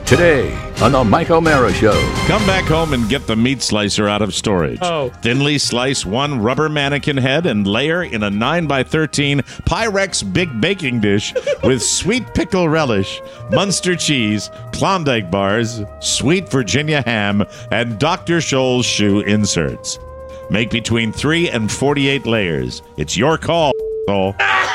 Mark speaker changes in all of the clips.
Speaker 1: Today on the Mike O'Mara Show.
Speaker 2: Come back home and get the meat slicer out of storage. Thinly slice one rubber mannequin head and layer in a 9x13 Pyrex big baking dish with sweet pickle relish, Munster cheese, Klondike bars, sweet Virginia ham, and Dr. Scholl's shoe inserts. Make between 3 and 48 layers. It's your call, asshole.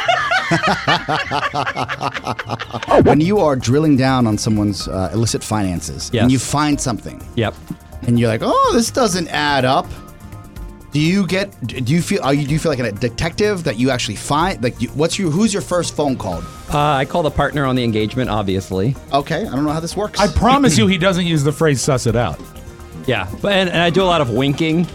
Speaker 3: When you are drilling down on someone's illicit finances and you find something, and you're like, "Oh, this doesn't add up." Do you feel like a detective that you actually find? Like, who's your first phone call?
Speaker 4: I call the partner on the engagement, obviously.
Speaker 3: Okay, I don't know how this works.
Speaker 5: I promise you, he doesn't use the phrase "suss it out."
Speaker 4: Yeah, and I do a lot of winking.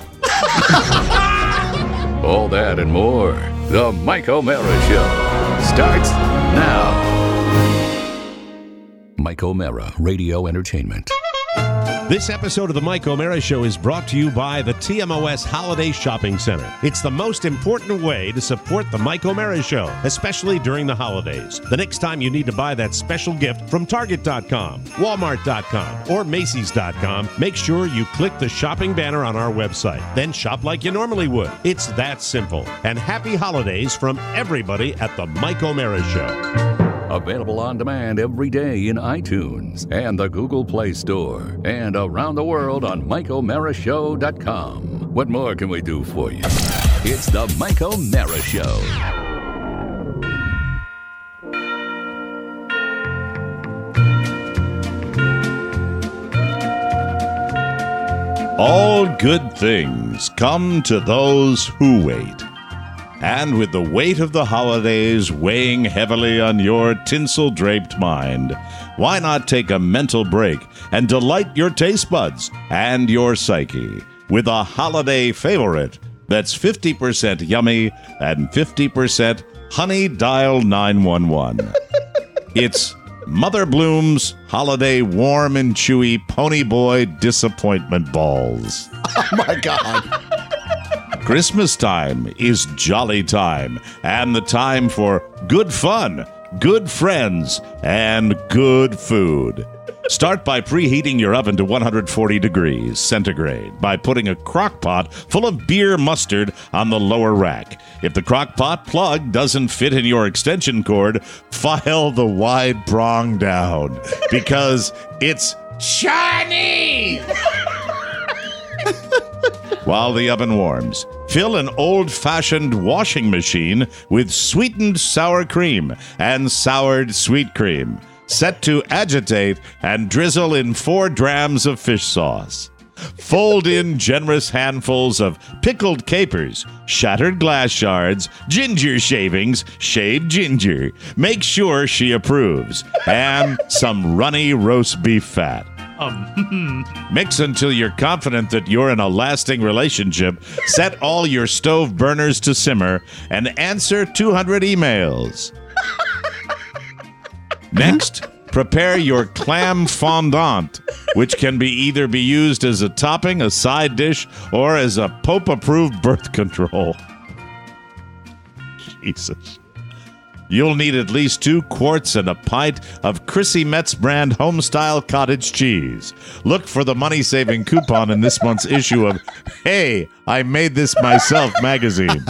Speaker 1: All that and more. The Mike O'Mara Show starts now. Mike O'Mara Radio Entertainment.
Speaker 6: This episode of the Mike O'Mara Show is brought to you by the TMOS Holiday Shopping Center. It's the most important way to support the Mike O'Mara Show, especially during the holidays. The next time you need to buy that special gift from Target.com, Walmart.com, or Macy's.com, make sure you click the shopping banner on our website. Then shop like you normally would. It's that simple. And happy holidays from everybody at the Mike O'Mara Show.
Speaker 1: Available on demand every day in iTunes and the Google Play Store and around the world on MikeO'MaraShow.com. What more can we do for you? It's the Mike O'Mara Show.
Speaker 2: All good things come to those who wait. And with the weight of the holidays weighing heavily on your tinsel-draped mind, why not take a mental break and delight your taste buds and your psyche with a holiday favorite that's 50% yummy and 50% honey dial 911. It's Mother Bloom's Holiday Warm and Chewy Pony Boy Disappointment Balls.
Speaker 3: Oh, my God.
Speaker 2: Christmas time is jolly time, and the time for good fun, good friends, and good food. Start by preheating your oven to 140 degrees centigrade by putting a crock pot full of beer mustard on the lower rack. If the crock pot plug doesn't fit in your extension cord, file the wide prong down because it's Chinese! While the oven warms, fill an old-fashioned washing machine with sweetened sour cream and soured sweet cream. Set to agitate and drizzle in 4 drams of fish sauce. Fold in generous handfuls of pickled capers, shattered glass shards, ginger shavings, shaved ginger. Make sure she approves. And some runny roast beef fat. Mix until you're confident that you're in a lasting relationship. Set all your stove burners to simmer and answer 200 emails. Next, prepare your clam fondant, which can either be used as a topping, a side dish, or as a Pope-approved birth control. Jesus. You'll need at least 2 quarts and a pint of Chrissy Metz brand homestyle cottage cheese. Look for the money-saving coupon in this month's issue of Hey, I Made This Myself magazine.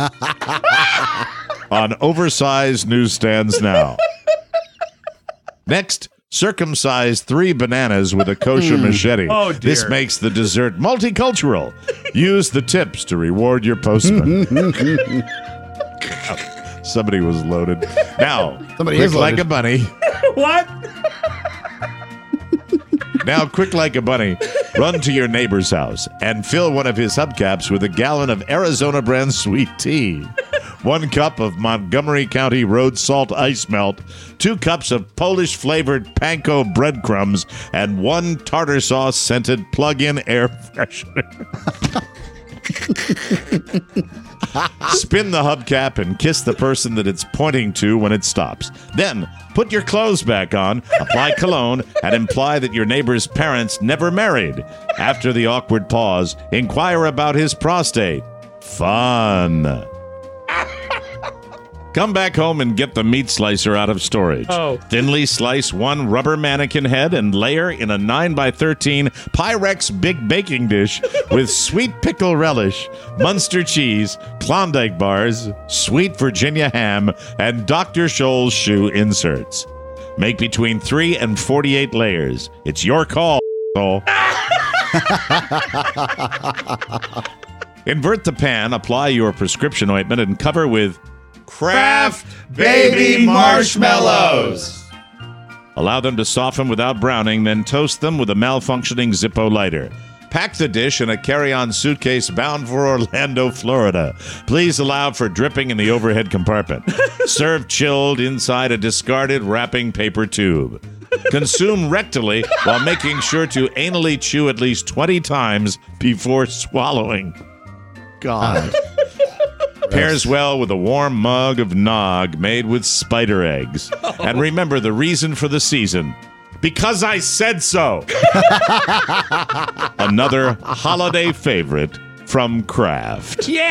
Speaker 2: On oversized newsstands now. Next, circumcise 3 bananas with a kosher machete.
Speaker 5: Oh, dear.
Speaker 2: This makes the dessert multicultural. Use the tips to reward your postman. Somebody was loaded. Now,
Speaker 3: Somebody
Speaker 2: quick
Speaker 3: is
Speaker 2: like
Speaker 3: loaded.
Speaker 2: a bunny.
Speaker 5: What?
Speaker 2: Now, quick like a bunny, run to your neighbor's house and fill one of his hubcaps with a gallon of Arizona brand sweet tea. 1 cup of Montgomery County road salt ice melt, 2 cups of Polish-flavored panko breadcrumbs, and 1 tartar sauce-scented plug-in air freshener. Spin the hubcap and kiss the person that it's pointing to when it stops. Then, put your clothes back on, apply cologne, and imply that your neighbor's parents never married. After the awkward pause, inquire about his prostate. Fun. Come back home and get the meat slicer out of storage.
Speaker 5: Oh.
Speaker 2: Thinly slice one rubber mannequin head and layer in a 9x13 Pyrex big baking dish with sweet pickle relish, Munster cheese, Klondike bars, sweet Virginia ham, and Dr. Scholl's shoe inserts. Make between 3 and 48 layers. It's your call, asshole. Invert the pan, apply your prescription ointment, and cover with Kraft Baby Marshmallows. Allow them to soften without browning, then toast them with a malfunctioning Zippo lighter. Pack the dish in a carry-on suitcase bound for Orlando, Florida. Please allow for dripping in the overhead compartment. Serve chilled inside a discarded wrapping paper tube. Consume rectally while making sure to anally chew at least 20 times before swallowing.
Speaker 3: God.
Speaker 2: Pairs well with a warm mug of nog made with spider eggs. And remember the reason for the season. Because I said so. Another holiday favorite from Kraft.
Speaker 5: Yeah.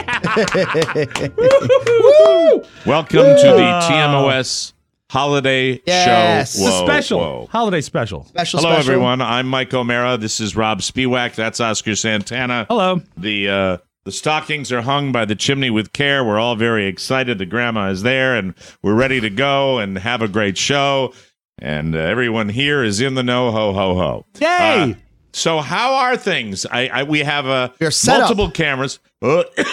Speaker 2: Welcome to the TMOS holiday
Speaker 3: Yes.
Speaker 2: show.
Speaker 5: The special.
Speaker 2: Whoa.
Speaker 5: Holiday special.
Speaker 3: Special.
Speaker 2: Hello, everyone. I'm Mike O'Mara. This is Rob Spiewak. That's Oscar Santana.
Speaker 5: Hello.
Speaker 2: The stockings are hung by the chimney with care. We're all very excited. The grandma is there, and we're ready to go and have a great show. And everyone here is in the know. Ho, ho, ho.
Speaker 5: Yay!
Speaker 2: So how are things? We have
Speaker 3: You're set
Speaker 2: multiple
Speaker 3: up.
Speaker 2: cameras. Excuse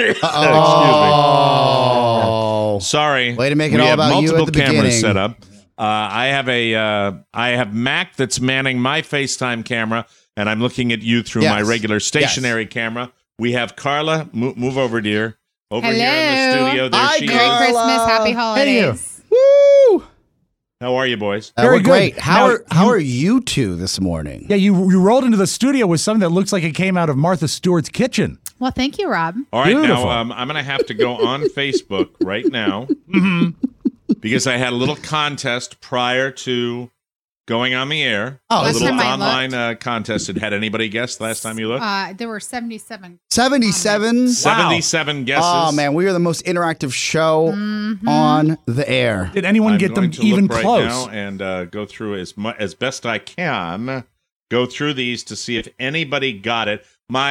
Speaker 3: Oh.
Speaker 2: me. Sorry.
Speaker 3: Way to make it
Speaker 2: We
Speaker 3: all
Speaker 2: have
Speaker 3: about you at
Speaker 2: multiple
Speaker 3: the
Speaker 2: cameras
Speaker 3: beginning.
Speaker 2: set up. I have Mac that's manning my FaceTime camera, and I'm looking at you through my
Speaker 3: Yes.
Speaker 2: regular stationary camera. We have Carla. Move over, dear. Over here in the
Speaker 7: Hello.
Speaker 2: studio. There
Speaker 3: Hi,
Speaker 2: she
Speaker 7: Merry
Speaker 2: is.
Speaker 3: Carla.
Speaker 7: Christmas, happy
Speaker 5: Hey,
Speaker 7: holidays.
Speaker 3: Woo!
Speaker 2: How are you, boys?
Speaker 3: We're
Speaker 5: Very good.
Speaker 3: great. How
Speaker 5: Now,
Speaker 3: are you two this morning?
Speaker 5: Yeah, you rolled into the studio with something that looks like it came out of Martha Stewart's kitchen.
Speaker 7: Well, thank you, Rob.
Speaker 2: All right,
Speaker 5: Beautiful.
Speaker 2: now I'm going to have to go on Facebook right now because I had a little contest prior to going on the air.
Speaker 3: Oh,
Speaker 2: a
Speaker 7: Last
Speaker 2: little
Speaker 7: time I
Speaker 2: online contest. Had anybody guessed last time you looked?
Speaker 7: There were 77.
Speaker 3: 77?
Speaker 2: 77 guesses.
Speaker 3: Oh, man. We are the most interactive show on the air.
Speaker 5: Did anyone
Speaker 2: I'm
Speaker 5: get them
Speaker 2: going to
Speaker 5: even
Speaker 2: look
Speaker 5: close?
Speaker 2: right now and go through as best I can. Go through these to see if anybody got it.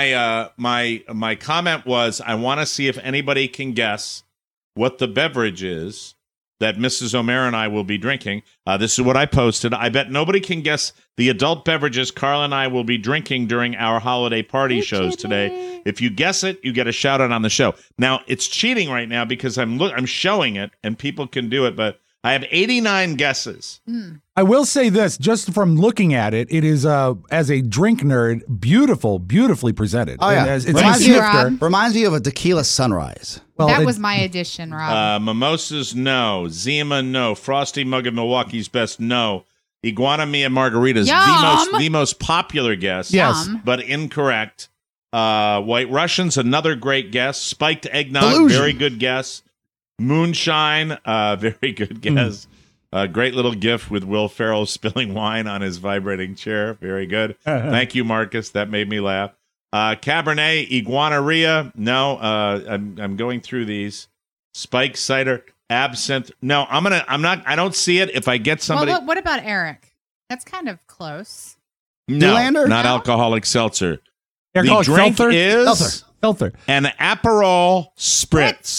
Speaker 2: My comment was I want to see if anybody can guess what the beverage is that Mrs. O'Mara and I will be drinking. This is what I posted. I bet nobody can guess the adult beverages Carl and I will be drinking during our holiday party shows today. If you guess it, you get a shout out on the show. Now, it's cheating right now because I'm showing it and people can do it, but I have 89 guesses.
Speaker 5: I will say this, just from looking at it, it is, as a drink nerd, beautifully presented.
Speaker 3: Oh, yeah.
Speaker 5: It's
Speaker 3: Reminds
Speaker 5: a
Speaker 3: you,
Speaker 5: snifter.
Speaker 7: Rob.
Speaker 3: reminds you of a tequila sunrise.
Speaker 5: Well,
Speaker 7: That
Speaker 5: it-
Speaker 7: was my addition, Rob.
Speaker 2: Mimosas, no. Zima, no. Frosty Mug of Milwaukee's Best, no. Iguana Mia Margaritas,
Speaker 7: Yum!
Speaker 2: the most popular guess.
Speaker 5: Yes.
Speaker 7: Yum.
Speaker 2: But incorrect. White Russians, another great guess. Spiked Eggnog,
Speaker 3: Delusion.
Speaker 2: very good guess. Moonshine, very good guess. Great little gift with Will Ferrell spilling wine on his vibrating chair. Very good. Thank you, Marcus. That made me laugh. Cabernet, Iguanaria. No, I'm going through these. Spike cider, absinthe. No, I don't see it. If I get somebody.
Speaker 7: Well, what about Eric? That's kind of close.
Speaker 2: No,
Speaker 3: Zoolander?
Speaker 2: not
Speaker 7: No?
Speaker 2: alcoholic seltzer.
Speaker 5: They're
Speaker 2: The
Speaker 5: called
Speaker 2: drink
Speaker 5: Seltzer?
Speaker 2: is
Speaker 5: Seltzer.
Speaker 2: an Aperol Spritz.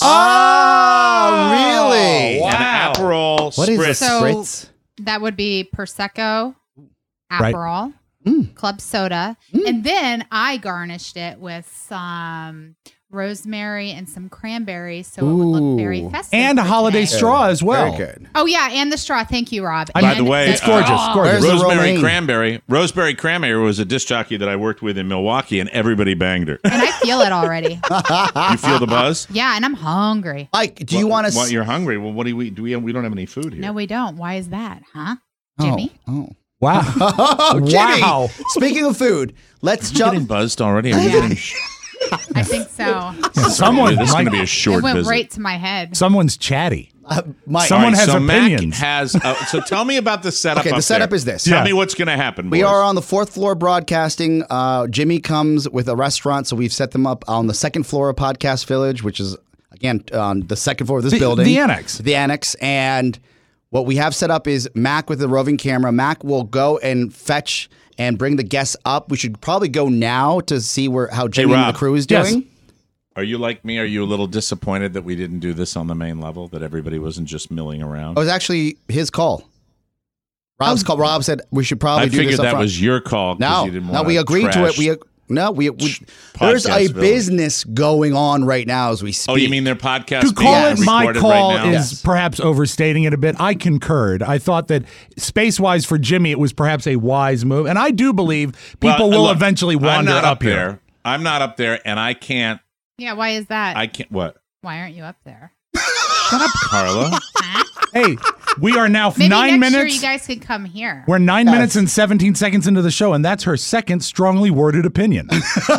Speaker 3: Oh, really?
Speaker 5: Wow.
Speaker 2: An Aperol
Speaker 3: What is a
Speaker 2: Spritz.
Speaker 7: So-
Speaker 3: spritz?
Speaker 7: That would be Prosecco,
Speaker 5: Right.
Speaker 7: Aperol, Club Soda. And then I garnished it with some rosemary and some cranberries so it would look very
Speaker 3: Ooh.
Speaker 7: festive.
Speaker 5: And a
Speaker 7: for
Speaker 5: holiday
Speaker 7: today.
Speaker 5: straw as well.
Speaker 3: Very good.
Speaker 7: Oh, yeah, and the straw. Thank you, Rob.
Speaker 2: By
Speaker 7: And
Speaker 2: the way,
Speaker 5: It's gorgeous.
Speaker 3: Where's
Speaker 5: Gorgeous.
Speaker 3: the
Speaker 2: Rosemary
Speaker 3: romaine?
Speaker 2: Cranberry. Rosemary Cranberry was a disc jockey that I worked with in Milwaukee, and everybody banged her.
Speaker 7: And I feel it already.
Speaker 2: You feel the buzz?
Speaker 7: Yeah, and I'm hungry.
Speaker 3: Mike, do you want to?
Speaker 2: What, you're hungry? Well, what do we do? We don't have any food here.
Speaker 7: No, we don't. Why is that, huh? Jimmy?
Speaker 3: Oh.
Speaker 5: Wow.
Speaker 3: Oh, Jimmy.
Speaker 5: Wow.
Speaker 3: Speaking of food, let's
Speaker 2: Getting
Speaker 3: jump.
Speaker 2: buzzed already? Are we getting
Speaker 7: I think so.
Speaker 5: Someone,
Speaker 2: this is going to
Speaker 5: Mike,
Speaker 2: be a
Speaker 7: It
Speaker 2: short
Speaker 7: went
Speaker 2: visit.
Speaker 7: right to my head.
Speaker 5: someone's chatty.
Speaker 3: Mike,
Speaker 5: Someone has
Speaker 2: so
Speaker 5: opinions.
Speaker 2: Mac has. So tell me about the setup.
Speaker 3: okay,
Speaker 2: up
Speaker 3: the setup
Speaker 2: there.
Speaker 3: is this.
Speaker 2: Tell
Speaker 5: Yeah.
Speaker 2: me what's going to happen.
Speaker 3: We
Speaker 2: boys.
Speaker 3: are on the 4th floor broadcasting. Jimmy comes with a restaurant, so we've set them up on the 2nd floor of Podcast Village, which is again, on the second floor of this building.
Speaker 5: The annex.
Speaker 3: The annex. And what we have set up is Mac with the roving camera. Mac will go and fetch and bring the guests up. We should probably go now to see how Jimmy and the crew is doing.
Speaker 5: Yes.
Speaker 2: Are you like me? Are you a little disappointed that we didn't do this on the main level, that everybody wasn't just milling around?
Speaker 3: It was actually his call. Rob's call. Rob said we should probably do this up
Speaker 2: I figured that
Speaker 3: front.
Speaker 2: was your call.
Speaker 3: No, we agreed to it. There's a business going on right now as we speak.
Speaker 2: Oh, you mean their podcast?
Speaker 5: To call it my call
Speaker 2: right now?
Speaker 5: is perhaps overstating it a bit. I concurred. I thought that space-wise for Jimmy, it was perhaps a wise move. And I do believe people will eventually wander up here.
Speaker 2: There. I'm not up there, and I can't.
Speaker 7: Yeah, why is that?
Speaker 2: I can't. What?
Speaker 7: Why aren't you up there?
Speaker 2: Shut up, Carla.
Speaker 5: Hey, we are now
Speaker 7: Maybe
Speaker 5: 9
Speaker 7: next
Speaker 5: minutes.
Speaker 7: year you guys could come here.
Speaker 5: We're 9 minutes and 17 seconds into the show, and that's her second strongly worded opinion.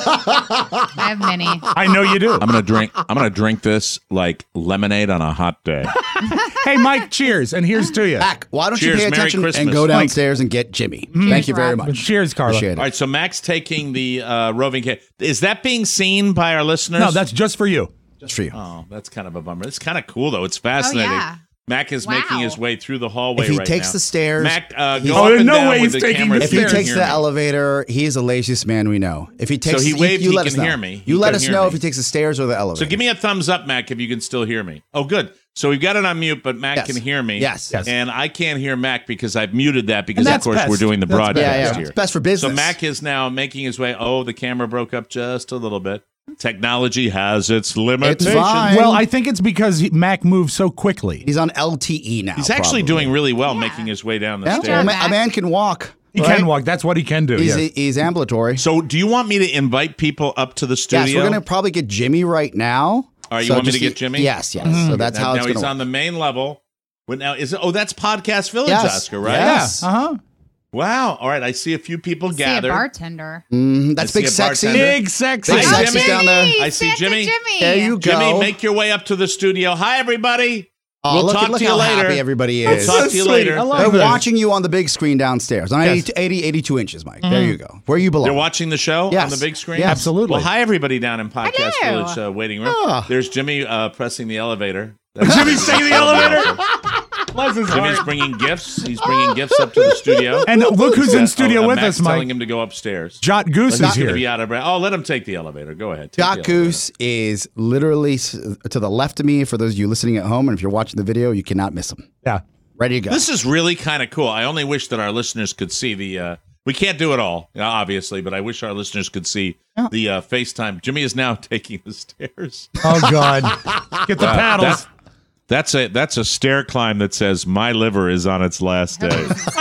Speaker 7: I have many.
Speaker 5: I know you do.
Speaker 2: I'm gonna drink this like lemonade on a hot day.
Speaker 5: Hey, Mike, cheers, and here's to you.
Speaker 3: Mac, why don't
Speaker 2: Cheers,
Speaker 3: you pay
Speaker 2: Merry
Speaker 3: attention
Speaker 2: Christmas.
Speaker 3: and go downstairs and get Jimmy? Thank you very
Speaker 7: Rob.
Speaker 3: much.
Speaker 5: Cheers, Carla.
Speaker 3: Appreciate it.
Speaker 2: All right, so Mac's taking the roving camera. Is that being seen by our listeners?
Speaker 5: No, that's just for you.
Speaker 3: Just for you.
Speaker 2: Oh, that's kind of a bummer. It's kind of cool though. It's fascinating.
Speaker 7: yeah.
Speaker 2: Mac is
Speaker 7: Wow.
Speaker 2: making his way through the hallway
Speaker 3: If he
Speaker 2: right
Speaker 3: takes
Speaker 2: now.
Speaker 3: the stairs,
Speaker 2: Mac, go
Speaker 5: Oh,
Speaker 2: up
Speaker 5: there's
Speaker 2: and
Speaker 5: no
Speaker 2: down
Speaker 5: way
Speaker 2: with
Speaker 5: he's
Speaker 2: the
Speaker 5: taking
Speaker 2: camera
Speaker 5: the
Speaker 3: If he
Speaker 2: so you
Speaker 3: takes
Speaker 2: can
Speaker 3: the
Speaker 2: hear me.
Speaker 3: elevator, he is the laziest man we know. If he takes,
Speaker 2: he waved,
Speaker 3: you
Speaker 2: he
Speaker 3: let
Speaker 2: can
Speaker 3: us know.
Speaker 2: hear me.
Speaker 3: You
Speaker 2: He
Speaker 3: let
Speaker 2: can
Speaker 3: us
Speaker 2: hear
Speaker 3: know
Speaker 2: me.
Speaker 3: if he takes the stairs or the elevator.
Speaker 2: So give me a thumbs up, Mac, if you can still hear me. Oh, good. So we've got it on mute, but Mac
Speaker 3: Yes.
Speaker 2: can hear me.
Speaker 3: Yes. Yes.
Speaker 2: And I can't hear Mac because I've muted that because,
Speaker 5: And
Speaker 2: of
Speaker 5: that's
Speaker 2: course,
Speaker 5: best.
Speaker 2: we're doing the
Speaker 5: That's
Speaker 2: broadcast
Speaker 3: yeah, yeah.
Speaker 2: here.
Speaker 3: It's best for business.
Speaker 2: So Mac is now making his way. Oh, the camera broke up just a little bit. Technology has its limitations.
Speaker 3: fine.
Speaker 5: Well, I think it's because Mac moves so quickly.
Speaker 3: He's on LTE now.
Speaker 2: He's actually
Speaker 3: probably.
Speaker 2: doing really well making his way down the
Speaker 3: Yeah,
Speaker 2: stairs.
Speaker 3: a man can walk.
Speaker 5: He
Speaker 3: right?
Speaker 5: can walk. That's what he can do.
Speaker 3: He's,
Speaker 5: yes.
Speaker 3: he's ambulatory.
Speaker 2: So do you want me to invite people up to the studio?
Speaker 3: Yes, we're going to probably get Jimmy right now.
Speaker 2: All right, you
Speaker 3: So
Speaker 2: want me to
Speaker 3: just
Speaker 2: get Jimmy?
Speaker 3: Yes, yes. So that's how it's
Speaker 2: now
Speaker 3: going
Speaker 2: he's
Speaker 3: to
Speaker 2: on the main level. But now is it? Oh, that's Podcast Village,
Speaker 3: Yes.
Speaker 2: Oscar, right?
Speaker 3: Yes.
Speaker 5: Uh-huh.
Speaker 2: Wow. All right, I see a few people
Speaker 7: See a
Speaker 2: gathered.
Speaker 7: bartender.
Speaker 3: That's
Speaker 2: I see
Speaker 3: Big
Speaker 2: a
Speaker 3: Sexy.
Speaker 2: bartender.
Speaker 5: Big sexy.
Speaker 3: Big
Speaker 2: Hi,
Speaker 3: Sexy's
Speaker 2: Jimmy.
Speaker 3: down there.
Speaker 2: I see
Speaker 7: Santa
Speaker 2: Jimmy.
Speaker 3: There you go.
Speaker 2: Jimmy, make your way up to the studio. Hi, everybody.
Speaker 3: Oh,
Speaker 2: we'll
Speaker 3: look,
Speaker 2: talk
Speaker 3: look
Speaker 2: to you
Speaker 3: how
Speaker 2: later.
Speaker 3: happy everybody
Speaker 2: We'll
Speaker 3: is.
Speaker 2: talk to you later.
Speaker 5: I love
Speaker 3: They're
Speaker 5: this.
Speaker 3: watching you on the big screen downstairs on
Speaker 2: Yes.
Speaker 3: 82 inches, Mike. There you go. Where you belong.
Speaker 2: They're watching the show
Speaker 3: Yes.
Speaker 2: on the big screen?
Speaker 3: Yes.
Speaker 5: Absolutely.
Speaker 2: Well, hi, everybody down in Podcast
Speaker 7: Hello.
Speaker 2: Village waiting room.
Speaker 3: Ah.
Speaker 2: There's Jimmy pressing the elevator.
Speaker 5: Jimmy's taking the elevator. Bless his
Speaker 2: Jimmy's
Speaker 5: heart.
Speaker 2: bringing gifts. He's bringing gifts up to the studio.
Speaker 5: And look who's in studio with
Speaker 2: Mac's
Speaker 5: us, Mike.
Speaker 2: telling him to go upstairs.
Speaker 5: Jot Goose is
Speaker 2: He's going to be
Speaker 5: here.
Speaker 2: out of breath. Oh, let him take the elevator. Go ahead. Take
Speaker 3: Doc
Speaker 2: the elevator.
Speaker 3: Goose is literally to the left of me. For those of you listening at home, and if you're watching the video, you cannot miss him.
Speaker 5: Yeah.
Speaker 3: Ready to go.
Speaker 2: This is really kind of cool. I only wish that our listeners could see the. We can't do it all, obviously, but I wish our listeners could see the FaceTime. Jimmy is now taking the stairs.
Speaker 5: Oh, God. Get the paddles.
Speaker 2: That's a stair climb that says my liver is on its last day.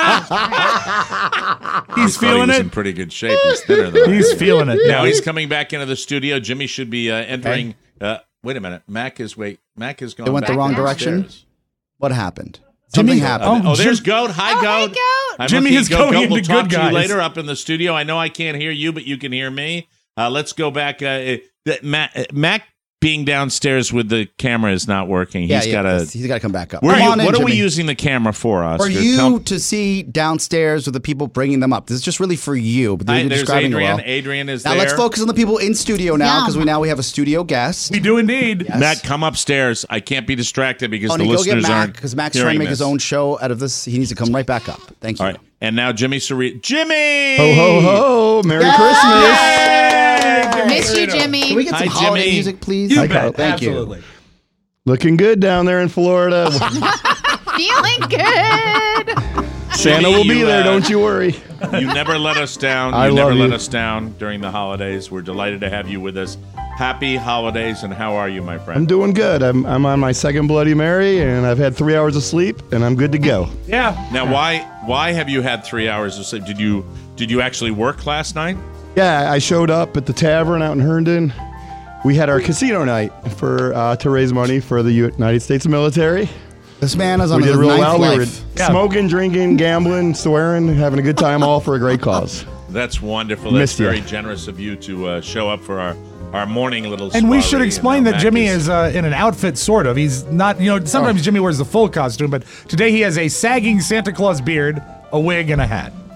Speaker 5: He's feeling
Speaker 2: He's in
Speaker 5: it.
Speaker 2: pretty good shape. He's thinner than I
Speaker 5: He's
Speaker 2: am.
Speaker 5: feeling it.
Speaker 2: Now he's coming back into the studio. Jimmy should be entering. Wait a minute. Mac is gone.
Speaker 3: They went the
Speaker 2: back
Speaker 3: wrong
Speaker 2: downstairs.
Speaker 3: direction? What happened?
Speaker 5: Jimmy-
Speaker 3: Something happened.
Speaker 5: Oh,
Speaker 2: There's Goat. Hi,
Speaker 7: Oh, hi,
Speaker 2: Goat.
Speaker 7: Goat.
Speaker 2: I'm
Speaker 5: Jimmy
Speaker 2: looking
Speaker 5: is
Speaker 2: at
Speaker 5: going
Speaker 2: Goat.
Speaker 5: into
Speaker 2: We'll talk
Speaker 5: good
Speaker 2: to
Speaker 5: guys.
Speaker 2: you later up in the studio. I know I can't hear you, but you can hear me. Let's go back. Mac being downstairs with the camera is not working. He's got
Speaker 3: to come back up.
Speaker 2: What
Speaker 3: Come on in,
Speaker 2: are we
Speaker 3: Jimmy.
Speaker 2: using the camera for, Oscar?
Speaker 3: For you to see downstairs with the people bringing them up. This is just really for you. But you're
Speaker 2: There's
Speaker 3: describing it
Speaker 2: Adrian.
Speaker 3: well.
Speaker 2: Adrian is
Speaker 3: Now
Speaker 2: there.
Speaker 3: let's focus on the people in studio now because
Speaker 7: Yum.
Speaker 3: we have a studio guest.
Speaker 5: We do indeed.
Speaker 3: Yes.
Speaker 2: Matt, come upstairs. I can't be distracted because the
Speaker 3: Tony, go get
Speaker 2: listeners
Speaker 3: Mac
Speaker 2: aren't
Speaker 3: because Mac's
Speaker 2: hearing
Speaker 3: trying to make
Speaker 2: this.
Speaker 3: his own show out of this. He needs to come right back up. Thank you.
Speaker 2: All right, and now Jimmy Jimmy.
Speaker 8: Ho, ho, ho. Merry Christmas.
Speaker 7: Miss you, Jimmy.
Speaker 3: Can we get some
Speaker 2: Hi,
Speaker 3: holiday
Speaker 2: Jimmy.
Speaker 3: music, please?
Speaker 5: You
Speaker 3: Hi,
Speaker 5: bet.
Speaker 3: Carl. Thank
Speaker 5: Absolutely.
Speaker 8: Looking good down there in Florida.
Speaker 7: Feeling good.
Speaker 8: Santa will be
Speaker 2: you,
Speaker 8: there, don't you worry.
Speaker 2: You never let us down.
Speaker 8: I
Speaker 2: You
Speaker 8: love
Speaker 2: never
Speaker 8: you.
Speaker 2: let us down during the holidays. We're delighted to have you with us. Happy holidays, and how are you, my friend?
Speaker 8: I'm doing good. I'm on my second Bloody Mary, and I've had 3 hours of sleep, and I'm good to go.
Speaker 5: Yeah.
Speaker 2: Now, why have you had 3 hours of sleep? Did you actually work last night?
Speaker 8: Yeah, I showed up at the tavern out in Herndon. We had our casino night for to raise money for the United States military.
Speaker 3: This man is on
Speaker 8: We
Speaker 3: his
Speaker 8: did real
Speaker 3: ninth
Speaker 8: well. We were
Speaker 3: life.
Speaker 8: smoking, drinking, gambling, swearing, having a good time, all for a great cause.
Speaker 2: That's wonderful. That's
Speaker 8: Missed ya.
Speaker 2: very generous of you to show up for our morning little.
Speaker 5: And we should
Speaker 2: soiree.
Speaker 5: explain
Speaker 2: Now,
Speaker 5: that
Speaker 2: Mac
Speaker 5: Jimmy is in an outfit, sort of. He's not, sometimes Jimmy wears the full costume, but today he has a sagging Santa Claus beard, a wig, and a hat.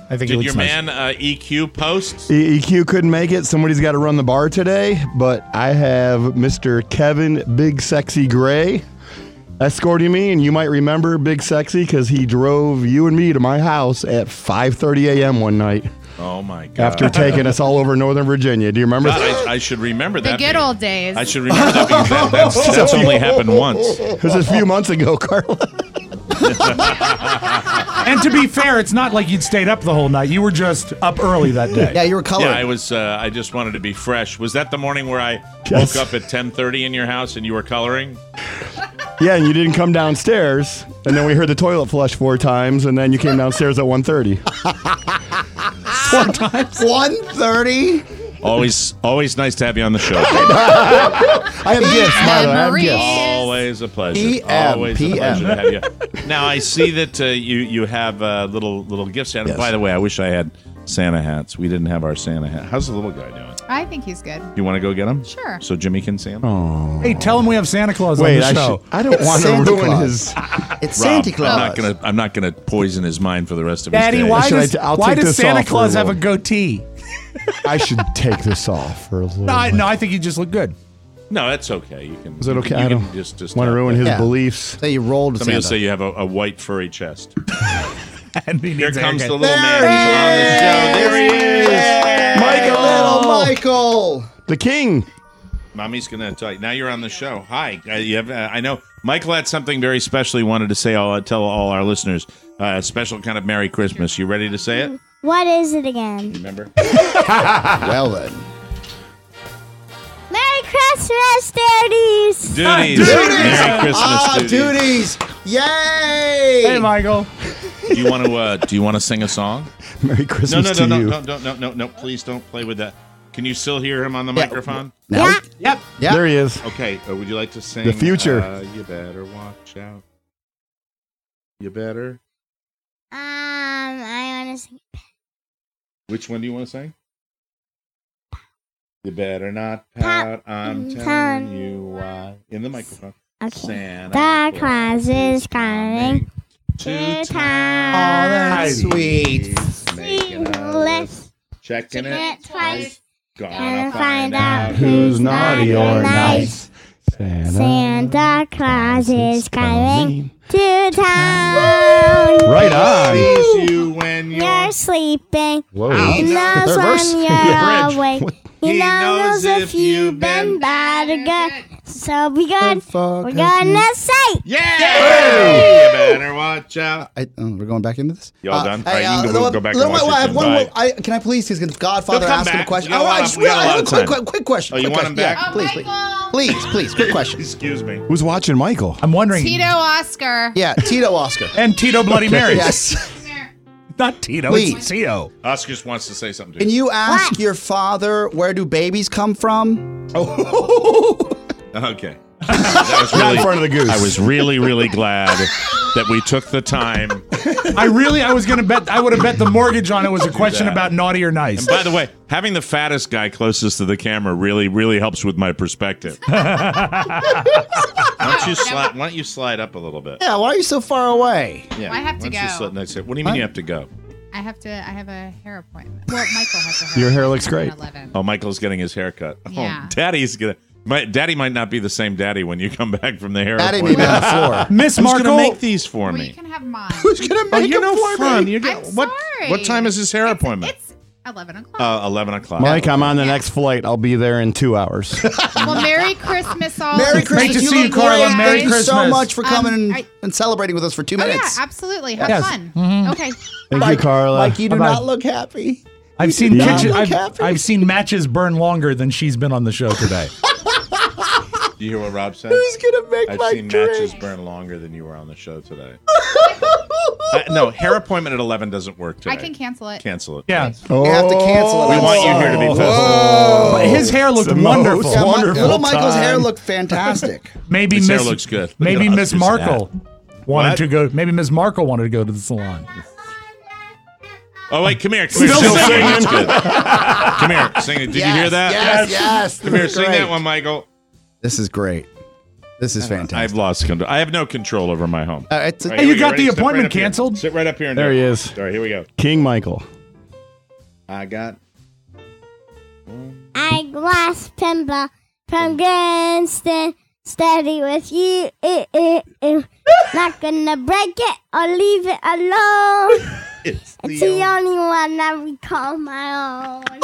Speaker 5: I think it
Speaker 2: Did
Speaker 5: looks
Speaker 2: your
Speaker 5: nice.
Speaker 2: man EQ post?
Speaker 8: EQ couldn't make it. Somebody's got to run the bar today, but I have Mr. Kevin Big Sexy Gray escorting me, and you might remember Big Sexy because he drove you and me to my house at 5:30 a.m. one night.
Speaker 2: Oh my God!
Speaker 8: After taking us all over Northern Virginia. Do you remember
Speaker 2: God,
Speaker 8: that?
Speaker 2: I should remember that.
Speaker 7: The good old days.
Speaker 2: I should remember that because that's only happened once.
Speaker 8: It was a few months ago, Carla.
Speaker 5: And to be fair, it's not like you'd stayed up the whole night. You were just up early that day.
Speaker 3: Yeah, you were coloring.
Speaker 2: Yeah, I was. I just wanted to be fresh. Was that the morning where I
Speaker 8: Yes.
Speaker 2: woke up at 10:30 in your house and you were coloring?
Speaker 8: Yeah, and you didn't come downstairs, and then we heard the toilet flush 4 times, and then you came downstairs at 1:30.
Speaker 3: 4 times. 1:30.
Speaker 2: Always nice to have you on the show.
Speaker 8: I have gifts, by the way. I have
Speaker 7: Maurice.
Speaker 8: gifts.
Speaker 2: Always a pleasure.
Speaker 3: PM,
Speaker 2: Always
Speaker 3: PM.
Speaker 2: a pleasure to have you. Now I see that you have little gifts. And
Speaker 8: Yes.
Speaker 2: by the way, I wish I had Santa hats. We didn't have our Santa hat. How's the little guy doing?
Speaker 7: I think he's good.
Speaker 2: You want to go get him?
Speaker 7: Sure.
Speaker 2: So Jimmy can see him.
Speaker 5: Hey, tell him we have Santa Claus
Speaker 8: Wait,
Speaker 5: on the show.
Speaker 8: I don't want to
Speaker 3: Santa
Speaker 8: ruin
Speaker 3: Claus.
Speaker 8: his.
Speaker 3: It's
Speaker 2: Rob,
Speaker 3: Santa Claus.
Speaker 2: I'm not gonna poison his mind for the rest of his
Speaker 5: Daddy,
Speaker 2: day.
Speaker 5: why
Speaker 8: Should I
Speaker 5: does,
Speaker 8: t- I'll
Speaker 5: why
Speaker 8: take
Speaker 5: does
Speaker 8: this
Speaker 5: Santa
Speaker 8: off for a
Speaker 5: Claus have a
Speaker 8: little.
Speaker 5: goatee?
Speaker 8: I should take this off for a little.
Speaker 5: No,
Speaker 8: bit.
Speaker 5: I think you just look good.
Speaker 2: No, that's okay. You can.
Speaker 8: Is it
Speaker 2: you
Speaker 8: okay?
Speaker 2: can-
Speaker 8: I
Speaker 2: You
Speaker 8: don't
Speaker 2: can just
Speaker 8: want to ruin his
Speaker 3: Yeah.
Speaker 8: beliefs.
Speaker 3: Say you rolled
Speaker 2: Somebody will
Speaker 3: Santa.
Speaker 2: say you have a white furry chest.
Speaker 5: And he
Speaker 2: Here
Speaker 5: needs a
Speaker 2: comes the
Speaker 5: haircut.
Speaker 2: little man. He's on the show. There he is.
Speaker 8: Michael,
Speaker 3: Little Michael.
Speaker 8: the king.
Speaker 2: Mommy's gonna tell you. Now you're on the show. Hi. You have. I know Michael had something very special he wanted to say. I'll tell all our listeners. A special kind of Merry Christmas. You ready to say it?
Speaker 9: What is it again?
Speaker 2: Remember?
Speaker 3: Well then.
Speaker 9: Merry Christmas, daddies!
Speaker 2: Duties. Merry Christmas, duties.
Speaker 3: Duties. Yay.
Speaker 5: Hey, Michael.
Speaker 2: Do you want to sing a song?
Speaker 8: Merry Christmas to you.
Speaker 2: No. Please don't play with that. Can you still hear him on the microphone?
Speaker 3: Now,
Speaker 9: Yeah.
Speaker 5: Yep.
Speaker 3: yeah.
Speaker 8: There he is.
Speaker 2: Okay. Would you like to sing
Speaker 8: The future.
Speaker 2: You better watch out. You better.
Speaker 9: I want to sing.
Speaker 2: Which one do you want to sing? You better not pout. I'm telling you why. In the microphone.
Speaker 9: Okay.
Speaker 2: Santa
Speaker 9: Claus is coming
Speaker 2: to
Speaker 9: to
Speaker 2: town.
Speaker 3: Oh, that's sweet.
Speaker 2: Making a list. Checking it twice.
Speaker 9: Gonna find out
Speaker 8: Who's naughty or nice?
Speaker 9: Santa Claus is coming to town.
Speaker 8: Right on.
Speaker 2: Sees you when
Speaker 9: You're sleeping.
Speaker 8: Whoa.
Speaker 9: He knows
Speaker 8: Third verse?
Speaker 9: when
Speaker 8: Yeah.
Speaker 9: you're awake. He knows if you've been bad or good. So we good. We're gonna say.
Speaker 2: Yeah! You better watch out.
Speaker 3: We're going back into this.
Speaker 2: You all done?
Speaker 3: Hey,
Speaker 2: All right, you can go back and watch
Speaker 3: I have
Speaker 2: it.
Speaker 3: one
Speaker 2: Bye.
Speaker 3: more. Can I please? Because Godfather
Speaker 2: He'll come
Speaker 3: asked him a
Speaker 2: back.
Speaker 3: question.
Speaker 2: We got a lot of- we got a
Speaker 3: I
Speaker 2: lot
Speaker 3: have
Speaker 2: of
Speaker 3: a
Speaker 2: time.
Speaker 3: quick question.
Speaker 2: Oh, you
Speaker 3: quick
Speaker 2: want him
Speaker 3: question.
Speaker 2: back?
Speaker 3: Yeah, please. Quick question.
Speaker 2: Excuse me.
Speaker 8: Who's watching Michael?
Speaker 5: I'm wondering.
Speaker 7: Tito Oscar.
Speaker 3: Yeah, Tito Oscar.
Speaker 5: And Tito Bloody Mary.
Speaker 3: Yes.
Speaker 5: Not Tito.
Speaker 3: Please.
Speaker 5: It's Tito.
Speaker 2: Oscar just wants to say something to
Speaker 3: Can
Speaker 2: you.
Speaker 3: you ask your father where do babies come from?
Speaker 2: Okay. That was
Speaker 8: Not
Speaker 2: really,
Speaker 8: in front of the goose.
Speaker 2: I was really glad that we took the time.
Speaker 5: I would have bet the mortgage on it was a question
Speaker 2: that.
Speaker 5: about naughty or nice.
Speaker 2: And by the way, having the fattest guy closest to the camera really helps with my perspective. Why don't you slide up a little bit?
Speaker 3: Yeah, why are you so far away?
Speaker 2: Yeah.
Speaker 7: I have to
Speaker 2: Why don't you
Speaker 7: go.
Speaker 2: slide next to- What do you mean you have to go?
Speaker 7: I have a hair appointment. Well, Michael has a hair
Speaker 8: Your hair
Speaker 7: appointment
Speaker 8: looks
Speaker 7: at
Speaker 8: great.
Speaker 7: 11.
Speaker 2: Oh, Michael's getting his hair cut.
Speaker 7: Yeah.
Speaker 2: Oh, Daddy might not be the same daddy when you come back from the hair
Speaker 3: Daddy may
Speaker 2: appointment.
Speaker 3: be on the floor.
Speaker 5: Miss
Speaker 2: Who's
Speaker 5: Markle.
Speaker 2: gonna make these for
Speaker 7: Well,
Speaker 2: me?
Speaker 7: you can have mine.
Speaker 3: Who's gonna
Speaker 2: Oh,
Speaker 3: make
Speaker 2: you're
Speaker 3: it
Speaker 2: no
Speaker 3: for
Speaker 2: fun.
Speaker 3: me?
Speaker 2: You're
Speaker 7: I'm sorry.
Speaker 2: what time is his hair appointment?
Speaker 7: It's 11 o'clock.
Speaker 2: 11 o'clock.
Speaker 8: Mike, I'm on the next flight. I'll be there in 2 hours.
Speaker 7: Well, Merry Christmas, all.
Speaker 3: Merry
Speaker 7: of
Speaker 3: Christmas.
Speaker 5: Great to
Speaker 3: you
Speaker 5: see you,
Speaker 3: look
Speaker 5: Carla.
Speaker 3: great.
Speaker 5: Merry
Speaker 3: Thank you so
Speaker 5: Christmas.
Speaker 3: much for coming
Speaker 7: I-
Speaker 3: and celebrating with us for 2
Speaker 7: Oh,
Speaker 3: minutes.
Speaker 7: yeah, absolutely. Have
Speaker 5: Yes.
Speaker 7: fun. Okay.
Speaker 8: Thank you, Carla.
Speaker 3: Mike, you do
Speaker 5: Bye-bye.
Speaker 3: not look happy.
Speaker 5: I've seen
Speaker 3: Yeah.
Speaker 5: kitchen,
Speaker 3: Look happy.
Speaker 5: I've seen matches burn longer than she's been on the show today.
Speaker 2: Do you hear what Rob said?
Speaker 3: Who's gonna make
Speaker 2: I've
Speaker 3: my
Speaker 2: seen
Speaker 3: drink?
Speaker 2: matches burn longer than you were on the show today. No, hair appointment at 11 doesn't work today.
Speaker 7: I can cancel it.
Speaker 2: Cancel it.
Speaker 5: Yeah.
Speaker 8: Oh,
Speaker 3: You have to cancel it.
Speaker 2: We want you here to be festive.
Speaker 5: But his hair looked
Speaker 8: the most
Speaker 5: wonderful.
Speaker 3: Yeah,
Speaker 8: wonderful
Speaker 3: little Michael's hair
Speaker 8: time.
Speaker 3: looked fantastic.
Speaker 5: Maybe
Speaker 2: His hair
Speaker 5: Miss
Speaker 2: looks good.
Speaker 5: Maybe
Speaker 2: Look at
Speaker 5: Miss
Speaker 2: Oscar's
Speaker 5: Markle wanted
Speaker 2: What?
Speaker 5: to go. Maybe Miss Markle wanted to go to the salon.
Speaker 2: Oh, wait, come here.
Speaker 8: Still singing.
Speaker 2: That's good. Come here. Sing it. Did you hear that?
Speaker 3: Yes.
Speaker 2: Come here.
Speaker 3: This is
Speaker 2: Sing
Speaker 3: great.
Speaker 2: that one, Michael.
Speaker 3: This is great. This is
Speaker 2: I've
Speaker 3: fantastic.
Speaker 2: lost control. I have no control over my home.
Speaker 3: It's a-
Speaker 2: All
Speaker 5: Hey,
Speaker 2: here
Speaker 5: you
Speaker 2: we go.
Speaker 5: got
Speaker 2: Ready?
Speaker 5: the
Speaker 2: Sit
Speaker 5: appointment
Speaker 2: right up here.
Speaker 5: canceled?
Speaker 2: Sit right up here. And
Speaker 8: There
Speaker 2: do
Speaker 8: he
Speaker 2: it.
Speaker 8: is.
Speaker 2: All right, here we go.
Speaker 8: King Michael.
Speaker 2: I got.
Speaker 9: Eyeglass Pimba from Granston. Steady with you. Not gonna break it or leave it alone. It's the only one that we call my own.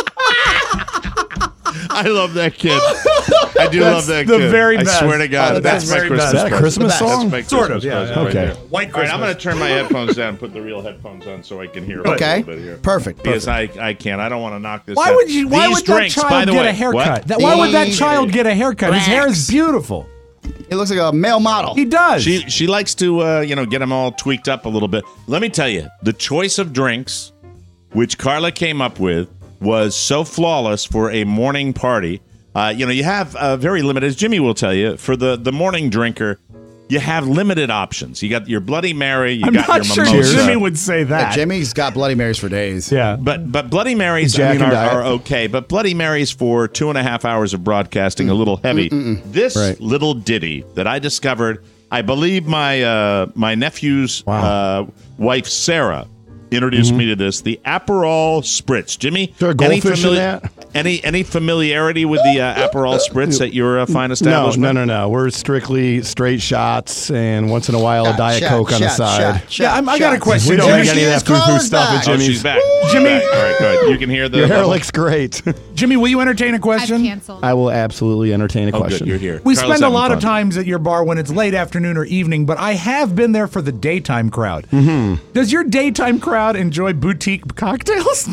Speaker 2: I love that kid. I do love that kid.
Speaker 5: The very best.
Speaker 2: I swear to God, that's my Christmas.
Speaker 8: Is that a Christmas song?
Speaker 2: That's my Christmas present right there.
Speaker 5: White
Speaker 2: All right,
Speaker 5: Christmas.
Speaker 2: I'm going to turn my headphones down and put the real headphones on so I can hear a
Speaker 3: Okay.
Speaker 2: little bit here.
Speaker 3: Perfect.
Speaker 2: Because I can't. I don't want to knock this
Speaker 5: Why
Speaker 2: out.
Speaker 5: would you? Why
Speaker 2: These
Speaker 5: would
Speaker 2: drinks,
Speaker 5: that
Speaker 2: by
Speaker 5: child
Speaker 2: the
Speaker 5: get
Speaker 2: way,
Speaker 5: a haircut?
Speaker 2: what?
Speaker 5: Why would that child get a haircut? His hair is beautiful.
Speaker 3: He looks like a male model.
Speaker 5: He does.
Speaker 2: She likes to get them all tweaked up a little bit. Let me tell you, the choice of drinks, which Carla came up with, was so flawless for a morning party. You have very limited, as Jimmy will tell you, for the morning drinker, you have limited options. You got your Bloody Mary, you
Speaker 5: I'm
Speaker 2: got
Speaker 5: not
Speaker 2: your
Speaker 5: sure
Speaker 2: mimosa.
Speaker 5: Jimmy would say that.
Speaker 3: Jimmy's got Bloody Marys for days.
Speaker 5: Yeah.
Speaker 2: But Bloody Marys
Speaker 8: Jack and Diet.
Speaker 2: are okay. But Bloody Marys for 2.5 hours of broadcasting, a little heavy. This little ditty that I discovered, I believe my nephew's wife, Sarah, introduced me to this, the Aperol Spritz. Jimmy,
Speaker 8: Is there a goldfish in that?
Speaker 2: Any familiarity with the Aperol Spritz at your fine establishment?
Speaker 8: No. We're strictly straight shots and once in a while a Diet Coke on the side.
Speaker 5: I got a question.
Speaker 8: We don't
Speaker 5: Jimmy,
Speaker 8: make any of that foo-foo stuff at
Speaker 2: Oh,
Speaker 8: Jimmy's.
Speaker 2: she's back.
Speaker 5: Jimmy-
Speaker 2: She's back. All right, good. You can hear the
Speaker 8: Your hair
Speaker 2: level?
Speaker 8: looks great.
Speaker 5: Jimmy, will you entertain a
Speaker 7: I've
Speaker 5: question?
Speaker 7: canceled.
Speaker 8: I will absolutely entertain a
Speaker 2: Oh,
Speaker 8: question.
Speaker 2: good. You're here.
Speaker 5: We
Speaker 2: Carla's
Speaker 5: spend a
Speaker 2: having
Speaker 5: lot of
Speaker 2: fun.
Speaker 5: times at your bar when it's late afternoon or evening, but I have been there for the daytime crowd. Does your daytime crowd enjoy boutique cocktails?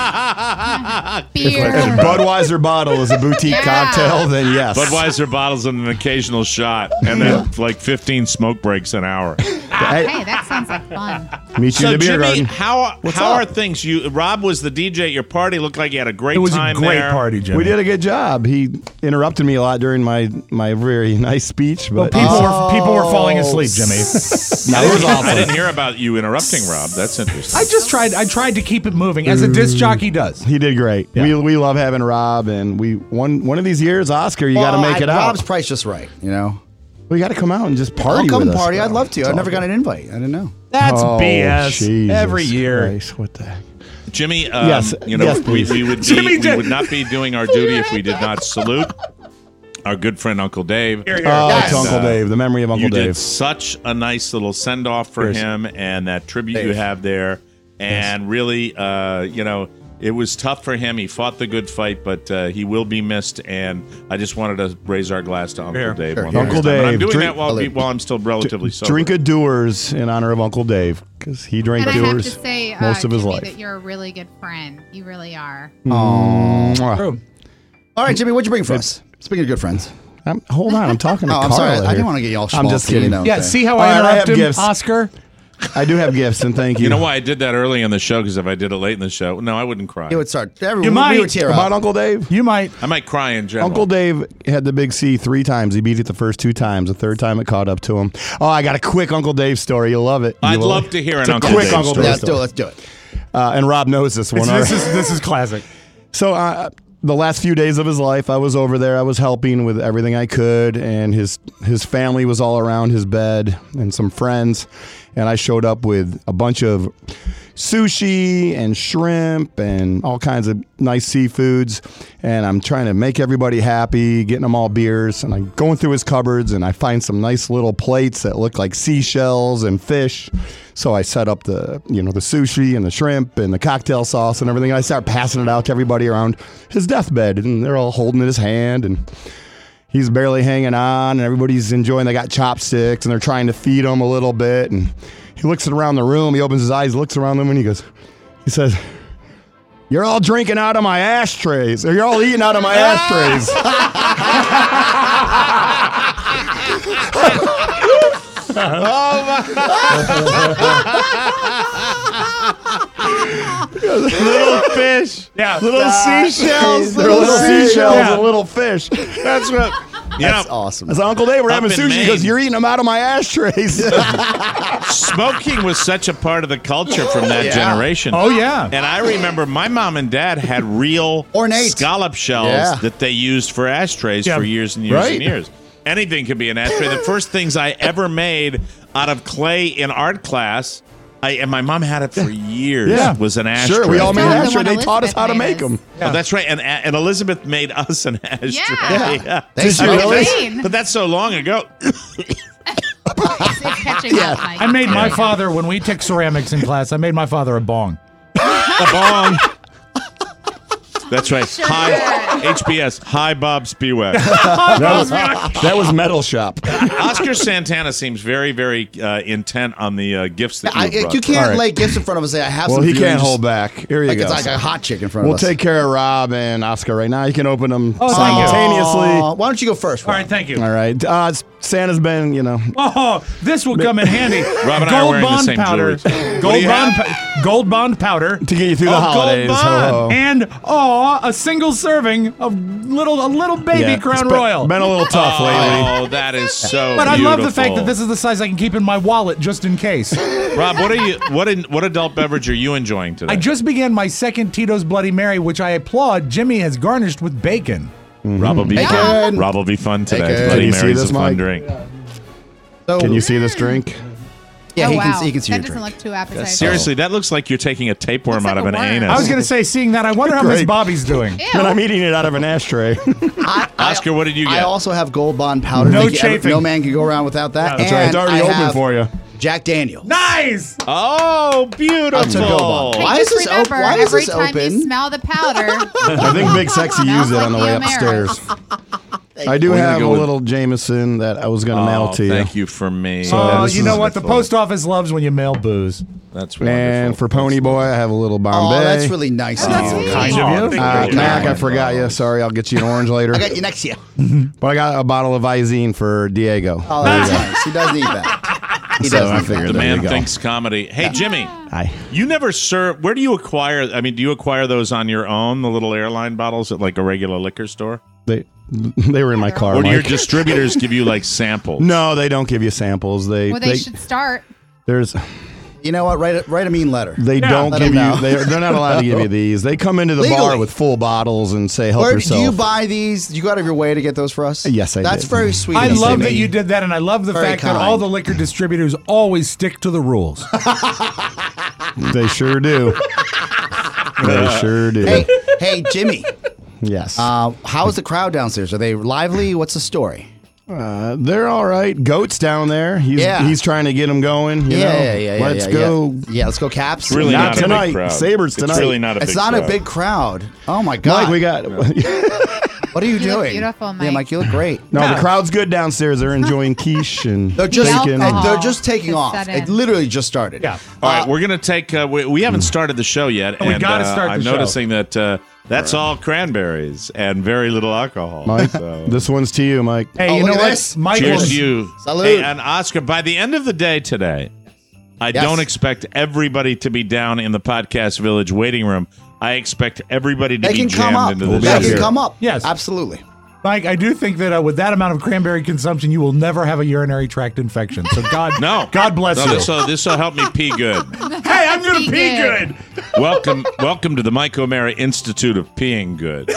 Speaker 7: Beer.
Speaker 8: If Budweiser bottle is a boutique cocktail, then yes.
Speaker 2: Budweiser bottles and an occasional shot, and then like 15 smoke breaks an hour.
Speaker 7: Hey, that sounds like fun.
Speaker 8: Meet you
Speaker 2: So
Speaker 8: in the beer
Speaker 2: Jimmy,
Speaker 8: garden.
Speaker 2: how
Speaker 8: up?
Speaker 2: are things? Rob was the DJ at your party. Looked like you had a great
Speaker 5: It was a
Speaker 2: time
Speaker 5: great
Speaker 2: there.
Speaker 5: party, Jimmy.
Speaker 8: We did a good job. He interrupted me a lot during my very nice speech, but
Speaker 5: People were falling asleep, Jimmy.
Speaker 2: I didn't hear about you interrupting Rob. That's interesting.
Speaker 5: I tried to keep it moving as a disc jockey does.
Speaker 8: he did great.
Speaker 5: Yeah.
Speaker 8: We love having Rob, and we one of these years, Oscar, you got to make it out.
Speaker 3: Rob's price just right, you know.
Speaker 8: We got to come out and just
Speaker 3: I'll
Speaker 8: party
Speaker 3: come
Speaker 8: with us.
Speaker 3: party. I'd love to.
Speaker 8: It's
Speaker 3: I've
Speaker 8: all
Speaker 3: never
Speaker 8: good.
Speaker 3: got an invite. I didn't know.
Speaker 5: That's
Speaker 8: Oh,
Speaker 5: BS.
Speaker 8: Jesus
Speaker 5: Every year.
Speaker 8: Christ, what the heck?
Speaker 2: Jimmy,
Speaker 8: Yes, yes,
Speaker 2: we
Speaker 8: please.
Speaker 2: would
Speaker 5: Jimmy
Speaker 2: we
Speaker 5: did-
Speaker 2: would not be doing our duty if we did not salute our good friend Uncle Dave.
Speaker 8: Oh,
Speaker 3: Yes.
Speaker 8: it's Uncle Dave, the memory of Uncle
Speaker 2: You did
Speaker 8: Dave.
Speaker 2: such a nice little send off for
Speaker 8: Cheers.
Speaker 2: him, and that tribute you
Speaker 3: Dave.
Speaker 2: have there, and really, it was tough for him. He fought the good fight, but he will be missed. And I just wanted to raise our glass to Uncle Dave.
Speaker 3: Sure.
Speaker 2: one last
Speaker 8: Uncle
Speaker 2: time. And I'm
Speaker 8: Dave,
Speaker 2: doing
Speaker 8: drink-
Speaker 2: that while I'm still relatively sober.
Speaker 8: Drink a Doers in honor of Uncle Dave because he drank
Speaker 7: And I have to
Speaker 8: Doers
Speaker 7: say,
Speaker 8: most of his
Speaker 7: Jimmy,
Speaker 8: life.
Speaker 7: that you're a really good friend. You really are.
Speaker 8: Mwah.
Speaker 5: True.
Speaker 3: All right, Jimmy, what'd you bring for us? Speaking of good friends.
Speaker 8: Hold on, I'm talking to
Speaker 3: Oh, I'm
Speaker 8: Carla
Speaker 3: sorry. I
Speaker 8: here.
Speaker 3: didn't want to get you all
Speaker 8: I'm just
Speaker 3: schmaltzy,
Speaker 8: kidding.
Speaker 3: you know.
Speaker 5: Yeah,
Speaker 3: Okay.
Speaker 5: see how
Speaker 8: All
Speaker 5: I
Speaker 8: right, I
Speaker 5: interrupt
Speaker 8: have
Speaker 5: him,
Speaker 8: gifts.
Speaker 5: Oscar?
Speaker 8: I do have gifts, and thank you.
Speaker 2: You know why I did that early in the show? Because if I did it late in the show, no, I wouldn't cry.
Speaker 3: It would start.
Speaker 5: You
Speaker 3: We
Speaker 5: might.
Speaker 3: would tear
Speaker 8: About
Speaker 3: up.
Speaker 8: Uncle Dave?
Speaker 5: You might.
Speaker 2: I might cry in general.
Speaker 8: Uncle Dave had the big C 3 times. He beat it the first 2 times. The third time it caught up to him. Oh, I got a quick Uncle Dave story. You'll love it.
Speaker 2: I'd
Speaker 8: You will.
Speaker 2: love to hear an
Speaker 8: It's a
Speaker 2: Uncle
Speaker 8: quick
Speaker 2: Dave
Speaker 8: Uncle
Speaker 2: story.
Speaker 8: Dave
Speaker 3: Yeah, let's do it.
Speaker 8: story.
Speaker 3: Let's do it.
Speaker 8: And Rob knows this one.
Speaker 5: This is classic.
Speaker 8: So the last few days of his life, I was over there. I was helping with everything I could, and his family was all around his bed and some friends. And I showed up with a bunch of sushi and shrimp and all kinds of nice seafoods. And I'm trying to make everybody happy, getting them all beers. And I'm going through his cupboards, and I find some nice little plates that look like seashells and fish. So I set up the sushi and the shrimp and the cocktail sauce and everything. And I start passing it out to everybody around his deathbed, and they're all holding his hand, and he's barely hanging on, and everybody's enjoying. They got chopsticks, and they're trying to feed him a little bit. And he looks around the room. He opens his eyes, looks around them, and he says, "You're all drinking out of my ashtrays, or you're all eating out of my ashtrays." Little fish.
Speaker 5: Yeah.
Speaker 8: Little seashells.
Speaker 3: They're
Speaker 8: Little seashells
Speaker 5: Yeah.
Speaker 8: and little fish. That's what.
Speaker 3: That's awesome.
Speaker 8: I said, Uncle Dave, we're
Speaker 2: Up
Speaker 8: having
Speaker 2: in
Speaker 8: sushi. He goes,
Speaker 2: Maine.
Speaker 8: "You're eating them out of my ashtrays."
Speaker 2: Smoking was such a part of the culture from that generation.
Speaker 5: Oh, yeah.
Speaker 2: And I remember my mom and dad had real
Speaker 3: Ornate.
Speaker 2: scallop shells
Speaker 3: Yeah.
Speaker 2: that they used for ashtrays
Speaker 5: Yeah.
Speaker 2: for years and years
Speaker 8: Right.
Speaker 2: and years. Anything could be an ashtray. The first things I ever made out of clay in art class And my mom had it for years.
Speaker 8: Yeah.
Speaker 2: It was an ashtray.
Speaker 8: Sure, we all made
Speaker 7: Still the
Speaker 8: ashtray.
Speaker 7: one
Speaker 8: They taught us how to make
Speaker 7: Elizabeth
Speaker 8: them.
Speaker 2: Oh, that's right. And Elizabeth made us an ashtray.
Speaker 7: Yeah.
Speaker 3: Thanks,
Speaker 8: Did you really?
Speaker 7: Insane.
Speaker 2: But that's so long ago.
Speaker 7: It's catching up, Mike.
Speaker 5: I made my father, when we took ceramics in class, I made my father a bong.
Speaker 2: A bong. That's right. Hi, HBS. Hi, Bob Spiewak.
Speaker 8: That was Metal Shop.
Speaker 2: Oscar Santana seems very, very intent on the gifts that you brought.
Speaker 3: You can't
Speaker 8: All right.
Speaker 3: lay gifts in front of us and say, I have
Speaker 8: Well,
Speaker 3: some
Speaker 8: he
Speaker 3: for you,
Speaker 8: can't
Speaker 3: and just-
Speaker 8: hold back. Here you
Speaker 3: Like
Speaker 8: go.
Speaker 3: it's like a hot chick in front
Speaker 8: We'll
Speaker 3: of us.
Speaker 8: take care of Rob and Oscar right now. You can open them
Speaker 5: thank you.
Speaker 8: simultaneously.
Speaker 3: Why don't you go first?
Speaker 5: All right, thank you.
Speaker 8: All right. Santa's been,
Speaker 5: Oh, this will come in handy.
Speaker 2: Rob and I are wearing the same
Speaker 5: powder.
Speaker 2: jewelry. What do you
Speaker 5: Gold bond powder.
Speaker 8: to get you through the
Speaker 2: Gold
Speaker 8: holidays.
Speaker 2: Bond.
Speaker 8: Ho, ho.
Speaker 5: And a single serving of a little baby
Speaker 8: Yeah,
Speaker 5: Crown
Speaker 8: it's
Speaker 5: Royal.
Speaker 8: Been a little tough lately.
Speaker 2: Oh, that is so
Speaker 5: But I love the fact
Speaker 2: beautiful.
Speaker 5: that this is the size I can keep in my wallet just in case.
Speaker 2: Rob, what adult beverage are you enjoying today?
Speaker 5: I just began my second Tito's Bloody Mary, which I applaud. Jimmy has garnished with bacon.
Speaker 2: Rob will be
Speaker 3: Bacon.
Speaker 2: fun. Rob will be fun today.
Speaker 3: Bacon.
Speaker 2: Bloody
Speaker 8: Can you see
Speaker 2: Mary's
Speaker 8: this,
Speaker 2: a fun
Speaker 8: Mike?
Speaker 2: drink.
Speaker 3: So,
Speaker 8: Can you see this drink?
Speaker 3: Yeah,
Speaker 7: Oh,
Speaker 3: he
Speaker 7: wow.
Speaker 3: can see
Speaker 7: that
Speaker 3: your
Speaker 7: doesn't
Speaker 3: drink.
Speaker 7: look too appetizing.
Speaker 2: Seriously, that looks like you're taking a tapeworm
Speaker 7: Looks
Speaker 2: out of
Speaker 7: like
Speaker 2: an
Speaker 7: a worm.
Speaker 2: anus.
Speaker 5: I was going to say, seeing that, I wonder how Miss
Speaker 8: Great.
Speaker 5: Bobby's doing.
Speaker 7: Ew.
Speaker 8: And I'm eating it out of an ashtray.
Speaker 2: Oscar, what did you
Speaker 3: I
Speaker 2: get?
Speaker 3: also have Gold Bond powder.
Speaker 5: No
Speaker 3: Think
Speaker 5: chafing.
Speaker 3: No man can go around without that.
Speaker 8: That's right. It's
Speaker 3: And
Speaker 8: already
Speaker 3: I
Speaker 8: open
Speaker 3: have
Speaker 8: for you.
Speaker 3: Jack Daniels.
Speaker 5: Nice!
Speaker 2: Oh, beautiful.
Speaker 3: That's a Gold Bond.
Speaker 7: Hey,
Speaker 3: Why
Speaker 7: just
Speaker 3: is this
Speaker 7: remember,
Speaker 3: why is
Speaker 7: every
Speaker 3: this
Speaker 7: time you
Speaker 3: open?
Speaker 7: smell the powder,
Speaker 8: I think Big Sexy used it on the way
Speaker 7: like the
Speaker 8: upstairs. I do
Speaker 2: We're gonna
Speaker 8: have
Speaker 2: go
Speaker 8: a
Speaker 2: with-
Speaker 8: little Jameson that I was going to mail to you.
Speaker 2: Thank you for me.
Speaker 5: Oh,
Speaker 8: this
Speaker 5: you know
Speaker 8: is
Speaker 5: what? The post office loves when you mail booze.
Speaker 2: That's
Speaker 8: And
Speaker 2: wonderful.
Speaker 8: for Pony Boy, I have a little Bombay.
Speaker 3: Oh, that's really nice of
Speaker 7: that's
Speaker 3: you.
Speaker 7: sweet.
Speaker 5: Kind of you.
Speaker 8: Mac, I forgot you. Sorry, I'll get you an orange later.
Speaker 3: I got you next year.
Speaker 8: But I got a bottle of Visine for Diego.
Speaker 3: Oh, that's nice. He does need that. He
Speaker 8: So
Speaker 3: does
Speaker 8: I
Speaker 3: need
Speaker 8: figured
Speaker 3: that.
Speaker 2: the
Speaker 8: there
Speaker 2: man
Speaker 8: you go.
Speaker 2: thinks comedy. Hey, Jimmy,
Speaker 8: Hi.
Speaker 2: you never serve. Where do you acquire? I mean, do you acquire those on your own, the little airline bottles at like a regular liquor store?
Speaker 8: They were in my car.
Speaker 2: Or do your
Speaker 8: Mike.
Speaker 2: distributors give you like samples?
Speaker 8: No, they don't give you samples.
Speaker 7: well, they should start.
Speaker 8: There's
Speaker 3: You know what? Write a mean letter.
Speaker 8: they don't
Speaker 3: let
Speaker 8: give
Speaker 3: them
Speaker 8: you.
Speaker 3: know.
Speaker 8: They're not allowed to give you these. They come into the bar
Speaker 3: Legally.
Speaker 8: with full bottles and say, "Help
Speaker 3: Where do
Speaker 8: yourself."
Speaker 3: you buy these? Do you go out of your way to get those for us?
Speaker 8: Yes, I
Speaker 3: That's
Speaker 8: did.
Speaker 3: very sweet.
Speaker 5: I
Speaker 3: of you,
Speaker 5: love
Speaker 3: Jimmy.
Speaker 5: that you did that, and I love the
Speaker 3: Very
Speaker 5: fact that
Speaker 3: kind.
Speaker 5: all the liquor distributors always stick to the rules.
Speaker 8: They sure do. They sure do.
Speaker 3: Hey, Jimmy.
Speaker 8: Yes.
Speaker 3: How's the crowd downstairs? Are they lively? What's the story?
Speaker 8: They're all right. Goat's down there.
Speaker 3: Yeah.
Speaker 8: He's trying to get them going. You know? Let's go.
Speaker 3: Yeah, let's go, Caps.
Speaker 2: It's really
Speaker 8: Not
Speaker 2: not, a
Speaker 8: tonight.
Speaker 2: big crowd.
Speaker 8: Sabres
Speaker 2: It's
Speaker 8: tonight.
Speaker 2: really not a
Speaker 3: It's
Speaker 2: big
Speaker 3: not
Speaker 2: crowd.
Speaker 3: a big crowd. Oh my God.
Speaker 8: Mike, we got.
Speaker 3: What are you
Speaker 7: You look
Speaker 3: doing?
Speaker 7: beautiful,
Speaker 3: Yeah,
Speaker 7: Mike.
Speaker 3: Mike, you look great.
Speaker 8: No, the crowd's good downstairs. They're enjoying quiche and
Speaker 3: They're just
Speaker 8: bacon.
Speaker 7: Alcohol.
Speaker 3: they're just taking
Speaker 7: Just
Speaker 3: off.
Speaker 7: set
Speaker 3: It
Speaker 7: in.
Speaker 3: literally just started.
Speaker 5: Yeah.
Speaker 2: All right, we're gonna take. We haven't started the show yet,
Speaker 5: We
Speaker 2: and
Speaker 5: gotta start
Speaker 2: I'm
Speaker 5: the show.
Speaker 2: noticing that that's all cranberries and very little alcohol.
Speaker 8: Mike,
Speaker 2: So.
Speaker 8: this one's to you, Mike.
Speaker 5: Hey,
Speaker 3: Oh,
Speaker 5: you
Speaker 3: look
Speaker 5: know
Speaker 3: at
Speaker 5: what?
Speaker 3: this.
Speaker 5: Mike
Speaker 2: Cheers
Speaker 5: was-
Speaker 2: to you.
Speaker 3: Salud.
Speaker 2: Hey, and Oscar, by the end of the day today, I
Speaker 3: Yes.
Speaker 2: don't expect everybody to be down in the Podcast Village waiting room. I expect everybody to
Speaker 3: They
Speaker 2: be
Speaker 3: can come
Speaker 2: jammed
Speaker 3: up.
Speaker 2: into
Speaker 8: We'll
Speaker 2: the
Speaker 8: be
Speaker 3: They
Speaker 8: out
Speaker 2: show.
Speaker 3: can
Speaker 8: here.
Speaker 3: come up.
Speaker 5: Yes.
Speaker 3: Absolutely.
Speaker 5: Mike, I do think that with that amount of cranberry consumption, you will never have a urinary tract infection. So God,
Speaker 2: No,
Speaker 5: God bless
Speaker 2: no,
Speaker 5: you.
Speaker 2: This will help me pee good.
Speaker 5: Hey, I'm gonna
Speaker 7: Be
Speaker 5: pee
Speaker 7: good.
Speaker 5: good.
Speaker 2: Welcome to the Mike O'Mara Institute of Peeing Good.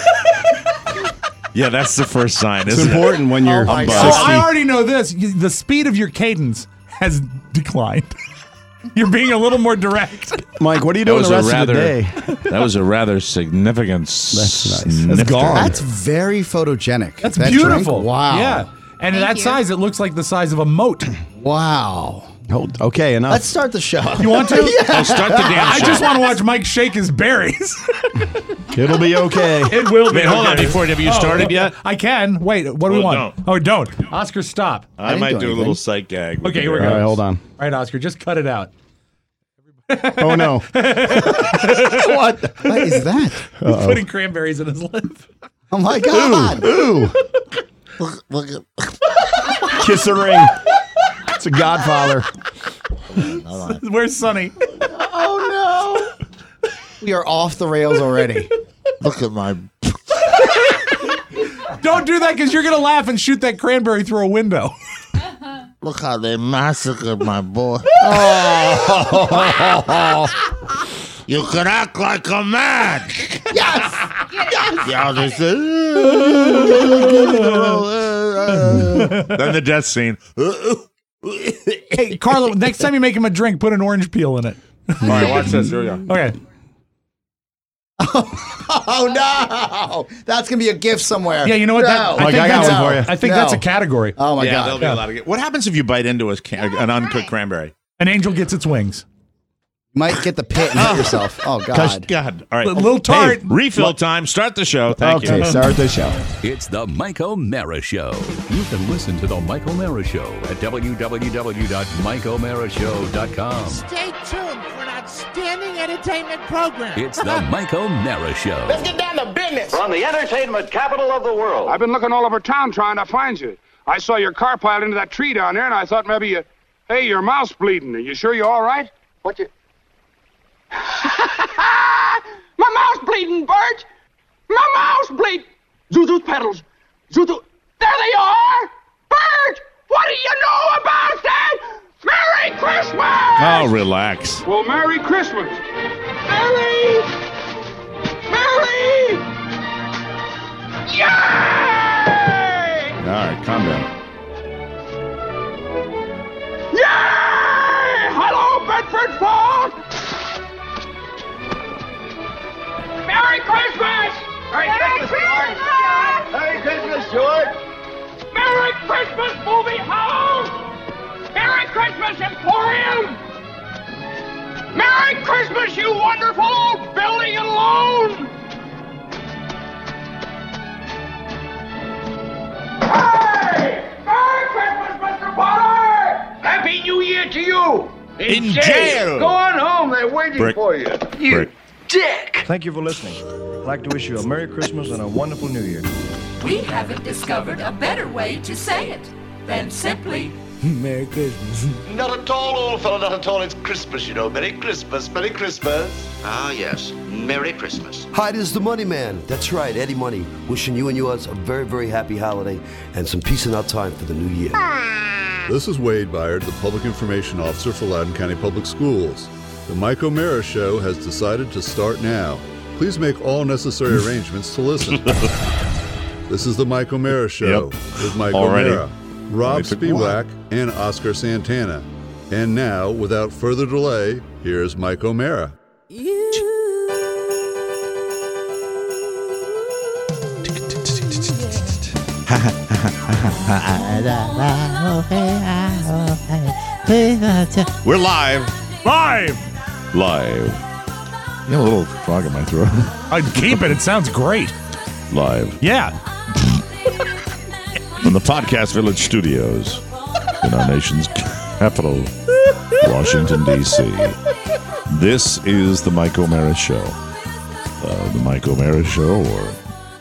Speaker 2: Yeah, that's the first sign,
Speaker 8: It's
Speaker 2: isn't it?
Speaker 8: important when you're
Speaker 3: my
Speaker 8: 60.
Speaker 3: God.
Speaker 5: Oh, I already know this. The speed of your cadence has declined. You're being a little more direct.
Speaker 8: Mike, what are you doing the rest of the day?
Speaker 2: That was a rather significant.
Speaker 8: That's nice. That's gone.
Speaker 3: That's very photogenic.
Speaker 5: That's
Speaker 3: That
Speaker 5: beautiful.
Speaker 3: drink? Wow.
Speaker 5: Yeah. And at
Speaker 7: Thank
Speaker 5: that
Speaker 7: you.
Speaker 5: size, it looks like the size of a moat.
Speaker 3: Wow.
Speaker 8: Okay, enough.
Speaker 3: Let's start the show.
Speaker 5: You want to?
Speaker 2: Oh, start the damn
Speaker 5: I
Speaker 2: show.
Speaker 5: just want to watch Mike shake his berries.
Speaker 8: It'll be okay.
Speaker 5: It will be.
Speaker 2: Wait, hold on.
Speaker 5: okay.
Speaker 2: Before have you started yet?
Speaker 5: I can. Wait, what do we
Speaker 2: Well,
Speaker 5: want?
Speaker 2: don't.
Speaker 5: Oh, don't. Oscar, stop. All
Speaker 2: I
Speaker 3: didn't
Speaker 2: might
Speaker 3: do
Speaker 2: do a
Speaker 3: anything.
Speaker 2: little sight gag. with
Speaker 5: Okay,
Speaker 2: the
Speaker 5: here we
Speaker 2: girl.
Speaker 5: go.
Speaker 8: All right, hold on.
Speaker 5: right, Oscar, just cut it out.
Speaker 8: Oh, no.
Speaker 3: What is that?
Speaker 5: He's putting cranberries in his lip.
Speaker 3: Oh my God.
Speaker 8: Ooh. Kiss a ring. It's a Godfather.
Speaker 5: Where's Sonny?
Speaker 3: Oh no. We are off the rails already.
Speaker 10: Look at my.
Speaker 5: Don't do that because you're going to laugh and shoot that cranberry through a window.
Speaker 10: Look how they massacred my boy. You can act like a man.
Speaker 3: Yes.
Speaker 10: Yeah, they say.
Speaker 2: Then the death scene.
Speaker 5: Hey, Carlo, next time you make him a drink, put an orange peel in it.
Speaker 11: All right, watch this. Here we go.
Speaker 5: Okay.
Speaker 3: Oh no! That's gonna be a gift somewhere.
Speaker 5: Yeah, you know what?
Speaker 3: No.
Speaker 5: I
Speaker 8: got one for you.
Speaker 5: think that's a category.
Speaker 3: Oh my god!
Speaker 2: There'll be a lot of What happens if you bite into an uncooked cranberry?
Speaker 5: An angel gets its wings.
Speaker 3: You might get the pit and hit yourself. Oh god!
Speaker 2: God! All right,
Speaker 5: Little tart.
Speaker 2: Hey, refill time. Start the show. Thank you.
Speaker 8: Okay, start the show.
Speaker 1: It's the Mike O'Mara Show. You can listen to the Mike O'Mara Show at www.mikeomarashow.com.
Speaker 10: Stay tuned for an outstanding entertainment program.
Speaker 1: It's the Mike O'Mara Show.
Speaker 10: Let's get down to business.
Speaker 12: From the entertainment capital of the world.
Speaker 13: I've been looking all over town trying to find you. I saw your car piled into that tree down there, and I thought maybe you... Hey, your mouth's bleeding. Are you sure you're all right?
Speaker 10: What you... My mouth's bleeding, Bert! My mouth's bleeding! Zuzu's pedals. Zuzu... There they are! Bert! What do you know about that? Merry Christmas!
Speaker 2: Oh, relax.
Speaker 13: Well, Merry Christmas.
Speaker 10: Merry! Merry! Yay!
Speaker 2: All right, calm down.
Speaker 10: Yay! Hello, Bedford Falls! Merry Christmas! Merry Christmas, George! Merry Christmas, George! Merry Christmas, movie house! Merry Christmas, Emporium! Merry Christmas, you wonderful old building and loan! Hey! Merry Christmas, Mr. Potter! Happy New Year to you!
Speaker 2: In jail!
Speaker 10: Go on home, they're waiting
Speaker 2: Brick.
Speaker 10: for you.
Speaker 2: Brick.
Speaker 10: Dick!
Speaker 14: Thank you for listening. I'd like to wish you a Merry Christmas and a wonderful New Year.
Speaker 15: We haven't discovered a better way to say it than simply
Speaker 14: Merry Christmas.
Speaker 12: Not at all, old fellow, not at all. It's Christmas, you know. Merry Christmas, Merry Christmas. Ah, yes. Merry Christmas.
Speaker 16: Hi, this is the Money Man. That's right, Eddie Money. Wishing you and yours a very, very happy holiday and some peace in our time for the new year.
Speaker 17: This is Wade Byard, the Public Information Officer for Loudoun County Public Schools. The Mike O'Mara Show has decided to start now. Please make all necessary arrangements to listen. This is the Mike O'Mara Show with Mike O'Mara, Rob Spiewak, and Oscar Santana. And now, without further delay, here's Mike O'Mara.
Speaker 2: We're live.
Speaker 5: Live.
Speaker 2: You have a little frog in my throat.
Speaker 5: I'd keep it. It sounds great.
Speaker 2: Live.
Speaker 5: Yeah.
Speaker 2: From the Podcast Village Studios in our nation's capital, Washington, D.C. This is the Mike O'Mara Show. The Mike O'Mara Show, or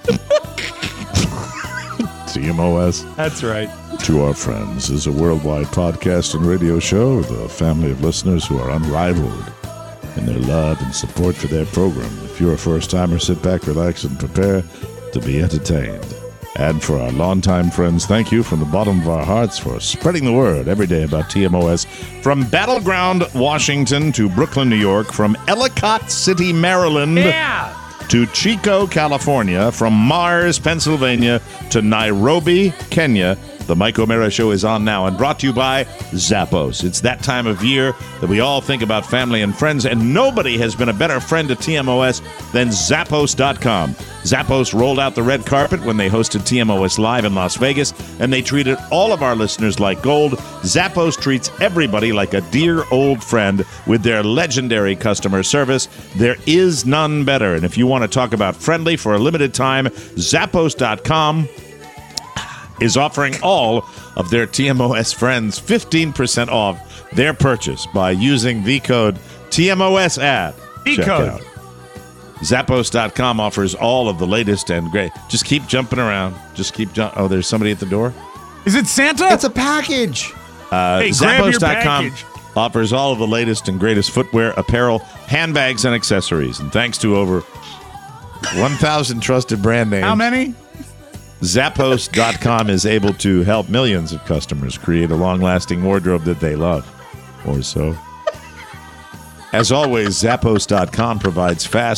Speaker 2: TMOS.
Speaker 5: That's right.
Speaker 2: To Our Friends is a worldwide podcast and radio show with a family of listeners who are unrivaled in their love and support for their program. If you're a first-timer, sit back, relax, and prepare to be entertained. And for our longtime friends, thank you from the bottom of our hearts for spreading the word every day about TMOS. From Battleground, Washington to Brooklyn, New York, from Ellicott City, Maryland to Chico, California, from Mars, Pennsylvania to Nairobi, Kenya. The Mike O'Mara Show is on now and brought to you by Zappos. It's that time of year that we all think about family and friends, and nobody has been a better friend to TMOS than Zappos.com. Zappos rolled out the red carpet when they hosted TMOS Live in Las Vegas, and they treated all of our listeners like gold. Zappos treats everybody like a dear old friend with their legendary customer service. There is none better. And if you want to talk about friendly for a limited time, Zappos.com is offering all of their TMOS friends 15% off their purchase by using the code TMOS at checkout. Zappos.com offers all of the latest and great. Just keep jumping around. Oh, there's somebody at the door?
Speaker 5: Is it Santa?
Speaker 3: It's a package.
Speaker 5: Hey, grab your
Speaker 2: Zappos.com
Speaker 5: package.
Speaker 2: offers all of the latest and greatest footwear, apparel, handbags, and accessories. And thanks to over 1,000 trusted brand names.
Speaker 5: How many?
Speaker 2: Zappos.com is able to help millions of customers create a long-lasting wardrobe that they love, or so. As always, Zappos.com provides fast,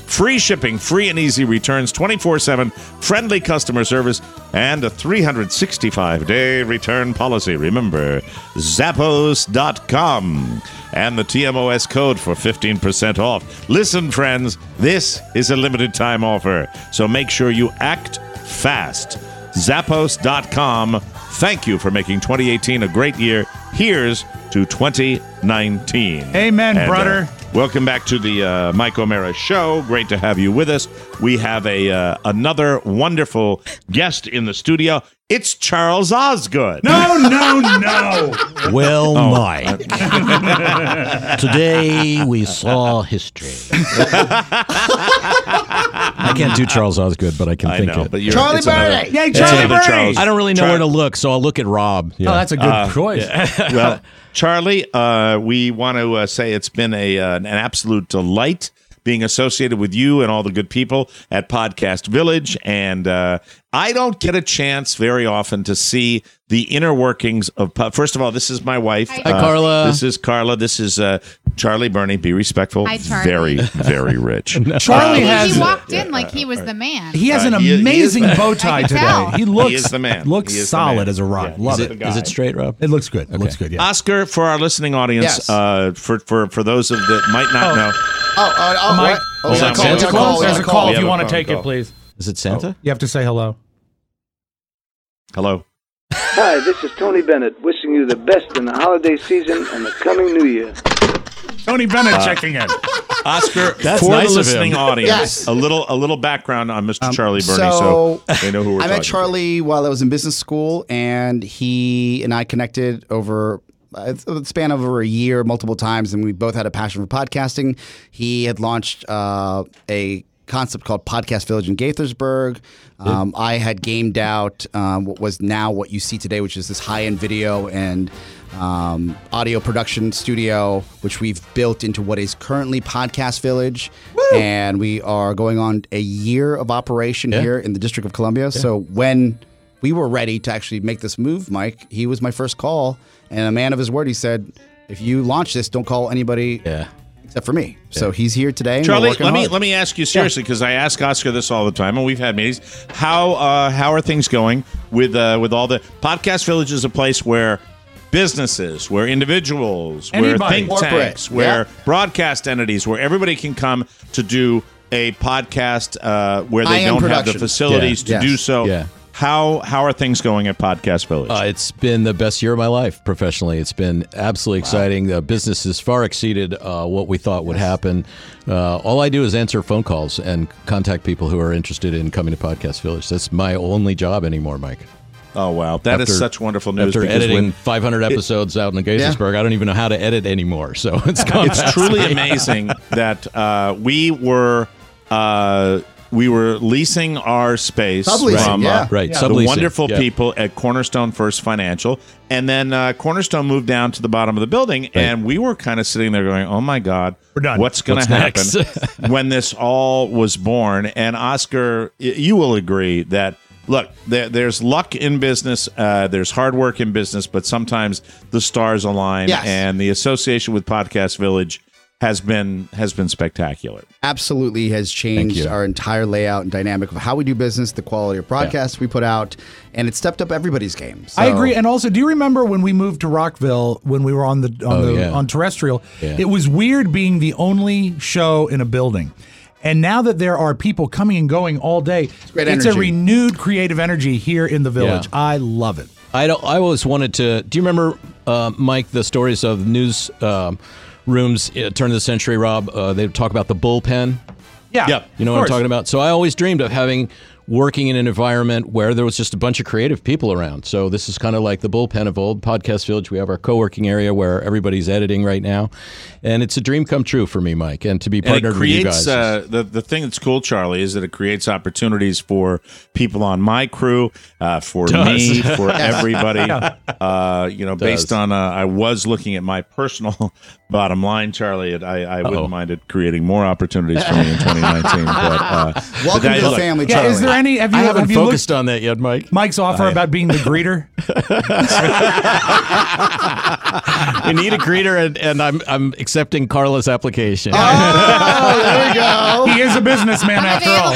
Speaker 2: free shipping, free and easy returns, 24/7 friendly customer service, and a 365-day return policy. Remember, Zappos.com and the TMOS code for 15% off. Listen, friends, this is a limited time offer, so make sure you act fast. Zappos.com. Thank you for making 2018 a great year. Here's to 2019.
Speaker 5: Amen, brother.
Speaker 2: Welcome back to the Mike O'Mara Show. Great to have you with us. We have another wonderful guest in the studio. It's Charles Osgood.
Speaker 5: No.
Speaker 18: Well, Mike. Today we saw history. I can't do Charles Osgood, but I can think it.
Speaker 2: But
Speaker 5: Charlie Birdie. Yay, Charlie Birdie.
Speaker 18: I don't really know where to look, so I'll look at Rob.
Speaker 5: Oh, that's a good choice.
Speaker 18: Yeah.
Speaker 2: Well, Charlie, we want to say it's been an absolute delight being associated with you and all the good people at Podcast Village. And I don't get a chance very often to see the inner workings of... First of all, this is my wife.
Speaker 18: Hi, Carla.
Speaker 2: This is Carla. This is Charlie Bernie. Be respectful.
Speaker 7: Hi, Charlie.
Speaker 2: Very, very rich.
Speaker 5: Charlie
Speaker 7: he walked in like he was the man.
Speaker 5: He has an amazing bow tie today.
Speaker 7: tell.
Speaker 5: He looks,
Speaker 2: He is the man.
Speaker 5: looks
Speaker 2: He is the
Speaker 5: solid
Speaker 2: man.
Speaker 5: as a rock.
Speaker 2: Yeah,
Speaker 5: Love
Speaker 2: he's
Speaker 5: it.
Speaker 2: the
Speaker 18: Is it straight, Rob?
Speaker 5: It looks good. It looks good, yeah.
Speaker 2: Oscar, for our listening audience,
Speaker 5: Yes.
Speaker 2: for those of that might not know...
Speaker 5: Mike,
Speaker 2: Hold on,
Speaker 5: Santa Claus? There's a call if you want to
Speaker 2: phone
Speaker 5: take
Speaker 2: call.
Speaker 5: it, please.
Speaker 18: Is it Santa?
Speaker 5: You have to say hello.
Speaker 2: Hello.
Speaker 19: Hi, this is Tony Bennett, wishing you the best in the holiday season and the coming new year.
Speaker 5: Tony Bennett checking in.
Speaker 2: Oscar,
Speaker 18: That's
Speaker 2: for
Speaker 18: nice
Speaker 2: the
Speaker 18: of him.
Speaker 2: listening audience,
Speaker 3: Yes.
Speaker 2: a little background on Mr. Charlie Bernie, so they know who we're
Speaker 3: I
Speaker 2: talking
Speaker 3: met Charlie while I was in business school, and he and I connected over the span of over a year, multiple times, and we both had a passion for podcasting. He had launched a concept called Podcast Village in Gaithersburg. I had gamed out what was now what you see today, which is this high-end video and audio production studio, which we've built into what is currently Podcast Village. Woo! And we are going on a year of operation here in the District of Columbia. So when we were ready to actually make this move, Mike, he was my first call. And a man of his word, he said, if you launch this, don't call anybody except for me. So he's here today. And
Speaker 2: Charlie,
Speaker 3: we're working hard.
Speaker 2: let me ask you seriously, because I ask Oscar this all the time, and we've had meetings. How are things going with all the Podcast Village? Is a place where businesses, where individuals,
Speaker 5: Anybody.
Speaker 2: where think
Speaker 3: Corporate.
Speaker 2: tanks, where broadcast entities, where everybody can come to do a podcast where they
Speaker 3: High-end
Speaker 2: don't have the
Speaker 3: production.
Speaker 2: facilities to
Speaker 3: Yes.
Speaker 2: do so.
Speaker 18: Yeah.
Speaker 2: How are things going at Podcast Village?
Speaker 18: It's been the best year of my life professionally. It's been absolutely exciting. The business has far exceeded what we thought would happen. All I do is answer phone calls and contact people who are interested in coming to Podcast Village. That's my only job anymore, Mike.
Speaker 2: Oh, wow. That is such wonderful news.
Speaker 18: After
Speaker 2: because
Speaker 18: editing 500 episodes out in Gaithersburg, I don't even know how to edit anymore. So it's gone.
Speaker 2: It's truly amazing that we were leasing our space from the
Speaker 18: Subleasing.
Speaker 2: wonderful people at Cornerstone First Financial, and then Cornerstone moved down to the bottom of the building, and we were kind of sitting there going, "Oh my God,
Speaker 5: we're done.
Speaker 2: What's going to happen?" When this all was born, and Oscar, you will agree that. Look, there's luck in business, there's hard work in business, but sometimes the stars align, and the association with Podcast Village has been spectacular.
Speaker 3: Absolutely has changed our entire layout and dynamic of how we do business, the quality of broadcasts we put out, and it stepped up everybody's game. So,
Speaker 5: I agree. And also, do you remember when we moved to Rockville when we were on terrestrial?
Speaker 18: Yeah.
Speaker 5: It was weird being the only show in a building. And now that there are people coming and going all day, it's a renewed creative energy here in the village.
Speaker 18: Yeah.
Speaker 5: I love it.
Speaker 18: I always wanted to. Do you remember, Mike, the stories of news rooms turn of the century? Rob, they talk about the bullpen.
Speaker 5: Yeah,
Speaker 18: you know what I'm talking about. So I always dreamed of working in an environment where there was just a bunch of creative people around. So this is kind of like the bullpen of old Podcast Village. We have our co-working area where everybody's editing right now, and it's a dream come true for me, Mike, and to be partnered with you guys.
Speaker 2: The thing that's cool, Charlie, is that it creates opportunities for people on my crew, for me, for everybody. Based on I was looking at my personal Bottom line, Charlie, I wouldn't mind it creating more opportunities for me in 2019.
Speaker 3: Welcome to the family, Charlie.
Speaker 5: Is there any?
Speaker 18: I haven't focused on that yet, Mike.
Speaker 5: Mike's offer about being the greeter.
Speaker 18: We need a greeter, and I'm accepting Carla's application.
Speaker 3: Oh, there we go.
Speaker 5: He is a businessman after all.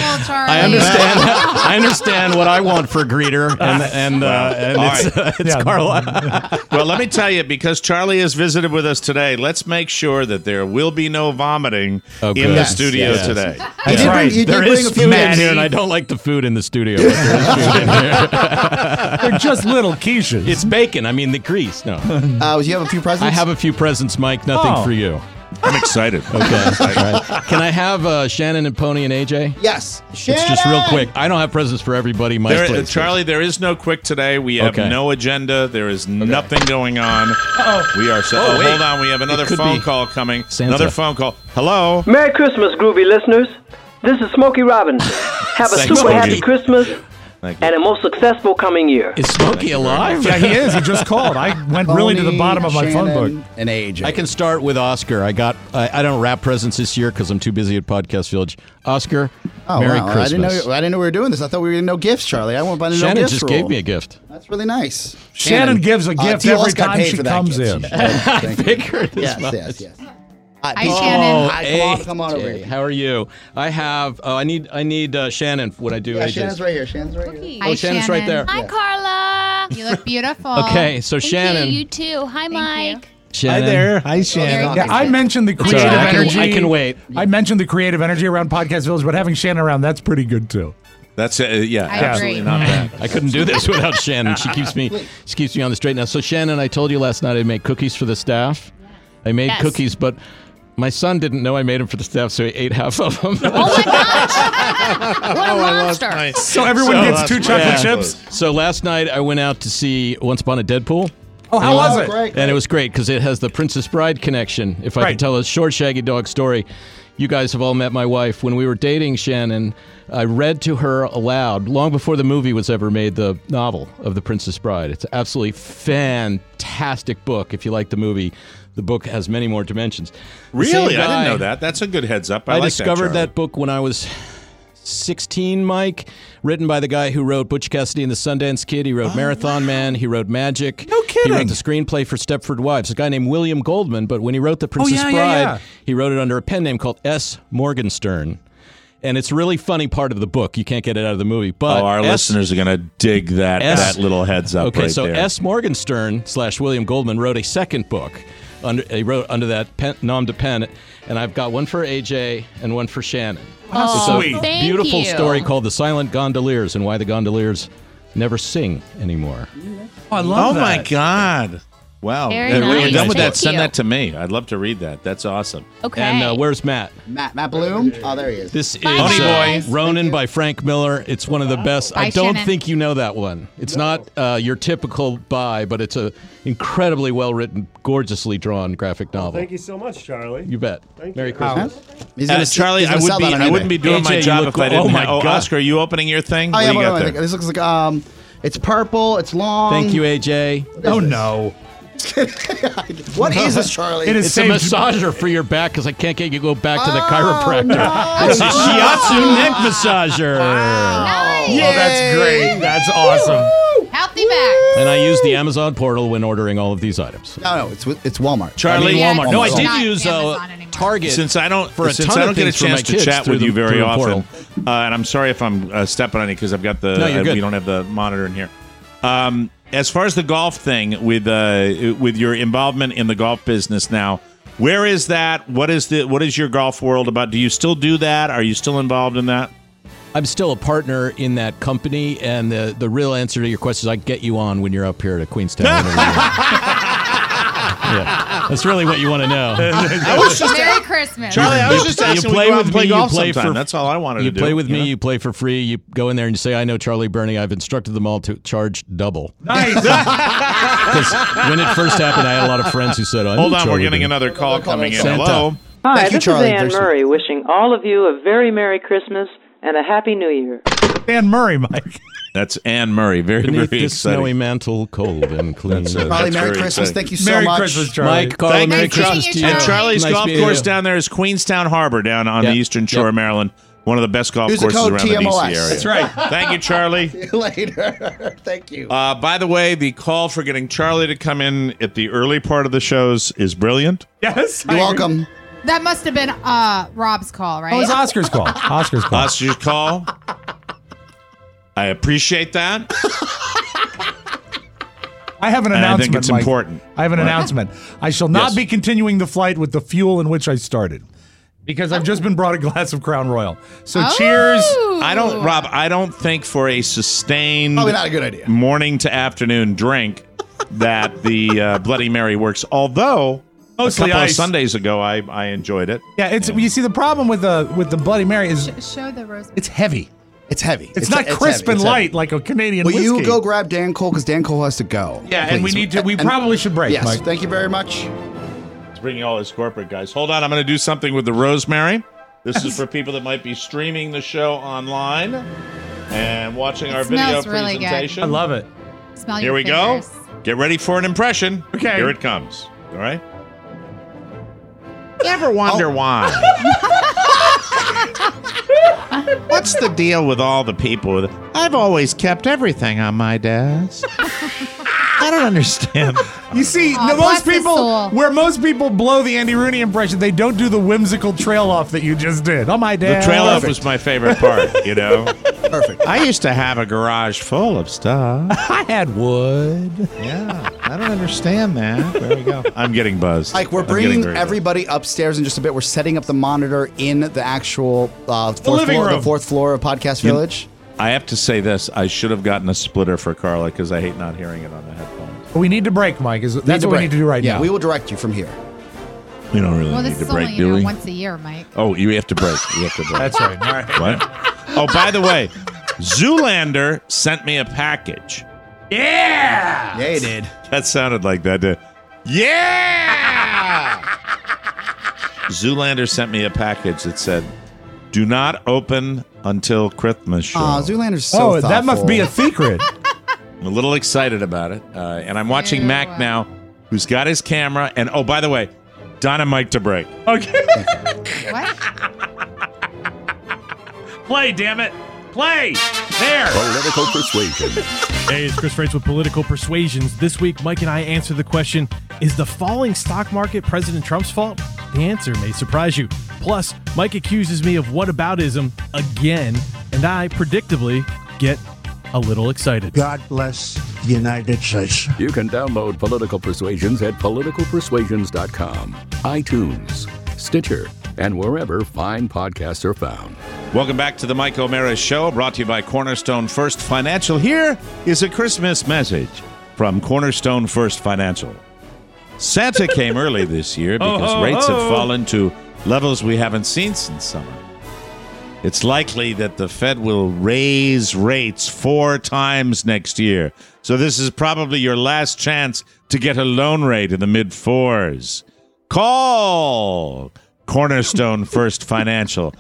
Speaker 18: I understand what I want for a greeter, and it's Carla.
Speaker 2: Well, let me tell you, because Charlie has visited with us today, let's make sure that there will be no vomiting in the studio today.
Speaker 18: That's right. There is food in here, and I don't like the food in the studio. But there is food in here.
Speaker 5: They're just little quiches.
Speaker 18: It's bacon. I mean, the grease. No.
Speaker 3: Do you have a few presents?
Speaker 18: I have a few presents, Mike. Nothing for you.
Speaker 2: I'm excited.
Speaker 18: Okay. All right. Can I have Shannon and Pony and AJ?
Speaker 3: Yes.
Speaker 18: It's just real quick. I don't have presents for everybody. Mike,
Speaker 2: Charlie, there is no quick today. We have no agenda. There is nothing going on. We are set. Hold on. We have another phone call coming.
Speaker 18: Santa.
Speaker 2: Another phone call. Hello.
Speaker 20: Merry Christmas, groovy listeners. This is Smokey Robinson. Have a super happy Christmas and a most successful coming year.
Speaker 18: Is Smokey alive?
Speaker 5: Yeah, he is. He just called. I went really to the bottom of my phone book.
Speaker 3: And AJ.
Speaker 18: I can start with Oscar. I don't wrap presents this year because I'm too busy at Podcast Village. Oscar, Merry Christmas.
Speaker 3: I didn't know we were doing this. I thought we were getting no gifts, Charlie. I won't buy no gifts.
Speaker 18: Shannon just gave me a gift.
Speaker 3: That's really nice.
Speaker 5: Shannon gives a gift every time she comes in.
Speaker 18: I figured this much.
Speaker 3: Yes.
Speaker 7: Hi, Shannon.
Speaker 3: Hi, come on over here.
Speaker 18: How are you? I have. I need Shannon. What I do?
Speaker 3: Yeah, Shannon's right here. Shannon's right here.
Speaker 7: Hi,
Speaker 18: Shannon's right there.
Speaker 21: Hi, Carla.
Speaker 7: You look beautiful.
Speaker 18: Okay, so
Speaker 21: Thank
Speaker 18: Shannon.
Speaker 21: You too. Hi, Mike.
Speaker 18: Shannon.
Speaker 2: Hi there. Hi, Shannon.
Speaker 5: Yeah, I mentioned the creative energy.
Speaker 18: I can wait.
Speaker 5: I mentioned the creative energy around Podcast Village, but having Shannon around, that's pretty good too.
Speaker 2: That's absolutely not bad.
Speaker 18: I couldn't do this without Shannon. She keeps me on the straight now. So Shannon, I told you last night I made cookies for the staff. I made cookies, but my son didn't know I made them for the staff, so he ate half of them.
Speaker 21: Oh my gosh! What a monster!
Speaker 5: So everyone gets 2 chocolate chips.
Speaker 18: So last night I went out to see Once Upon a Deadpool.
Speaker 5: Oh, how was it?
Speaker 3: Great.
Speaker 18: And it was great because it has the Princess Bride connection. If I could tell a short, shaggy dog story, you guys have all met my wife. When we were dating Shannon, I read to her aloud, long before the movie was ever made, the novel of The Princess Bride. It's an absolutely fantastic book. If you like the movie, the book has many more dimensions.
Speaker 2: Really? I didn't know that. That's a good heads up. I
Speaker 18: discovered that book when I was 16, Mike, written by the guy who wrote Butch Cassidy and the Sundance Kid. He wrote Marathon Man. He wrote Magic.
Speaker 5: No kidding.
Speaker 18: He wrote the screenplay for Stepford Wives. A guy named William Goldman, but when he wrote The Princess Bride, he wrote it under a pen name called S. Morgenstern. And it's a really funny part of the book. You can't get it out of the movie. But
Speaker 2: our listeners are going to dig that little heads up
Speaker 18: okay,
Speaker 2: right
Speaker 18: so
Speaker 2: there.
Speaker 18: S. Morgenstern / William Goldman wrote a second book. He wrote under that nom de pen, and I've got one for AJ and one for Shannon.
Speaker 5: Oh,
Speaker 18: it's a beautiful story called The Silent Gondoliers and why the gondoliers never sing anymore.
Speaker 5: Oh, I love that.
Speaker 2: Oh, my God. Wow.
Speaker 21: Very
Speaker 2: When you're
Speaker 21: nice.
Speaker 2: done with that,
Speaker 21: Thank
Speaker 2: send
Speaker 21: you.
Speaker 2: that to me. I'd love to read that. That's awesome.
Speaker 21: Okay.
Speaker 18: And where's Matt?
Speaker 3: Matt Bloom? Oh, there he is.
Speaker 18: This is
Speaker 2: Pony Boy.
Speaker 18: Ronin by Frank Miller. It's one of the best.
Speaker 7: Bye,
Speaker 18: I don't
Speaker 7: Shannon.
Speaker 18: think you know that one. It's not your typical buy, but it's a incredibly well-written, gorgeously drawn graphic novel.
Speaker 14: Thank you so much, Charlie.
Speaker 18: You bet.
Speaker 14: Thank
Speaker 18: Merry
Speaker 14: you.
Speaker 18: Christmas.
Speaker 2: Charlie, I wouldn't be doing my
Speaker 18: AJ,
Speaker 2: job
Speaker 18: you
Speaker 2: if
Speaker 18: look-
Speaker 2: I didn't.
Speaker 18: oh my
Speaker 2: have,
Speaker 18: God.
Speaker 2: Oscar, are you opening your thing?
Speaker 3: Oh,
Speaker 2: What
Speaker 3: yeah,
Speaker 2: do you got there?
Speaker 3: this looks like it's purple. It's long.
Speaker 18: Thank you, AJ.
Speaker 5: Oh no.
Speaker 3: What is this, Charlie?
Speaker 5: It is
Speaker 18: It's a massager for your back because I can't get you to go back to the chiropractor.
Speaker 3: no.
Speaker 18: It's a shiatsu neck massager.
Speaker 7: Nice.
Speaker 5: Oh, that's great. That's awesome.
Speaker 7: Healthy back.
Speaker 18: And I use the Amazon portal when ordering all of these items.
Speaker 3: No, it's Walmart.
Speaker 2: Charlie,
Speaker 7: Yeah,
Speaker 18: Walmart. No, I
Speaker 7: it's
Speaker 18: did
Speaker 7: not
Speaker 18: use
Speaker 7: Amazon anymore.
Speaker 18: Target.
Speaker 2: Since I don't
Speaker 18: for a
Speaker 2: since
Speaker 18: ton
Speaker 2: I
Speaker 18: of
Speaker 2: don't get a
Speaker 18: things for my
Speaker 2: chance to
Speaker 18: kids
Speaker 2: chat
Speaker 18: through
Speaker 2: with you
Speaker 18: the-
Speaker 2: very
Speaker 18: through the
Speaker 2: often,
Speaker 18: portal.
Speaker 2: and I'm sorry if I'm stepping on you because I've got the
Speaker 18: No, you're good.
Speaker 2: we don't have the monitor in here. As far as the golf thing with your involvement in the golf business now, where is that? What is your golf world about? Do you still do that? Are you still involved in that?
Speaker 18: I'm still a partner in that company, and the real answer to your question is I get you on when you're up here at Queenstown. Yeah, that's really what you want to know.
Speaker 7: Merry Christmas.
Speaker 2: Charlie, I was just asking. We go out and play golf
Speaker 18: play
Speaker 2: sometime. That's all I wanted
Speaker 18: You
Speaker 2: to do.
Speaker 18: play with me.
Speaker 2: know?
Speaker 18: You play for free. You go in there and you say, "I know Charlie Burney. I've instructed them all to charge double."
Speaker 5: Nice.
Speaker 18: Because when it first happened, I had a lot of friends who said, "I know
Speaker 2: Hold on,
Speaker 18: Charlie
Speaker 2: we're getting
Speaker 18: Burney."
Speaker 2: another call coming in.
Speaker 18: Santa.
Speaker 2: Hello.
Speaker 20: Hi,
Speaker 3: Thank you,
Speaker 20: this
Speaker 3: Charlie.
Speaker 20: is Anne Murray wishing all of you a very Merry Christmas and a Happy New Year.
Speaker 5: Anne Murray, Mike.
Speaker 2: That's Anne Murray. Very,
Speaker 18: Beneath
Speaker 2: very
Speaker 18: this
Speaker 2: exciting.
Speaker 18: snowy mantle, cold and clean.
Speaker 3: Charlie, Merry Christmas. Thank you so much.
Speaker 5: Christmas, Charlie.
Speaker 18: Mike, Carla, Merry Christmas to you.
Speaker 2: And Charlie's
Speaker 18: Nice
Speaker 2: golf
Speaker 18: being
Speaker 2: course
Speaker 18: here.
Speaker 2: down there is Queenstown Harbor down on the eastern shore of Maryland. One of the best golf
Speaker 3: Use the
Speaker 2: courses
Speaker 3: code
Speaker 2: around the
Speaker 3: TMOS.
Speaker 2: DC area.
Speaker 3: That's right.
Speaker 2: Thank you, Charlie.
Speaker 3: See you later. Thank you.
Speaker 2: By the way, the call for getting Charlie to come in at the early part of the shows is brilliant.
Speaker 5: Yes.
Speaker 3: You're welcome.
Speaker 7: That must have been Rob's call, right?
Speaker 5: Oh, it's Oscar's call. Oscar's call.
Speaker 2: Oscar's call. I appreciate that.
Speaker 5: I have an
Speaker 2: And I
Speaker 5: announcement,
Speaker 2: think it's
Speaker 5: Mike.
Speaker 2: important.
Speaker 5: I have an
Speaker 2: What?
Speaker 5: announcement. I shall not
Speaker 2: Yes.
Speaker 5: be continuing the flight with the fuel in which I started. Because I've just been brought a glass of Crown Royal. So cheers.
Speaker 2: Rob, I don't think for a sustained
Speaker 3: Probably not a good idea.
Speaker 2: morning to afternoon drink that the Bloody Mary works. Although
Speaker 5: Mostly
Speaker 2: a couple
Speaker 5: ice.
Speaker 2: of Sundays ago I enjoyed it.
Speaker 5: Yeah, it's you see the problem with the Bloody Mary is
Speaker 7: Show the rose.
Speaker 5: it's heavy.
Speaker 3: It's heavy.
Speaker 5: It's not crisp
Speaker 3: heavy.
Speaker 5: and
Speaker 3: It's
Speaker 5: light
Speaker 3: heavy.
Speaker 5: like a Canadian
Speaker 3: Will
Speaker 5: whiskey.
Speaker 3: you go grab Dan Cole because Dan Cole has to go?
Speaker 5: Yeah, and we
Speaker 3: Please.
Speaker 5: need to. We
Speaker 3: And-
Speaker 5: probably should break,
Speaker 3: Yes.
Speaker 5: Mike.
Speaker 3: Thank you very much.
Speaker 2: It's bringing all his corporate guys. Hold on, I'm going to do something with the rosemary. This is for people that might be streaming the show online and watching our video
Speaker 7: smells really good.
Speaker 2: presentation.
Speaker 5: I love it.
Speaker 7: Smell
Speaker 2: Here
Speaker 7: your
Speaker 2: we
Speaker 7: fingers.
Speaker 2: go. Get ready for an impression.
Speaker 5: Okay.
Speaker 2: Here it comes. All right. You ever wonder why? What's the deal with all the people? I've always kept everything on my desk. I don't understand.
Speaker 5: You see,
Speaker 7: Aw,
Speaker 5: no,
Speaker 7: bless
Speaker 5: most
Speaker 7: his
Speaker 5: people,
Speaker 7: soul.
Speaker 5: where most people blow the Andy Rooney impression, they don't do the whimsical trail off that you just did. Oh my
Speaker 2: The
Speaker 5: dad.
Speaker 2: trail off was my favorite part, you know?
Speaker 3: Perfect.
Speaker 2: I used to have a garage full of stuff.
Speaker 5: I had wood.
Speaker 2: Yeah, I don't understand that. There we go. I'm getting buzzed.
Speaker 3: Mike, we're
Speaker 2: I'm getting
Speaker 3: bringing
Speaker 2: very
Speaker 3: everybody upstairs in just a bit. We're setting up the monitor in the actual fourth
Speaker 5: living
Speaker 3: floor,
Speaker 5: room.
Speaker 3: the fourth floor of Podcast Village.
Speaker 2: I have to say this. I should have gotten a splitter for Carla because I hate not hearing it on the headphones.
Speaker 5: We need to break, Mike. That's what we
Speaker 3: break.
Speaker 5: need to do right
Speaker 3: yeah,
Speaker 5: now.
Speaker 3: we will direct you from here.
Speaker 2: We don't really
Speaker 7: Well,
Speaker 2: need
Speaker 7: this
Speaker 2: to
Speaker 7: is
Speaker 2: break,
Speaker 7: only
Speaker 2: do we?
Speaker 7: once a year, Mike.
Speaker 2: Oh, you have to break. You have to break.
Speaker 5: That's right. All right.
Speaker 2: What? Oh, by the way, Zoolander sent me a package.
Speaker 5: Yeah.
Speaker 3: Yeah, you did.
Speaker 2: That sounded like that. Yeah! Zoolander sent me a package that said, "Do not open until Christmas show."
Speaker 3: Aw, Zoolander's so
Speaker 5: Oh, that must be a
Speaker 3: thoughtful.
Speaker 5: secret.
Speaker 2: I'm a little excited about it. And I'm watching Mac now, who's got his camera. And, oh, by the way, Dynamite to break.
Speaker 5: Okay.
Speaker 7: What?
Speaker 5: Play, damn it. Play. There.
Speaker 1: Political persuasion.
Speaker 4: Hey, it's Chris Frates with Political Persuasions. This week, Mike and I answer the question, is the falling stock market President Trump's fault? The answer may surprise you. Plus, Mike accuses me of whataboutism again, and I predictably get a little excited.
Speaker 22: God bless the United States.
Speaker 1: You can download Political Persuasions at politicalpersuasions.com, iTunes, Stitcher, and wherever fine podcasts are found.
Speaker 2: Welcome back to the Mike O'Mara Show, brought to you by Cornerstone First Financial. Here is a Christmas message from Cornerstone First Financial. Santa came early this year because rates have fallen to levels we haven't seen since summer. It's likely that the Fed will raise rates 4 times next year. So this is probably your last chance to get a loan rate in the mid-4s. Call Cornerstone First Financial.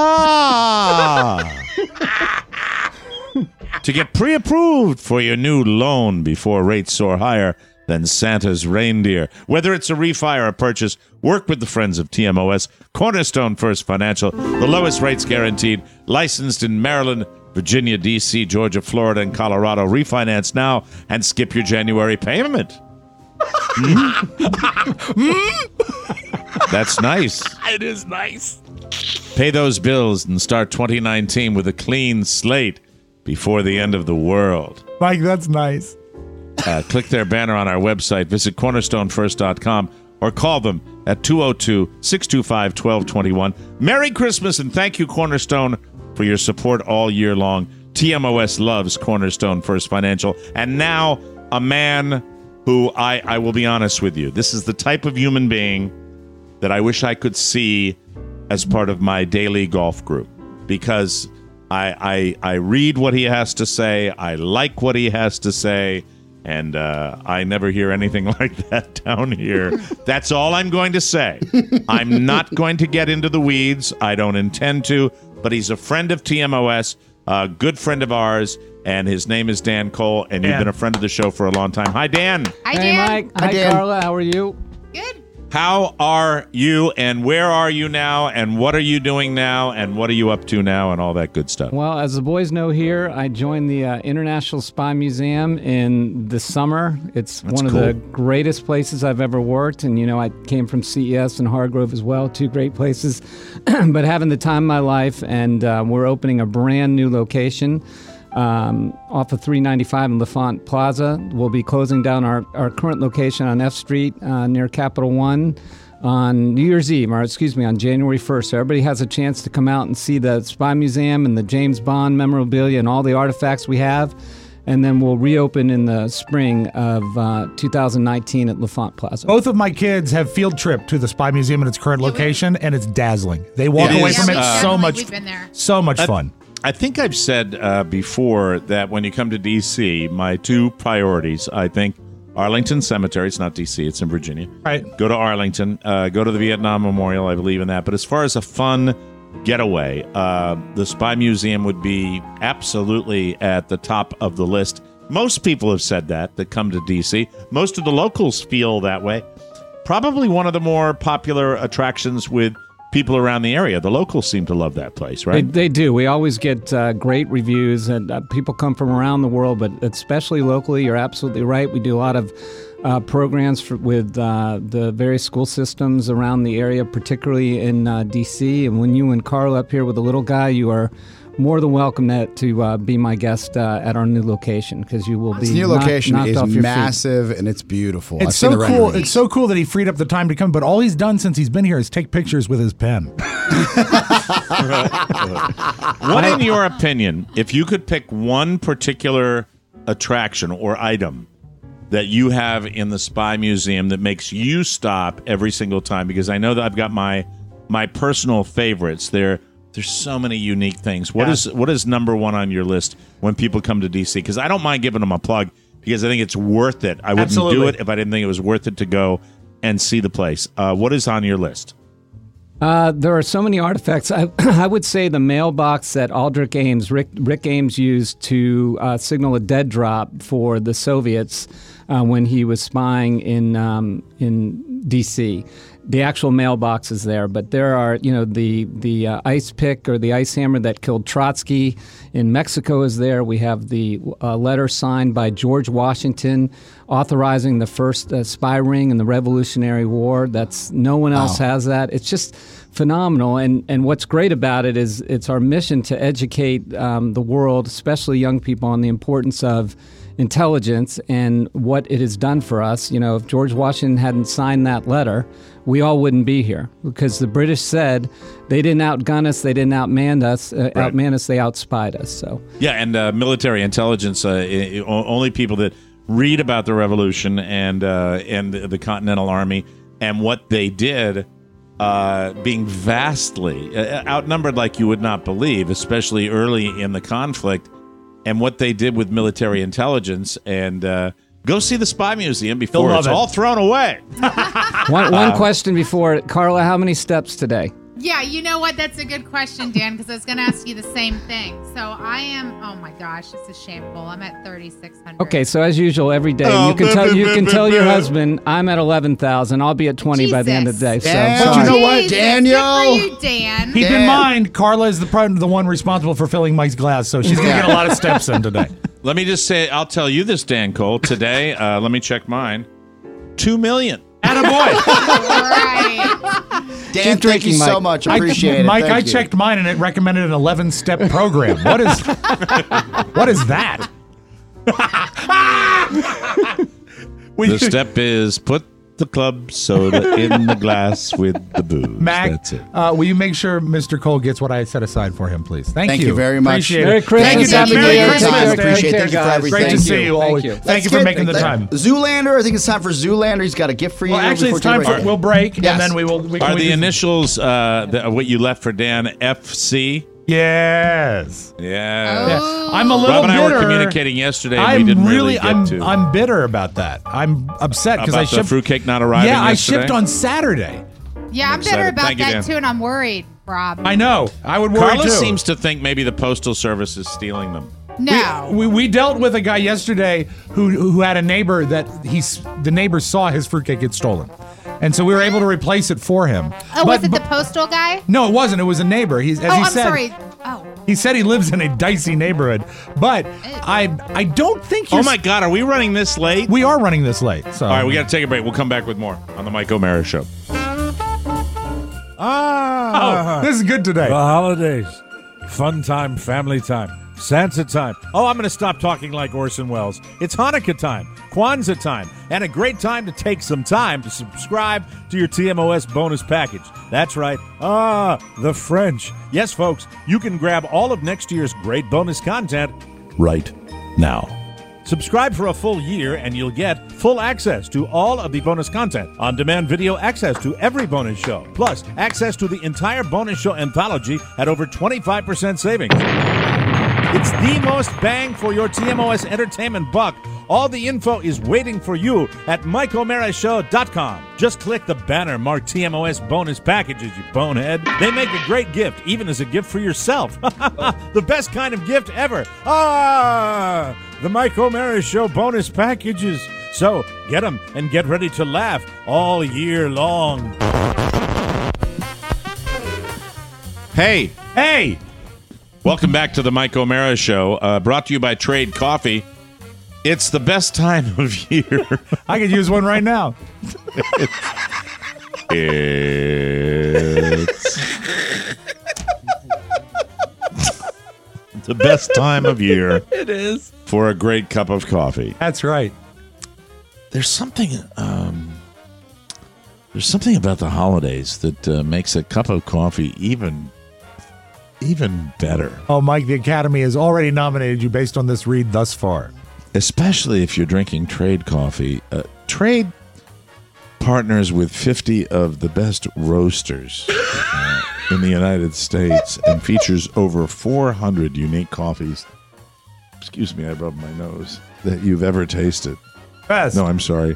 Speaker 2: To get pre-approved for your new loan before rates soar higher than Santa's reindeer. Whether it's a refi or a purchase, work with the friends of TMOS, Cornerstone First Financial, the lowest rates guaranteed, licensed in Maryland, Virginia, D.C., Georgia, Florida, and Colorado. Refinance now and skip your January payment. That's nice.
Speaker 5: It is nice.
Speaker 2: Pay those bills and start 2019 with a clean slate before the end of the world.
Speaker 5: Mike, that's nice.
Speaker 2: Click their banner on our website. Visit cornerstonefirst.com or call them at 202-625-1221. Merry Christmas and thank you, Cornerstone, for your support all year long. TMOS loves Cornerstone First Financial. And now, a man who, I will be honest with you, this is the type of human being that I wish I could see as part of my daily golf group. Because I read what he has to say, I like what he has to say, and I never hear anything like that down here. That's all I'm going to say. I'm not going to get into the weeds. I don't intend to, but he's a friend of TMOS, a good friend of ours, and his name is Dan Cole, and you've been a friend of the show for a long time. Hi, Dan.
Speaker 7: Hi, Dan.
Speaker 6: Hey, Mike. Hi,
Speaker 3: Dan.
Speaker 6: Carla. How are you?
Speaker 7: Good.
Speaker 2: How are you, and where are you now, and what are you doing now, and what are you up to now, and all that good stuff?
Speaker 6: Well, as the boys know here, I joined the International Spy Museum in the summer. It's one of the greatest places I've ever worked, and, I came from CES and Hargrove as well, two great places, but having the time of my life, and we're opening a brand new location off of 395 in L'Enfant Plaza. We'll be closing down our current location on F Street near Capital One on New Year's Eve, on January 1st. So everybody has a chance to come out and see the Spy Museum and the James Bond memorabilia and all the artifacts we have. And then we'll reopen in the spring of 2019 at L'Enfant Plaza.
Speaker 5: Both of my kids have field trip to the Spy Museum in its current location, and it's dazzling. They walk away from it so much fun.
Speaker 2: I think I've said before that when you come to D.C., my two priorities, I think, Arlington Cemetery. It's not D.C., it's in Virginia.
Speaker 5: Right.
Speaker 2: Go to Arlington. Go to the Vietnam Memorial. I believe in that. But as far as a fun getaway, the Spy Museum would be absolutely at the top of the list. Most people have said that come to D.C. Most of the locals feel that way. Probably one of the more popular attractions with people around the area. The locals seem to love that place, right?
Speaker 6: They do. We always get great reviews, and people come from around the world, but especially locally. You're absolutely right. We do a lot of programs with the various school systems around the area, particularly in D.C. And when you and Carl up here with the little guy, you are more than welcome to be my guest at our new location, because you will be.
Speaker 3: This new location is massive and it's beautiful.
Speaker 5: It's so cool. It's so cool that he freed up the time to come. But all he's done since he's been here is take pictures with his pen.
Speaker 2: What, in your opinion, if you could pick one particular attraction or item that you have in the Spy Museum that makes you stop every single time? Because I know that I've got my personal favorites. There's so many unique things. What is number one on your list when people come to D.C.? Because I don't mind giving them a plug, because I think it's worth it. I wouldn't do it if I didn't think it was worth it to go and see the place. What is on your list?
Speaker 6: There are so many artifacts. I would say the mailbox that Aldrich Ames, Rick Ames, used to signal a dead drop for the Soviets when he was spying in D.C. The actual mailbox is there, but there are, the ice pick or the ice hammer that killed Trotsky in Mexico is there. We have the letter signed by George Washington authorizing the first spy ring in the Revolutionary War. No one else has that. It's just phenomenal. And what's great about it is it's our mission to educate the world, especially young people, on the importance of intelligence and what it has done for us. If George Washington hadn't signed that letter, we all wouldn't be here, because the British said they didn't outgun us, they didn't outman us, they outspied us. So
Speaker 2: and military intelligence. Only people that read about the Revolution and the Continental Army and what they did, being vastly outnumbered like you would not believe, especially early in the conflict, and what they did with military intelligence. And go see the Spy Museum before it's all thrown away.
Speaker 6: One question before, Carla, how many steps today?
Speaker 7: Yeah, you know what? That's a good question, Dan, because I was going to ask you the same thing. So I am, oh my gosh, it's a shameful. I'm at 3,600.
Speaker 6: Okay, so as usual, every day you can tell your husband I'm at 11,000. I'll be at 20 by the end of the day.
Speaker 3: But you know what, Daniel?
Speaker 7: Good for you, Dan.
Speaker 5: Keep in mind, Carla is the one responsible for filling Mike's glass, so she's going to get a lot of steps in today.
Speaker 2: Let me just say, I'll tell you this, Dan Cole. Today, let me check mine. 2 million.
Speaker 5: Attaboy.
Speaker 7: Right.
Speaker 3: Dan, thank you so much. Appreciate it.
Speaker 5: Mike, I checked mine and it recommended an 11-step program. What is that?
Speaker 2: The step is put the club soda in the glass with the booze.
Speaker 5: Mac,
Speaker 2: that's it.
Speaker 5: Will you make sure Mr. Cole gets what I set aside for him, please? Thank you.
Speaker 3: Thank you very much.
Speaker 5: Appreciate
Speaker 6: Merry
Speaker 5: it.
Speaker 6: Christmas.
Speaker 5: Thank you,
Speaker 6: Happy New Year.
Speaker 5: Christmas.
Speaker 3: Appreciate it. Thank you for everything.
Speaker 5: Great to see you always. Thank you for making the time.
Speaker 3: Zoolander, I think it's time for Zoolander. He's got a gift for you.
Speaker 5: Well, actually, it's time for we'll break, and then we will.
Speaker 2: Are the initials what you left for Dan FC?
Speaker 5: Yes.
Speaker 2: Yeah.
Speaker 5: I'm a little
Speaker 2: Rob and
Speaker 5: bitter.
Speaker 2: I were communicating yesterday. And we didn't really get to.
Speaker 5: I'm bitter about that. I'm upset because
Speaker 2: the fruitcake not arriving yesterday?
Speaker 5: I shipped on Saturday.
Speaker 7: Yeah, I'm bitter about that too, and I'm worried. Rob.
Speaker 5: I know. I would worry
Speaker 2: Carla
Speaker 5: too.
Speaker 2: seems to think maybe the Postal Service is stealing them.
Speaker 7: No.
Speaker 5: We dealt with a guy yesterday who had a neighbor that the neighbor saw his fruitcake get stolen. And so we were able to replace it for him.
Speaker 7: Oh, was it the postal guy?
Speaker 5: No, it wasn't. It was a neighbor.
Speaker 7: I'm sorry. Oh.
Speaker 5: He said he lives in a dicey neighborhood, but I don't think
Speaker 2: Oh my God, are we running this late?
Speaker 5: We are running this late. So.
Speaker 2: All right, we got to take a break. We'll come back with more on the Mike O'Mara Show.
Speaker 5: This is good today.
Speaker 9: The holidays. Fun time, family time, Santa time. Oh, I'm going to stop talking like Orson Welles. It's Hanukkah time, Kwanzaa time, and a great time to take some time to subscribe to your TMOS bonus package. That's right. The French. Yes, folks, you can grab all of next year's great bonus content right now. Subscribe for a full year and you'll get full access to all of the bonus content, on-demand video access to every bonus show, plus access to the entire bonus show anthology at over 25% savings. It's the most bang for your TMOS entertainment buck. All the info is waiting for you at MikeO'MaraShow.com. Just click the banner marked TMOS bonus packages, you bonehead. They make a great gift, even as a gift for yourself. The best kind of gift ever. The Mike O'Mara Show bonus packages. So get them and get ready to laugh all year long.
Speaker 2: Hey! Welcome back to the Mike O'Mara Show, brought to you by Trade Coffee. It's the best time of year.
Speaker 5: I could use one right now.
Speaker 2: It's the best time of year.
Speaker 5: It is.
Speaker 2: For a great cup of coffee.
Speaker 5: That's right.
Speaker 2: There's something about the holidays that makes a cup of coffee even better.
Speaker 5: Oh, Mike, the Academy has already nominated you based on this read thus far.
Speaker 2: Especially if you're drinking Trade coffee. Trade partners with 50 of the best roasters in the United States and features over 400 unique coffees. Excuse me, I rubbed my nose. That you've ever tasted.
Speaker 5: Best.
Speaker 2: No, I'm sorry.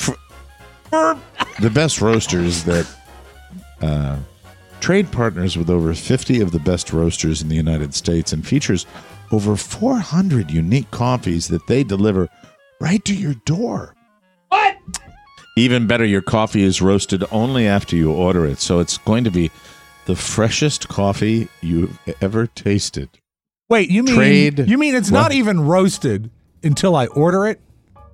Speaker 2: The best roasters that Trade partners with over 50 of the best roasters in the United States and features over 400 unique coffees that they deliver right to your door.
Speaker 9: What?
Speaker 2: Even better, your coffee is roasted only after you order it, so it's going to be the freshest coffee you've ever tasted.
Speaker 5: Wait, you mean it's not even roasted until I order it?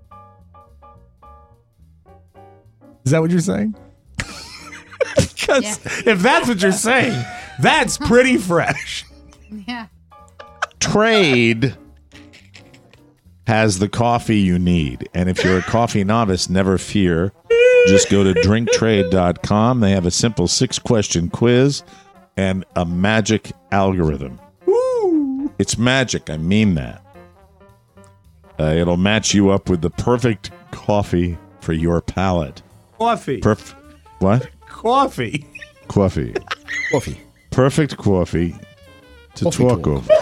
Speaker 5: Is that what you're saying? Because if that's what you're saying, that's pretty fresh.
Speaker 7: Yeah.
Speaker 2: Trade has the coffee you need. And if you're a coffee novice, never fear. Just go to drinktrade.com. They have a simple 6-question quiz and a magic algorithm.
Speaker 5: Woo.
Speaker 2: It's magic. I mean that. It'll match you up with the perfect coffee for your palate.
Speaker 5: Coffee.
Speaker 2: What?
Speaker 5: Coffee.
Speaker 2: Coffee.
Speaker 3: Coffee.
Speaker 2: Perfect coffee to
Speaker 3: Coffee
Speaker 2: talk
Speaker 3: talk.
Speaker 2: over.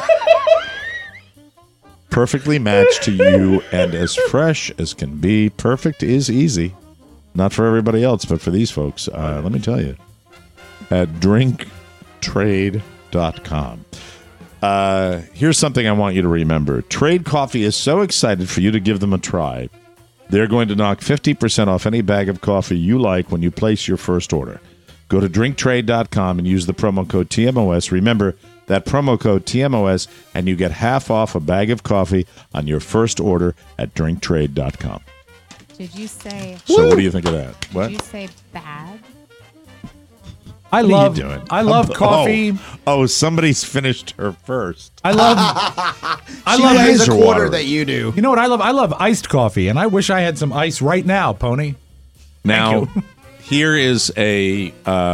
Speaker 2: Perfectly matched to you and as fresh as can be. Perfect is easy. Not for everybody else, but for these folks. Let me tell you. At drinktrade.com. Here's something I want you to remember. Trade Coffee is so excited for you to give them a try. They're going to knock 50% off any bag of coffee you like when you place your first order. Go to drinktrade.com and use the promo code TMOS. Remember that promo code TMOS, and you get half off a bag of coffee on your first order at drinktrade.com.
Speaker 7: Did you say...
Speaker 2: So what do you think of that? What?
Speaker 7: Did you say bag?
Speaker 5: I
Speaker 2: What
Speaker 5: love
Speaker 2: are you doing?
Speaker 5: I love coffee.
Speaker 2: Oh, somebody's finished her first.
Speaker 5: I love
Speaker 3: has a quarter that you do.
Speaker 5: You know what I love? I love iced coffee, and I wish I had some ice right now, Pony.
Speaker 2: Now, here is a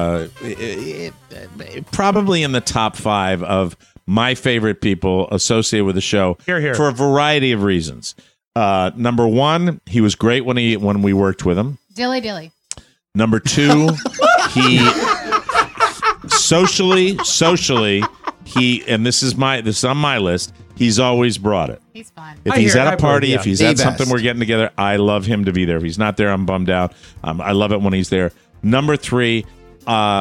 Speaker 2: probably in the top 5 of my favorite people associated with the show.
Speaker 5: Here.
Speaker 2: For a variety of reasons. Number 1, he was great when we worked with him.
Speaker 7: Dilly.
Speaker 2: Number 2, he socially, he, and this is on my list, he's always brought it.
Speaker 7: He's fun.
Speaker 2: If he's at a party, if he's at something we're getting together, I love him to be there. If he's not there, I'm bummed out. I love it when he's there. Number 3,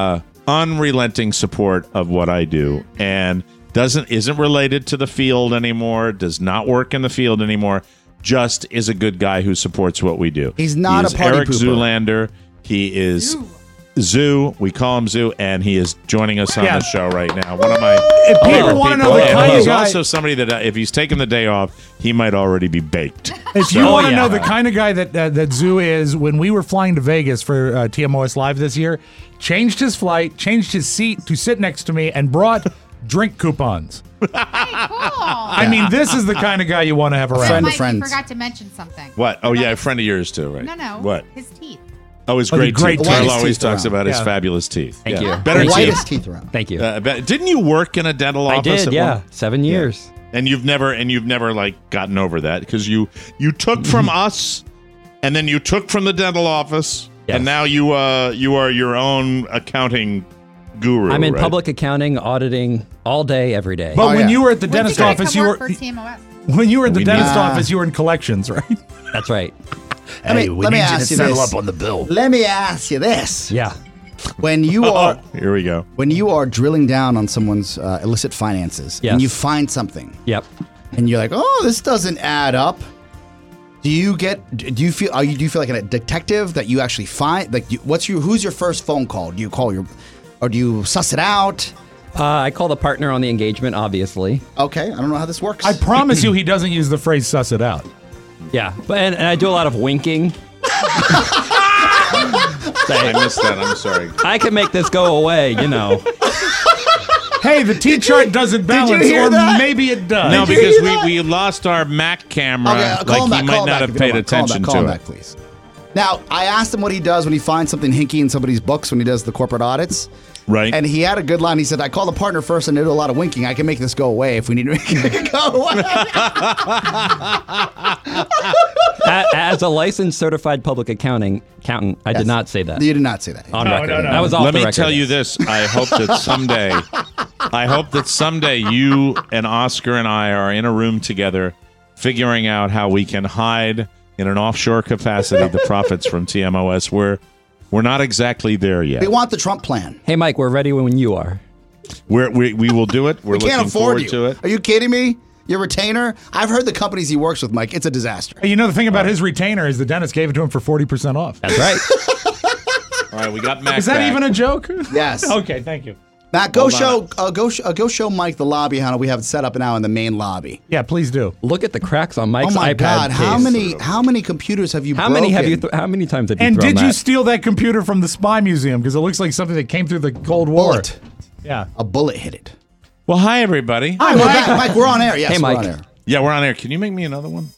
Speaker 2: unrelenting support of what I do, and isn't related to the field anymore, does not work in the field anymore, just is a good guy who supports what we do.
Speaker 3: He's not a party
Speaker 2: Eric
Speaker 3: pooper.
Speaker 2: Zoolander. He is Zoo. We call him Zoo, and he is joining us on the show right now. One of my
Speaker 5: If people want to know the kind
Speaker 2: he's
Speaker 5: of guy,
Speaker 2: also somebody that if he's taken the day off, he might already be baked.
Speaker 5: if you want to know the kind of guy that Zoo is, when we were flying to Vegas for TMOS Live this year, changed his flight, changed his seat to sit next to me, and brought drink coupons.
Speaker 7: Hey, cool.
Speaker 5: I mean, this is the kind of guy you want to have around.
Speaker 7: Mike, you forgot to mention something.
Speaker 2: What? Oh, yeah, a friend of yours, too, right?
Speaker 7: No.
Speaker 2: What?
Speaker 7: His teeth.
Speaker 2: Oh, his great teeth. Carl always talks about his fabulous teeth.
Speaker 8: Thank you.
Speaker 2: Better
Speaker 3: whitest teeth around.
Speaker 8: Thank you.
Speaker 2: Didn't you work in a dental office?
Speaker 8: I did, yeah. 7 years.
Speaker 2: And you've never like gotten over that because you took from us, and then you took from the dental office, and now you are your own accounting guru.
Speaker 8: I'm in
Speaker 2: right?
Speaker 8: public accounting, auditing all day, every day.
Speaker 5: But when you were at the dentist
Speaker 7: When's he
Speaker 5: office,
Speaker 7: gonna
Speaker 5: you
Speaker 7: come
Speaker 5: were
Speaker 7: work for TMOS?
Speaker 5: when you were at the dentist office, you were in collections, right?
Speaker 8: That's right.
Speaker 3: Let me ask you this.
Speaker 5: on the bill.
Speaker 3: Let me ask you this.
Speaker 8: Yeah.
Speaker 3: When you are
Speaker 2: here we go.
Speaker 3: When you are drilling down on someone's illicit finances and you find something.
Speaker 8: Yep.
Speaker 3: And you're like, "Oh, this doesn't add up." Do you feel like a detective that you actually find who's your first phone call? Do you call or do you suss it out?
Speaker 8: I call the partner on the engagement, obviously.
Speaker 3: Okay, I don't know how this works.
Speaker 5: I promise you, he doesn't use the phrase "suss it out."
Speaker 8: Yeah, but and I do a lot of winking.
Speaker 2: I missed that. I'm sorry.
Speaker 8: I can make this go away, you know.
Speaker 5: Hey, the T-chart doesn't balance, or maybe it does.
Speaker 2: No, because we lost our Mac camera.
Speaker 3: Okay, call him back,
Speaker 2: he might not have paid attention
Speaker 3: call him
Speaker 2: to
Speaker 3: back,
Speaker 2: it.
Speaker 3: please. Now, I asked him what he does when he finds something hinky in somebody's books when he does the corporate audits.
Speaker 2: Right.
Speaker 3: And he had a good line. He said, I call the partner first and they do a lot of winking. I can make this go away if we need to make it go away.
Speaker 8: As a licensed certified public accountant, I did not say that.
Speaker 3: You did not say that.
Speaker 8: On record. I was off
Speaker 2: Let
Speaker 8: the
Speaker 2: me
Speaker 8: record.
Speaker 2: tell you this. I hope that someday you and Oscar and I are in a room together figuring out how we can hide in an offshore capacity the profits from TMOS. We're not exactly there yet.
Speaker 3: We want the Trump plan.
Speaker 8: Hey, Mike, we're ready when you are.
Speaker 2: We will do it. We're
Speaker 3: we can't
Speaker 2: looking
Speaker 3: afford
Speaker 2: forward
Speaker 3: you.
Speaker 2: to it.
Speaker 3: Are you kidding me? Your retainer? I've heard the companies he works with, Mike. It's a disaster.
Speaker 5: Hey, you know the thing about his retainer is the dentist gave it to him for 40% off.
Speaker 8: That's right.
Speaker 2: All right, we got Mac.
Speaker 5: Is that
Speaker 2: back.
Speaker 5: even a joke?
Speaker 3: Yes.
Speaker 5: Okay, thank you.
Speaker 3: Matt, go show Mike the lobby how we have it set up now in the main lobby.
Speaker 5: Yeah, please do.
Speaker 8: Look at the cracks on Mike's
Speaker 3: Oh my
Speaker 8: iPad
Speaker 3: God!
Speaker 8: case.
Speaker 3: How many computers have you?
Speaker 8: How
Speaker 3: broken?
Speaker 8: many have you? How many times have you?
Speaker 5: And
Speaker 8: thrown
Speaker 5: did you
Speaker 8: that?
Speaker 5: steal that computer from the Spy Museum? Because it looks like something that came through the Cold War.
Speaker 3: Bullet.
Speaker 5: Yeah,
Speaker 3: a bullet hit it.
Speaker 2: Well, hi everybody.
Speaker 3: Hi, we're back. Mike, we're on air. Yes,
Speaker 8: Hey, Mike.
Speaker 3: we're on air.
Speaker 2: Yeah, we're on air. Can you make me another one?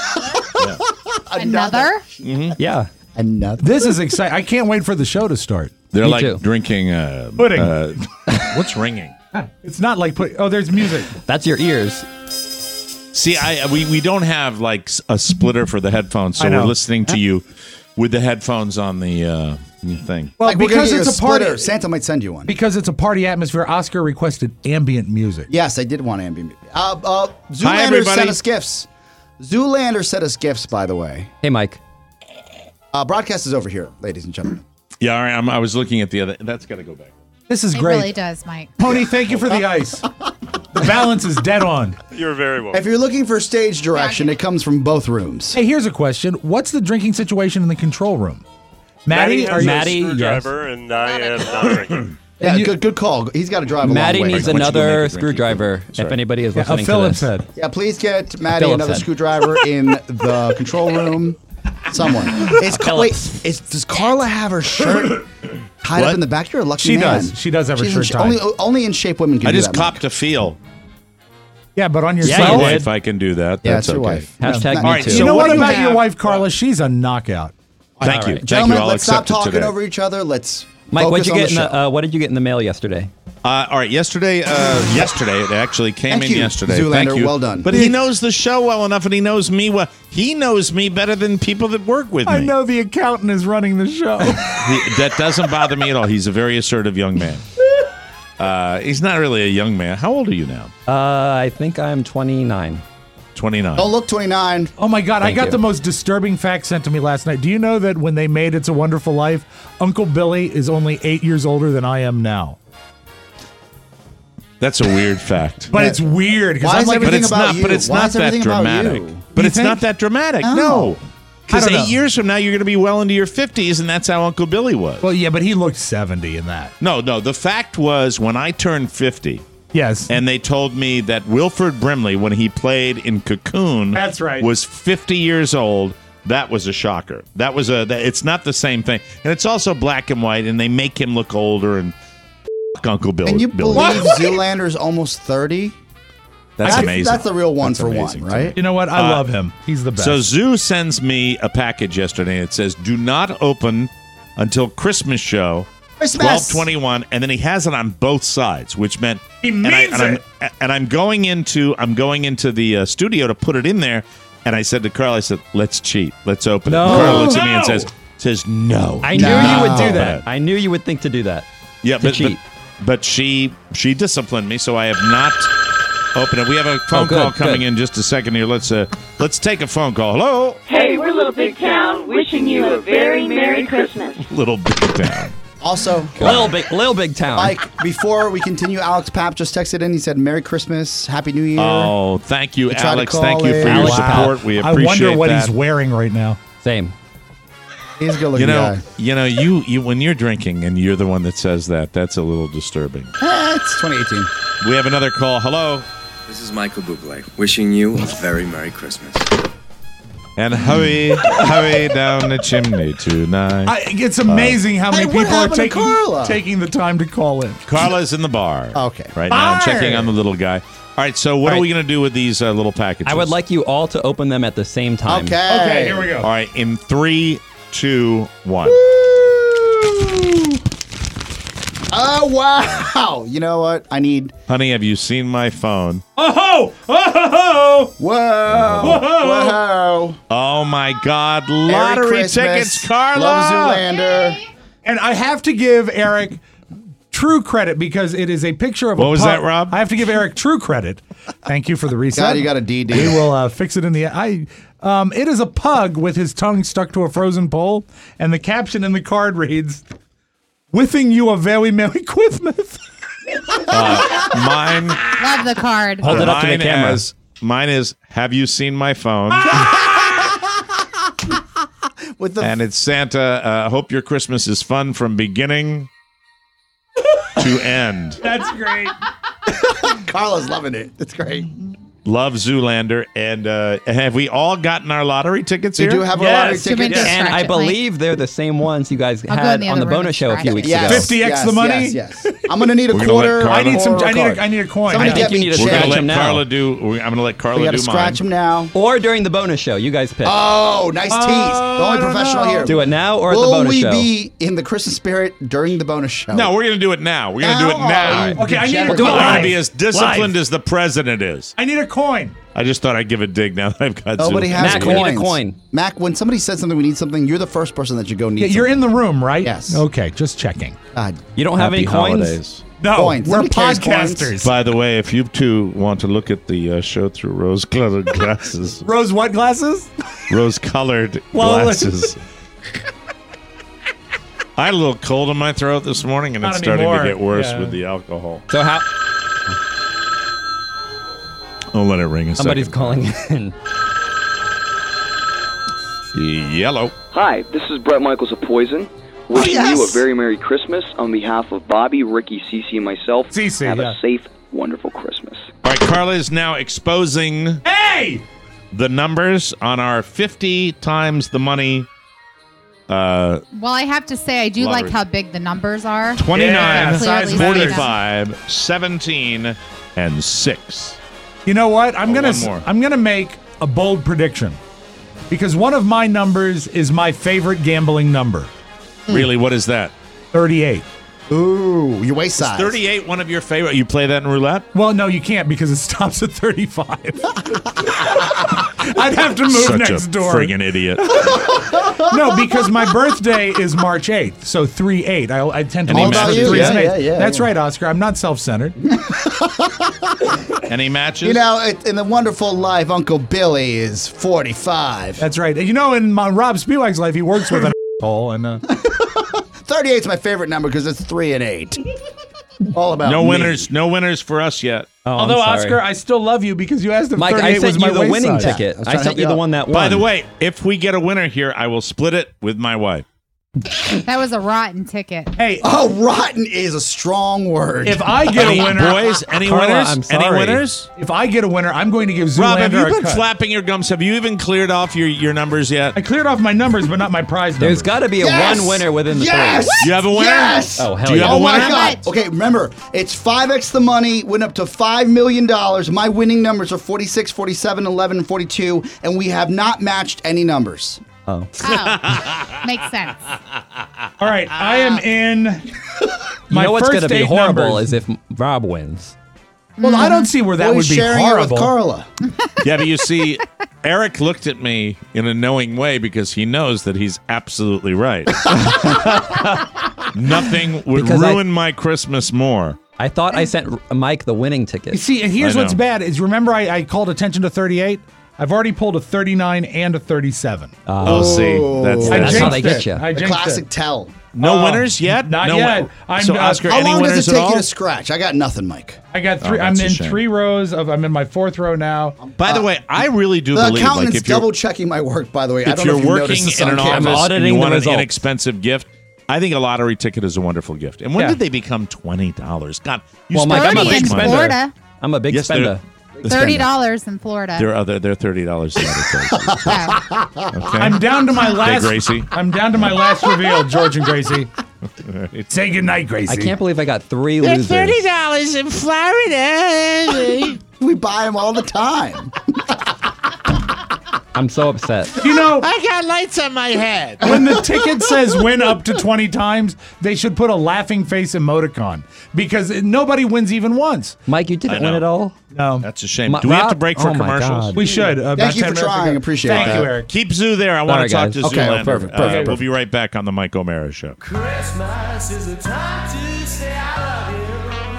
Speaker 7: Another?
Speaker 2: Mm-hmm.
Speaker 8: Yeah.
Speaker 3: Another.
Speaker 5: this is exciting. I can't wait for the show to start.
Speaker 2: They're
Speaker 8: Me
Speaker 2: like
Speaker 8: too.
Speaker 2: drinking
Speaker 5: Pudding.
Speaker 2: What's ringing?
Speaker 5: It's not like there's music.
Speaker 8: That's your ears.
Speaker 2: See, we don't have like a splitter for the headphones, so
Speaker 5: I know.
Speaker 2: we're listening to you with the headphones on the thing.
Speaker 5: Well,
Speaker 3: Like, we're gonna
Speaker 5: because
Speaker 3: get you
Speaker 5: it's a party.
Speaker 3: splitter. Santa might send you one.
Speaker 5: Because it's a party atmosphere, Oscar requested ambient music.
Speaker 3: Yes, I did want ambient. Zoolander
Speaker 2: everybody.
Speaker 3: sent us gifts. Zoolander sent us gifts, by the way.
Speaker 8: Hey, Mike.
Speaker 3: Broadcast is over here, ladies and gentlemen.
Speaker 2: Yeah, all right, I was looking at the other. That's got to go back.
Speaker 5: This is
Speaker 7: It
Speaker 5: great.
Speaker 7: really does, Mike.
Speaker 5: Pony, thank you for the ice. The balance is dead on.
Speaker 11: You're very welcome.
Speaker 3: If you're looking for stage direction, it comes from both rooms.
Speaker 5: Hey, here's a question. What's the drinking situation in the control room? Maddie,
Speaker 11: has a
Speaker 8: Maddie,
Speaker 11: screwdriver, and I am not drinking.
Speaker 3: Yeah, good call. He's got to drive a
Speaker 8: Maddie
Speaker 3: long way.
Speaker 8: needs
Speaker 2: Why don't you go make
Speaker 8: another
Speaker 2: a drinking
Speaker 8: screwdriver.
Speaker 2: Sorry.
Speaker 8: If anybody is
Speaker 5: a
Speaker 8: listening to
Speaker 5: Phillips
Speaker 8: this.
Speaker 5: head.
Speaker 3: Yeah, please get Maddie
Speaker 8: Phillips
Speaker 3: another
Speaker 8: head.
Speaker 3: screwdriver in the control room. Somewhere. Does Carla have her shirt tied up in the back? You're a lucky
Speaker 5: She
Speaker 3: man.
Speaker 5: does. She does have her
Speaker 3: She's in
Speaker 5: shirt tied.
Speaker 3: Only in shape women can
Speaker 2: I
Speaker 3: do
Speaker 2: just
Speaker 3: that. Mike.
Speaker 2: copped a feel.
Speaker 5: Yeah, but on
Speaker 8: Yeah,
Speaker 5: yourself.
Speaker 8: you
Speaker 2: My
Speaker 8: did.
Speaker 2: wife, I can do that.
Speaker 3: Yeah,
Speaker 2: That's
Speaker 3: it's your
Speaker 2: okay.
Speaker 3: wife.
Speaker 8: Hashtag
Speaker 3: No,
Speaker 8: me
Speaker 2: All right,
Speaker 8: too.
Speaker 2: so
Speaker 5: You know
Speaker 2: what
Speaker 5: what
Speaker 2: do you
Speaker 5: about your
Speaker 2: have?
Speaker 5: wife, Carla? She's a knockout.
Speaker 2: Thank
Speaker 8: All
Speaker 2: you.
Speaker 8: right.
Speaker 2: Thank
Speaker 3: Gentlemen,
Speaker 2: you. I'll
Speaker 3: let's stop
Speaker 2: accept it
Speaker 3: talking
Speaker 2: today.
Speaker 3: over each other. Let's
Speaker 8: Mike, what'd
Speaker 3: focus
Speaker 8: you
Speaker 3: on
Speaker 8: get
Speaker 3: the
Speaker 8: in
Speaker 3: show.
Speaker 8: what did you get in the mail yesterday?
Speaker 2: All right, yesterday it actually came
Speaker 3: Thank
Speaker 2: in
Speaker 3: you,
Speaker 2: yesterday.
Speaker 3: Zoolander.
Speaker 2: Thank you.
Speaker 3: Well done.
Speaker 2: But he knows the show well enough, and he knows me well. He knows me better than people that work with me.
Speaker 5: I know the accountant is running the show.
Speaker 2: That doesn't bother me at all. He's a very assertive young man. He's not really a young man. How old are you now?
Speaker 8: I think I'm 29.
Speaker 2: 29.
Speaker 3: Don't look 29.
Speaker 5: Oh my God!
Speaker 8: Thank
Speaker 5: I got
Speaker 8: you.
Speaker 5: the most disturbing fact sent to me last night. Do you know that when they made It's a Wonderful Life, Uncle Billy is only 8 years older than I am now?
Speaker 2: That's a weird fact.
Speaker 5: But it's weird because
Speaker 3: Why
Speaker 5: I'm
Speaker 3: is
Speaker 5: like,
Speaker 3: everything about you?
Speaker 2: But it's
Speaker 3: Why
Speaker 2: not
Speaker 3: is
Speaker 2: that
Speaker 3: everything about
Speaker 2: dramatic.
Speaker 3: you?
Speaker 2: But
Speaker 5: You
Speaker 2: it's
Speaker 5: think?
Speaker 2: not that dramatic.
Speaker 3: No.
Speaker 2: No. Because
Speaker 5: I don't
Speaker 2: 8
Speaker 5: know.
Speaker 2: years from now, you're going to be well into your 50s, and that's how Uncle Billy was.
Speaker 5: well, yeah, but he looked 70 in that.
Speaker 2: No. The fact was, when I turned 50,
Speaker 5: Yes.
Speaker 2: and they told me that Wilford Brimley, when he played in Cocoon,
Speaker 5: That's right.
Speaker 2: was 50 years old. That was a shocker. It's not the same thing, and it's also black and white, and they make him look older. And Uncle Billy.
Speaker 3: And you
Speaker 2: Billy.
Speaker 3: believe Zoolander's almost 30?
Speaker 2: That's amazing.
Speaker 3: That's the real one
Speaker 2: That's
Speaker 3: for
Speaker 2: amazing
Speaker 3: one,
Speaker 2: to me.
Speaker 3: right?
Speaker 5: You know what? I love him. He's the best.
Speaker 2: So Zoo sends me a package yesterday. It says, "Do not open until Christmas show,
Speaker 3: Christmas.
Speaker 2: 12/21," and then he has it on both sides, which meant
Speaker 5: He means it.
Speaker 2: I'm going into the studio to put it in there, and I said to Carl, I said, "Let's cheat. Let's open it."
Speaker 8: No.
Speaker 2: And Carl looks at me and
Speaker 5: No.
Speaker 2: says, "No."
Speaker 8: I knew you would do
Speaker 2: No.
Speaker 8: that. I knew you would think to do that.
Speaker 2: Yeah,
Speaker 8: To cheat.
Speaker 2: but she disciplined me, so I have not opened it. We have a phone
Speaker 8: good,
Speaker 2: call coming
Speaker 8: good.
Speaker 2: in just a second here. Let's take a phone call. Hello,
Speaker 10: Hey, we're Little Big Town, wishing you a very Merry Christmas.
Speaker 2: Little Big Town.
Speaker 3: Also,
Speaker 8: Little big town.
Speaker 3: Mike, before we continue, Alex Papp just texted in. He said, Merry Christmas, Happy New Year.
Speaker 2: Oh, thank you,
Speaker 3: We tried to
Speaker 2: Alex.
Speaker 3: call
Speaker 2: Thank you for
Speaker 3: in.
Speaker 2: your
Speaker 3: Wow.
Speaker 2: support. We
Speaker 5: I
Speaker 2: appreciate
Speaker 5: wonder what
Speaker 2: that.
Speaker 5: he's wearing right now.
Speaker 8: Same.
Speaker 3: He's a good looking guy.
Speaker 2: You when you're drinking and you're the one that says that, that's a little disturbing.
Speaker 3: It's 2018.
Speaker 2: We have another call. Hello.
Speaker 13: This is Michael Bublé, wishing you a very Merry Christmas.
Speaker 2: And hurry down the chimney tonight.
Speaker 5: It's amazing how many
Speaker 3: Hey, what
Speaker 5: people are
Speaker 3: happened to Carla?
Speaker 5: taking the time to call in.
Speaker 2: Carla's in the bar.
Speaker 3: Okay.
Speaker 2: Right now, I'm
Speaker 5: Fire.
Speaker 2: checking on the little guy. All right, so what
Speaker 8: All
Speaker 2: are we
Speaker 8: right.
Speaker 2: going to do with these little packages?
Speaker 8: I would like you all to open them at the same time.
Speaker 3: Okay.
Speaker 5: Okay, here we go.
Speaker 2: All right, in 3, 2, 1.
Speaker 3: Oh, wow. You know what? I need.
Speaker 2: Honey, have you seen my phone?
Speaker 5: Oh, oh,
Speaker 3: Whoa. Whoa.
Speaker 2: Oh, my God.
Speaker 3: Merry
Speaker 2: Lottery
Speaker 3: Christmas.
Speaker 2: tickets, Carla.
Speaker 3: Love Zoolander.
Speaker 5: And I have to give Eric true credit because it is a picture of
Speaker 2: What
Speaker 5: a
Speaker 2: was
Speaker 5: pug.
Speaker 2: that, Rob?
Speaker 5: I have to give Eric true credit. Thank you for the reset.
Speaker 3: God, you got a DD.
Speaker 5: We will fix it in the. It is a pug with his tongue stuck to a frozen pole, and the caption in the card reads, "Wishing you a very Merry Christmas."
Speaker 2: Mine.
Speaker 7: Love the card.
Speaker 8: Hold it up to the
Speaker 2: Mine
Speaker 8: camera.
Speaker 2: Mine is, have you seen my phone?
Speaker 3: With the
Speaker 2: And it's Santa. Hope your Christmas is fun from beginning to end.
Speaker 5: That's great.
Speaker 3: Carla's loving it. That's great.
Speaker 2: Love Zoolander. And have we all gotten our lottery tickets
Speaker 3: We
Speaker 2: here?
Speaker 3: do have our
Speaker 5: Yes.
Speaker 3: lottery
Speaker 7: Do you want me
Speaker 3: tickets.
Speaker 7: to
Speaker 8: And
Speaker 7: scratch
Speaker 8: I
Speaker 7: it, Mike?
Speaker 8: believe they're the same ones you guys
Speaker 7: I'll go in
Speaker 8: had
Speaker 7: the
Speaker 8: on the
Speaker 7: other room
Speaker 8: bonus
Speaker 7: and
Speaker 8: show a
Speaker 7: scratch
Speaker 8: few
Speaker 7: it.
Speaker 8: weeks
Speaker 3: Yes.
Speaker 8: ago.
Speaker 5: 50x the money?
Speaker 3: Yes. I'm going to need a
Speaker 2: We're gonna let
Speaker 3: quarter.
Speaker 2: Carla-
Speaker 5: I need some.
Speaker 3: or a
Speaker 5: I
Speaker 3: card.
Speaker 5: need a coin.
Speaker 3: Somebody
Speaker 8: I think
Speaker 3: get
Speaker 8: you
Speaker 3: me
Speaker 8: need to
Speaker 3: change.
Speaker 2: We're going
Speaker 8: scratch
Speaker 2: to
Speaker 8: them
Speaker 2: let
Speaker 8: now.
Speaker 2: Carla do. I'm going to let
Speaker 3: We
Speaker 2: Carla
Speaker 3: got
Speaker 2: do
Speaker 3: to scratch
Speaker 2: mine.
Speaker 3: him now.
Speaker 8: Or during the bonus show. You guys pick.
Speaker 3: Oh, nice tease. The only
Speaker 5: I don't
Speaker 3: professional
Speaker 5: know.
Speaker 3: here.
Speaker 8: Do it now or at the
Speaker 3: Will
Speaker 8: bonus
Speaker 3: we
Speaker 8: show?
Speaker 3: be in the Christmas spirit during the bonus show?
Speaker 2: No, we're going to do it now. We're going to do it
Speaker 3: Now?
Speaker 2: now.
Speaker 3: Oh,
Speaker 5: Okay, I need a
Speaker 3: degenerate.
Speaker 5: coin.
Speaker 2: We're going to be as
Speaker 5: Live.
Speaker 2: disciplined
Speaker 5: Live.
Speaker 2: as the president is.
Speaker 5: I need a coin.
Speaker 2: I just thought I'd give a dig now that I've got
Speaker 3: Nobody
Speaker 2: Zoolander.
Speaker 3: has
Speaker 8: Mac, we
Speaker 3: coins.
Speaker 8: need a coin.
Speaker 3: Mac, when somebody says something, we need something, you're the first person that should go need
Speaker 5: Yeah, you're
Speaker 3: something.
Speaker 5: in the room, right?
Speaker 3: Yes.
Speaker 5: Okay, just checking.
Speaker 3: God.
Speaker 8: You don't have
Speaker 2: Happy
Speaker 8: any coins?
Speaker 2: holidays.
Speaker 5: No,
Speaker 3: Coins.
Speaker 5: we're
Speaker 3: Somebody carries coins.
Speaker 5: podcasters.
Speaker 2: By the way, if you two want to look at the show through rose-colored glasses,
Speaker 5: Rose, what glasses?
Speaker 2: rose-colored
Speaker 5: Well,
Speaker 2: glasses. I had a little cold in my throat this morning, and
Speaker 5: Not
Speaker 2: it's starting
Speaker 5: anymore.
Speaker 2: to get worse
Speaker 5: Yeah.
Speaker 2: with the alcohol.
Speaker 8: So how
Speaker 2: I'll let it ring a
Speaker 8: somebody's
Speaker 2: second.
Speaker 8: calling in.
Speaker 2: Yellow.
Speaker 23: Hi, this is Brett Michaels of Poison. Wishing you a
Speaker 3: yes.
Speaker 23: very Merry Christmas on behalf of Bobby, Ricky, Cece, and myself.
Speaker 5: Cece,
Speaker 23: Have
Speaker 5: yeah.
Speaker 23: a safe, wonderful Christmas.
Speaker 2: All right, Carla is now exposing
Speaker 5: Hey!
Speaker 2: the numbers on our 50 times the money.
Speaker 7: Well, I have to say, I do
Speaker 2: Lottery.
Speaker 7: like how big the numbers are.
Speaker 2: 29,
Speaker 5: Yeah, size matters.
Speaker 2: 45, 17, and 6.
Speaker 5: You know what? I'm
Speaker 2: one more.
Speaker 5: gonna make a bold prediction because one of my numbers is my favorite gambling number.
Speaker 2: Really, what is that?
Speaker 5: 38.
Speaker 3: Ooh, your waist size.
Speaker 2: 38 one of your favorite? You play that in roulette?
Speaker 5: Well, no, you can't because it stops at 35. I'd have to move
Speaker 2: Such
Speaker 5: next
Speaker 2: a
Speaker 5: door.
Speaker 2: friggin' idiot.
Speaker 5: No, because my birthday is March 8th, so 3-8. I tend to
Speaker 2: Any
Speaker 5: mix
Speaker 2: matches?
Speaker 5: the 3s and
Speaker 3: Yeah,
Speaker 5: 8s.
Speaker 3: yeah, yeah,
Speaker 5: That's
Speaker 3: yeah.
Speaker 5: right, Oscar. I'm not self-centered.
Speaker 2: Any matches?
Speaker 3: You know, in the wonderful life, Uncle Billy is 45.
Speaker 5: That's right. You know, in Rob Spielak's life, he works with an asshole. And
Speaker 3: 38 is my favorite number because it's 3 and 8. All about
Speaker 2: no
Speaker 3: me.
Speaker 2: winners. No winners for us yet.
Speaker 5: Although, Oscar, I still love you because you asked if
Speaker 8: Mike,
Speaker 5: 38
Speaker 8: I
Speaker 5: was
Speaker 8: sent
Speaker 5: my
Speaker 8: you the
Speaker 5: waist
Speaker 8: winning
Speaker 5: size.
Speaker 8: ticket. I sent you the one that won.
Speaker 2: By the way, if we get a winner here, I will split it with my wife.
Speaker 7: That was a rotten ticket.
Speaker 5: Hey,
Speaker 3: rotten is a strong word.
Speaker 5: If I get a winner,
Speaker 2: boys, any
Speaker 8: Carla,
Speaker 2: winners?
Speaker 8: I'm sorry.
Speaker 2: Any winners?
Speaker 5: If I get a winner, I'm going to give
Speaker 2: Rob,
Speaker 5: Zoolander
Speaker 2: have you
Speaker 5: a
Speaker 2: been
Speaker 5: cut.
Speaker 2: flapping your gums? Have you even cleared off your numbers yet?
Speaker 5: I cleared off my numbers, but not my prize numbers.
Speaker 8: There's got to be a one winner within the
Speaker 3: Yes!
Speaker 8: three.
Speaker 2: You have a winner?
Speaker 3: Yes!
Speaker 8: Oh, hell
Speaker 2: Do you
Speaker 8: yeah.
Speaker 2: have a
Speaker 3: Oh my
Speaker 2: winner?
Speaker 3: God! Okay, remember, it's 5x the money, went up to $5 million. My winning numbers are 46, 47, 11, and 42, and we have not matched any numbers.
Speaker 8: Oh.
Speaker 7: Makes sense.
Speaker 5: All right, I am in
Speaker 8: You know what's
Speaker 5: going to
Speaker 8: be horrible is if Rob wins.
Speaker 5: Well, I don't see where that
Speaker 3: Well,
Speaker 5: would
Speaker 3: he's
Speaker 5: be
Speaker 3: sharing
Speaker 5: horrible.
Speaker 3: it with Carla.
Speaker 2: Yeah, but you see, Eric looked at me in a knowing way because he knows that he's absolutely right. Nothing would
Speaker 8: Because
Speaker 2: ruin my Christmas more.
Speaker 8: I thought I sent Mike the winning
Speaker 5: You
Speaker 8: ticket.
Speaker 5: see, and here's
Speaker 2: I
Speaker 5: what's
Speaker 2: know.
Speaker 5: bad is remember I called attention to 38? I've already pulled a 39 and a 37.
Speaker 2: Oh, see, that's
Speaker 8: That's how they
Speaker 5: jinxed
Speaker 8: get you.
Speaker 5: I
Speaker 3: The
Speaker 5: jinxed
Speaker 3: classic
Speaker 5: it.
Speaker 3: tell.
Speaker 2: no winners yet.
Speaker 5: Not
Speaker 2: no
Speaker 5: yet. I'm,
Speaker 2: so, Oscar,
Speaker 3: How
Speaker 2: any
Speaker 3: long
Speaker 2: winners
Speaker 3: does it
Speaker 2: at
Speaker 3: take
Speaker 2: all?
Speaker 3: you to scratch? I got nothing, Mike.
Speaker 5: I got three.
Speaker 2: Oh,
Speaker 5: I'm
Speaker 2: that's a
Speaker 5: in
Speaker 2: shame.
Speaker 5: 3 rows of. I'm in my 4th row now.
Speaker 2: By the way, I really do
Speaker 3: The
Speaker 2: believe,
Speaker 3: accountant's
Speaker 2: like, if you're
Speaker 3: double checking my work, by the way. I
Speaker 2: if
Speaker 3: don't know
Speaker 2: you're
Speaker 3: if you
Speaker 2: working
Speaker 3: noticed this
Speaker 2: in
Speaker 3: on
Speaker 2: an
Speaker 3: camera.
Speaker 2: office and
Speaker 8: auditing
Speaker 2: you
Speaker 8: the
Speaker 2: want an
Speaker 8: results.
Speaker 2: inexpensive gift, I think a lottery ticket is a wonderful gift. And when
Speaker 5: Yeah.
Speaker 2: did they become $20? God, you
Speaker 8: Well,
Speaker 2: spend
Speaker 8: Mike, I'm a
Speaker 2: so
Speaker 8: big
Speaker 2: much
Speaker 7: in
Speaker 2: money.
Speaker 7: Florida.
Speaker 8: I'm a big
Speaker 2: Yes,
Speaker 8: spender.
Speaker 7: $30 in Florida.
Speaker 2: They're $30 the other places.
Speaker 7: Oh.
Speaker 2: Okay.
Speaker 5: I'm down to my last.
Speaker 2: Gracie.
Speaker 5: I'm down to my last reveal, George and Gracie. Say goodnight, Gracie.
Speaker 8: I can't believe I got 3 losers.
Speaker 3: $30 in Florida. We buy them all the time.
Speaker 8: I'm so upset.
Speaker 5: You know,
Speaker 3: I got lights on my head.
Speaker 5: when the ticket says win up to 20 times, they should put a laughing face emoticon because nobody wins even once.
Speaker 8: Mike, you didn't
Speaker 2: I
Speaker 8: win
Speaker 2: know.
Speaker 8: it all?
Speaker 5: No.
Speaker 2: That's a shame.
Speaker 8: My-
Speaker 2: Do we have to
Speaker 8: Rob-
Speaker 2: break for
Speaker 8: oh my
Speaker 2: commercials?
Speaker 8: God.
Speaker 5: We should.
Speaker 3: Thank you for trying. Appreciate
Speaker 5: Thank
Speaker 3: that.
Speaker 5: you, Eric.
Speaker 2: Keep Zoo there. I want
Speaker 8: Sorry,
Speaker 2: to talk
Speaker 8: guys.
Speaker 2: to
Speaker 3: Okay,
Speaker 2: Zoolander.
Speaker 3: perfect.
Speaker 2: We'll be right back on the Mike O'Mara Show.
Speaker 12: Christmas is a time to say I love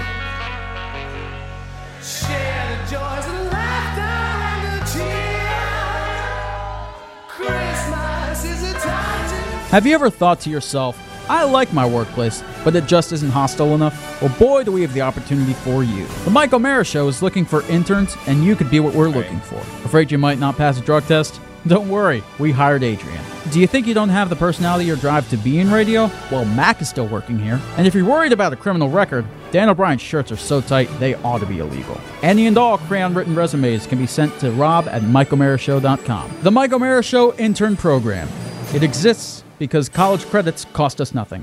Speaker 12: you. Share the joys and laughter and the tears. Christmas is a time to...
Speaker 15: Have you ever thought to yourself, I like my workplace, but it just isn't hostile enough? Well, boy, do we have the opportunity for you. The Mike O'Mara Show is looking for interns, and you could be what we're looking for. Afraid you might not pass a drug test? Don't worry, we hired Adrian. Do you think you don't have the personality or drive to be in radio? Well, Mac is still working here. And if you're worried about a criminal record, Dan O'Brien's shirts are so tight they ought to be illegal. Any and all crayon-written resumes can be sent to rob@mikeomarashow.com. The Mike O'Mara Show Intern Program. It exists because college credits cost us nothing.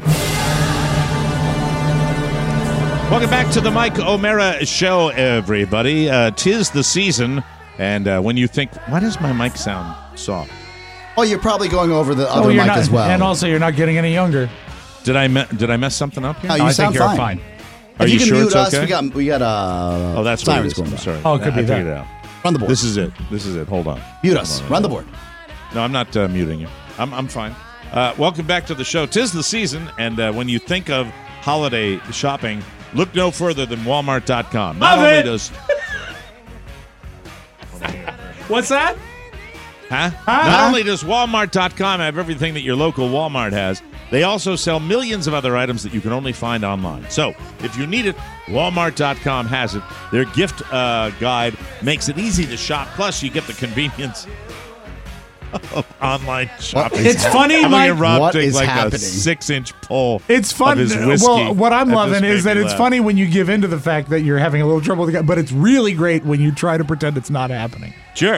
Speaker 2: Welcome back to the Mike O'Mara Show, everybody. 'Tis the season, and when you think, why does my mic sound soft?
Speaker 3: Oh, you're probably going over the other
Speaker 5: you're
Speaker 3: mic
Speaker 5: not,
Speaker 3: as well.
Speaker 5: and also you're not getting any younger.
Speaker 2: Did I mess something up here?
Speaker 3: No, you
Speaker 5: I
Speaker 3: sound
Speaker 5: think you're
Speaker 3: fine.
Speaker 5: fine.
Speaker 2: Are
Speaker 3: If you can
Speaker 2: sure
Speaker 3: mute
Speaker 2: it's
Speaker 3: us,
Speaker 2: okay?
Speaker 3: we got
Speaker 2: Oh, that's what it
Speaker 3: sirens
Speaker 2: is.
Speaker 3: going
Speaker 2: I'm
Speaker 3: by.
Speaker 2: sorry.
Speaker 5: Oh, it could be
Speaker 2: I
Speaker 5: that.
Speaker 2: figured it out.
Speaker 3: Run the board.
Speaker 2: This is it. Hold on.
Speaker 3: Mute us. Run the board.
Speaker 2: No, I'm not muting you. I'm fine. Welcome back to the show. 'Tis the season, and when you think of holiday shopping, look no further than Walmart.com. Not
Speaker 5: Love
Speaker 2: only
Speaker 5: it.
Speaker 2: does
Speaker 5: What's that?
Speaker 2: Not only does Walmart.com have everything that your local Walmart has, they also sell millions of other items that you can only find online. So, if you need it, Walmart.com has it. Their gift guide makes it easy to shop. Plus, you get the convenience of online shopping.
Speaker 5: It's funny,
Speaker 2: I'm
Speaker 5: Mike.
Speaker 2: looking at Rob
Speaker 3: What
Speaker 2: take
Speaker 3: is
Speaker 2: like
Speaker 3: happening?
Speaker 2: a 6-inch pull.
Speaker 5: It's fun.
Speaker 2: Of his whiskey.
Speaker 5: Well, what I'm
Speaker 2: That
Speaker 5: loving
Speaker 2: just
Speaker 5: is
Speaker 2: made
Speaker 5: that
Speaker 2: me
Speaker 5: it's
Speaker 2: laugh.
Speaker 5: funny when you give in to the fact that you're having a little trouble with the guy, but it's really great when you try to pretend it's not happening.
Speaker 2: Sure.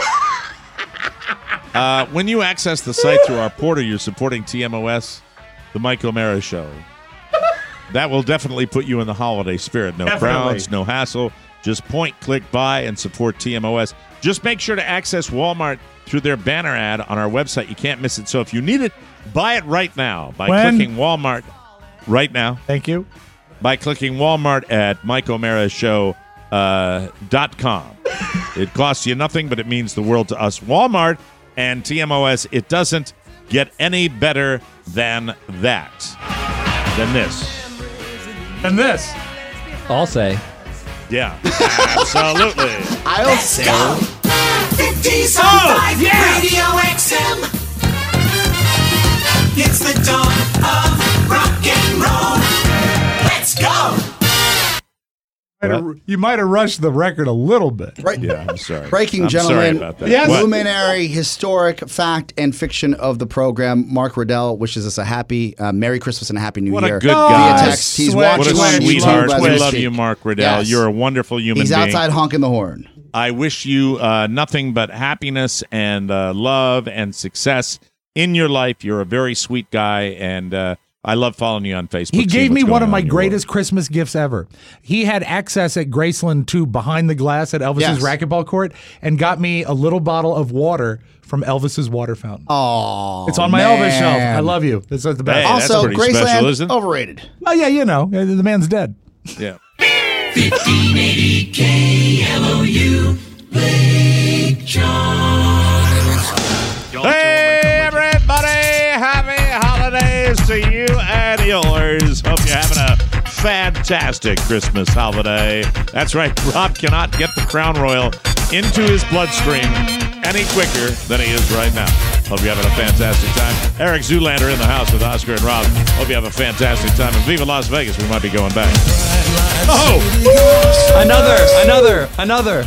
Speaker 2: When you access the site through our portal, you're supporting TMOS, the Mike O'Mara Show. That will definitely put you in the holiday spirit. No
Speaker 5: Definitely.
Speaker 2: crowds, no hassle. Just point, click, buy, and support TMOS. Just make sure to access Walmart through their banner ad on our website. You can't miss it. So if you need it, buy it right now by clicking Walmart right now.
Speaker 5: Thank you.
Speaker 2: By clicking Walmart at MikeO'MaraShow.com. It costs you nothing, but it means the world to us. Walmart and TMOS, it doesn't get any better than that. Than this.
Speaker 5: And this.
Speaker 8: I'll say.
Speaker 2: Yeah, absolutely.
Speaker 3: I'll say.
Speaker 12: 50s on Radio XM. It's the dawn of rock and roll. Let's go.
Speaker 5: You might have rushed the record a little bit.
Speaker 3: Right.
Speaker 2: Yeah, I'm sorry.
Speaker 3: Breaking,
Speaker 2: I'm
Speaker 3: gentlemen.
Speaker 2: sorry about that.
Speaker 5: Yes.
Speaker 3: Luminary, historic, fact, and fiction of the program. Mark Riddell wishes us a happy Merry Christmas and a Happy New
Speaker 2: What
Speaker 3: Year.
Speaker 2: a good guy.
Speaker 3: Via text. He's
Speaker 2: What
Speaker 3: watching
Speaker 2: a
Speaker 3: on
Speaker 2: sweetheart.
Speaker 3: YouTube as
Speaker 2: We
Speaker 3: we
Speaker 2: love
Speaker 3: speak.
Speaker 2: you, Mark Riddell.
Speaker 3: Yes.
Speaker 2: You're a wonderful human
Speaker 3: He's
Speaker 2: being.
Speaker 3: outside honking the horn.
Speaker 2: I wish you nothing but happiness and love and success in your life. You're a very sweet guy, and I love following you on Facebook.
Speaker 5: He gave me
Speaker 2: what's
Speaker 5: one
Speaker 2: going
Speaker 5: of my
Speaker 2: on in your
Speaker 5: greatest Christmas gifts ever. He had access at Graceland 2 behind the glass at Elvis's racquetball court and got me a little bottle of water from Elvis's water fountain.
Speaker 3: Oh,
Speaker 5: it's on my Elvis shelf. I love you. That's the best.
Speaker 2: Hey, that's
Speaker 3: also,
Speaker 2: pretty special,
Speaker 3: Graceland,
Speaker 2: isn't it?
Speaker 3: overrated.
Speaker 5: Oh, yeah, you know, the man's dead.
Speaker 2: Yeah.
Speaker 12: 1580 KLOU Lake Charles.
Speaker 2: Hey, everybody! Happy holidays to you and yours. Hope you're having a fantastic Christmas holiday. That's right, Rob cannot get the Crown Royal into his bloodstream any quicker than he is right now. Hope you're having a fantastic time. Eric Zoolander in the house with Oscar and Rob. Hope you have a fantastic time. And Viva Las Vegas, we might be going back. Oh!
Speaker 8: Another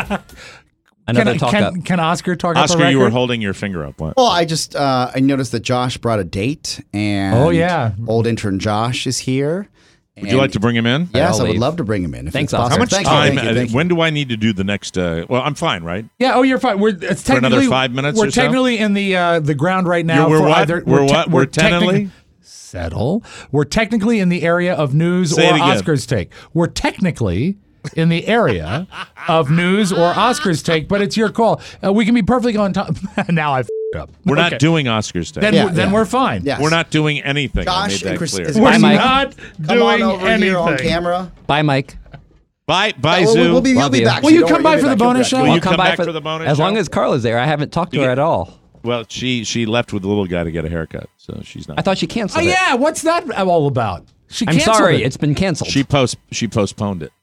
Speaker 8: talk up.
Speaker 5: Can Oscar talk up
Speaker 2: Oscar,
Speaker 5: the record?
Speaker 2: you were holding your finger up. What?
Speaker 3: Well, I just I noticed that Josh brought a date, and old intern Josh is here.
Speaker 2: Would you like to bring him in?
Speaker 3: Yes, I would love to bring him in.
Speaker 8: Thanks,
Speaker 3: Oscar.
Speaker 2: How much
Speaker 3: Thank
Speaker 2: time?
Speaker 3: you, thank you.
Speaker 2: When do I need to do the next? Well, I'm fine, right?
Speaker 5: Yeah. Oh, you're fine. It's
Speaker 2: For another
Speaker 5: technically
Speaker 2: 5 minutes
Speaker 5: We're
Speaker 2: or so?
Speaker 5: technically in the ground right now.
Speaker 2: We're
Speaker 5: for
Speaker 2: what?
Speaker 5: either-
Speaker 2: We're what? We're technically?
Speaker 5: Settle. We're technically in the area of news
Speaker 2: Say it
Speaker 5: or
Speaker 2: again.
Speaker 5: Oscar's take. We're technically in the area of news or Oscar's take, but it's your call. We can be perfectly on top. Now I've up.
Speaker 2: We're
Speaker 5: Okay.
Speaker 2: not doing Oscars today.
Speaker 5: Then we're fine.
Speaker 3: Yes.
Speaker 2: We're not doing anything. I
Speaker 3: Josh
Speaker 2: made
Speaker 3: and
Speaker 2: that
Speaker 3: Chris,
Speaker 2: clear.
Speaker 3: is
Speaker 5: We're
Speaker 3: Mike-
Speaker 5: not
Speaker 3: Come on
Speaker 5: doing
Speaker 3: over
Speaker 5: anything.
Speaker 3: here on camera.
Speaker 8: Bye, Mike.
Speaker 2: Bye,
Speaker 3: We'll
Speaker 2: Zoo.
Speaker 3: be, he'll
Speaker 8: Love
Speaker 3: be
Speaker 8: you.
Speaker 3: back.
Speaker 5: Will
Speaker 3: so
Speaker 5: you
Speaker 3: don't
Speaker 5: come
Speaker 3: worry,
Speaker 5: by
Speaker 3: he'll
Speaker 5: for
Speaker 3: be
Speaker 5: the
Speaker 3: back.
Speaker 5: bonus show?
Speaker 2: Will
Speaker 8: I'll
Speaker 2: you
Speaker 8: come
Speaker 2: come
Speaker 8: by
Speaker 2: back for the bonus
Speaker 8: as
Speaker 2: show?
Speaker 8: long as Carla's there. I haven't talked to her at all.
Speaker 2: Well, she left with the little guy to get a haircut, so she's not.
Speaker 8: I thought she canceled
Speaker 5: Oh
Speaker 8: it.
Speaker 5: yeah, what's that all about? She
Speaker 8: I'm
Speaker 5: canceled
Speaker 8: sorry,
Speaker 5: it.
Speaker 8: it's been canceled.
Speaker 2: She postponed it.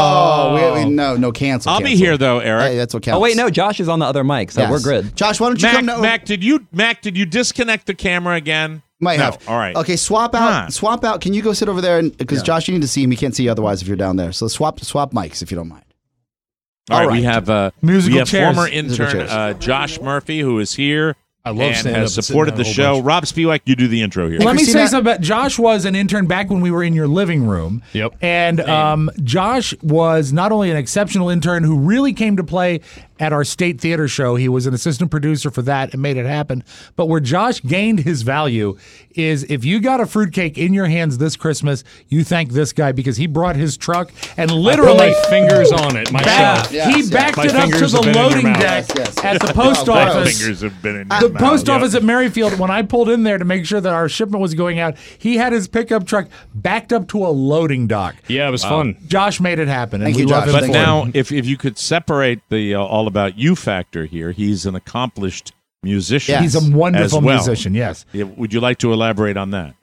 Speaker 3: No, cancel.
Speaker 2: I'll be
Speaker 3: cancel.
Speaker 2: here though, Eric.
Speaker 3: Hey, that's what counts.
Speaker 8: Oh wait, no, Josh is on the other mic, so
Speaker 3: Yes.
Speaker 8: we're good.
Speaker 3: Josh, why don't you come?
Speaker 2: Mac, did you disconnect the camera again?
Speaker 3: Might
Speaker 2: No.
Speaker 3: have.
Speaker 2: All right.
Speaker 3: Okay, swap out. Swap out. Can you go sit over there? Because Josh, you need to see him. He can't see you otherwise if you're down there. So swap mics if you don't mind.
Speaker 2: All right.
Speaker 3: All
Speaker 2: We
Speaker 3: right.
Speaker 2: have
Speaker 5: Musical
Speaker 2: we have
Speaker 5: chairs.
Speaker 2: former
Speaker 3: Musical
Speaker 2: intern
Speaker 3: chairs.
Speaker 2: Josh Murphy, who is here.
Speaker 14: I love
Speaker 2: and
Speaker 14: standing up
Speaker 2: has
Speaker 14: and
Speaker 2: supported
Speaker 14: sitting
Speaker 2: the
Speaker 14: down a whole
Speaker 2: show. Rob Spiewak, you do the intro here.
Speaker 5: Let me say
Speaker 3: Christina-
Speaker 5: something about Josh was an intern back when we were in your living room.
Speaker 14: Yep.
Speaker 5: And Josh was not only an exceptional intern who really came to play at our state theater show. He was an assistant producer for that and made it happen. But where Josh gained his value is if you got a fruitcake in your hands this Christmas, you thank this guy because he brought his truck and literally
Speaker 14: I put my fingers on it. My
Speaker 5: backed
Speaker 14: My
Speaker 5: it up to
Speaker 14: fingers
Speaker 5: the
Speaker 14: have been in your
Speaker 5: loading
Speaker 14: mouth.
Speaker 5: deck
Speaker 3: Yes.
Speaker 5: at the post
Speaker 2: My
Speaker 5: office.
Speaker 2: fingers have been in
Speaker 5: The
Speaker 2: your mouth.
Speaker 5: post
Speaker 2: Yep.
Speaker 5: office at Merrifield, when I pulled in there to make sure that our shipment was going out, he had his pickup truck backed up to a loading dock.
Speaker 14: Yeah, it was fun.
Speaker 5: Josh made it happen. And
Speaker 3: Thank
Speaker 5: we
Speaker 3: you,
Speaker 5: love
Speaker 3: Josh.
Speaker 5: him
Speaker 2: But
Speaker 5: for
Speaker 2: now,
Speaker 5: it.
Speaker 2: if you could separate the All About You factor here, he's an accomplished musician.
Speaker 3: Yes.
Speaker 5: He's a wonderful
Speaker 2: as well.
Speaker 5: musician, yes.
Speaker 2: Yeah, would you like to elaborate on that?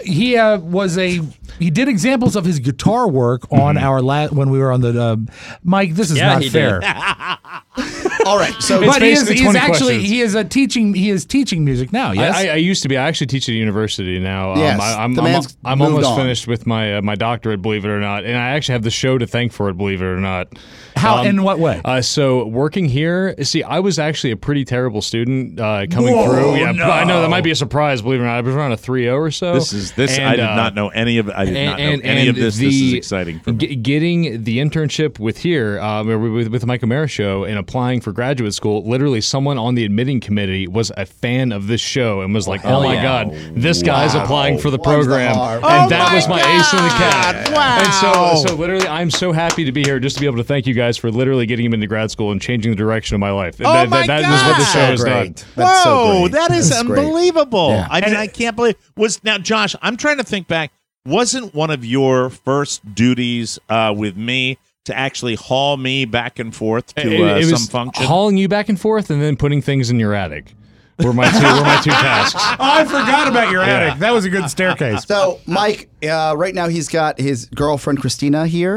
Speaker 5: He did examples of his guitar work on our when we were on the Mike. This is
Speaker 8: Yeah,
Speaker 5: not
Speaker 8: he
Speaker 5: fair.
Speaker 3: All right. So
Speaker 14: It's
Speaker 5: But he is,
Speaker 14: basically
Speaker 5: he's
Speaker 14: 20
Speaker 5: actually
Speaker 14: questions.
Speaker 5: he is teaching music now. Yes,
Speaker 14: I used to be. I actually teach at a university now.
Speaker 3: Yes,
Speaker 14: I'm
Speaker 3: the man's
Speaker 14: I'm
Speaker 3: moved
Speaker 14: almost
Speaker 3: on.
Speaker 14: finished with my my doctorate, believe it or not, and I actually have the show to thank for it, believe it or not.
Speaker 5: How in what way?
Speaker 14: So working here, see, I was actually a pretty terrible student coming
Speaker 5: Whoa,
Speaker 14: through. Yeah,
Speaker 5: no.
Speaker 14: I know that might be a surprise, believe it or not. I was around a 3.0 or so.
Speaker 2: This
Speaker 14: And,
Speaker 2: I did not know any of. I did not know any of this. This is exciting for me.
Speaker 14: Getting the internship with here, with the Mike O'Mara show, and applying for graduate school. Literally, someone on the admitting committee was a fan of this show and was like, "Oh my God, this guy's applying for the program," and that was my ace in the cap.
Speaker 3: Wow.
Speaker 14: And so literally, I'm so happy to be here just to be able to thank you guys for literally getting him into grad school and changing the direction of my life. That is what the show has done.
Speaker 3: That's so
Speaker 2: Whoa,
Speaker 3: great.
Speaker 2: that is
Speaker 3: That's great.
Speaker 2: unbelievable.
Speaker 3: Yeah.
Speaker 2: I mean, I can't believe now, Josh. I'm trying to think back. Wasn't one of your first duties with me to actually haul me back and forth to
Speaker 14: It
Speaker 2: some
Speaker 14: was
Speaker 2: function?
Speaker 14: hauling you back and forth and then putting things in your attic. Were my two tasks.
Speaker 5: Oh, I forgot about your attic. That was a good staircase.
Speaker 3: So, Mike, right now he's got his girlfriend Christina here.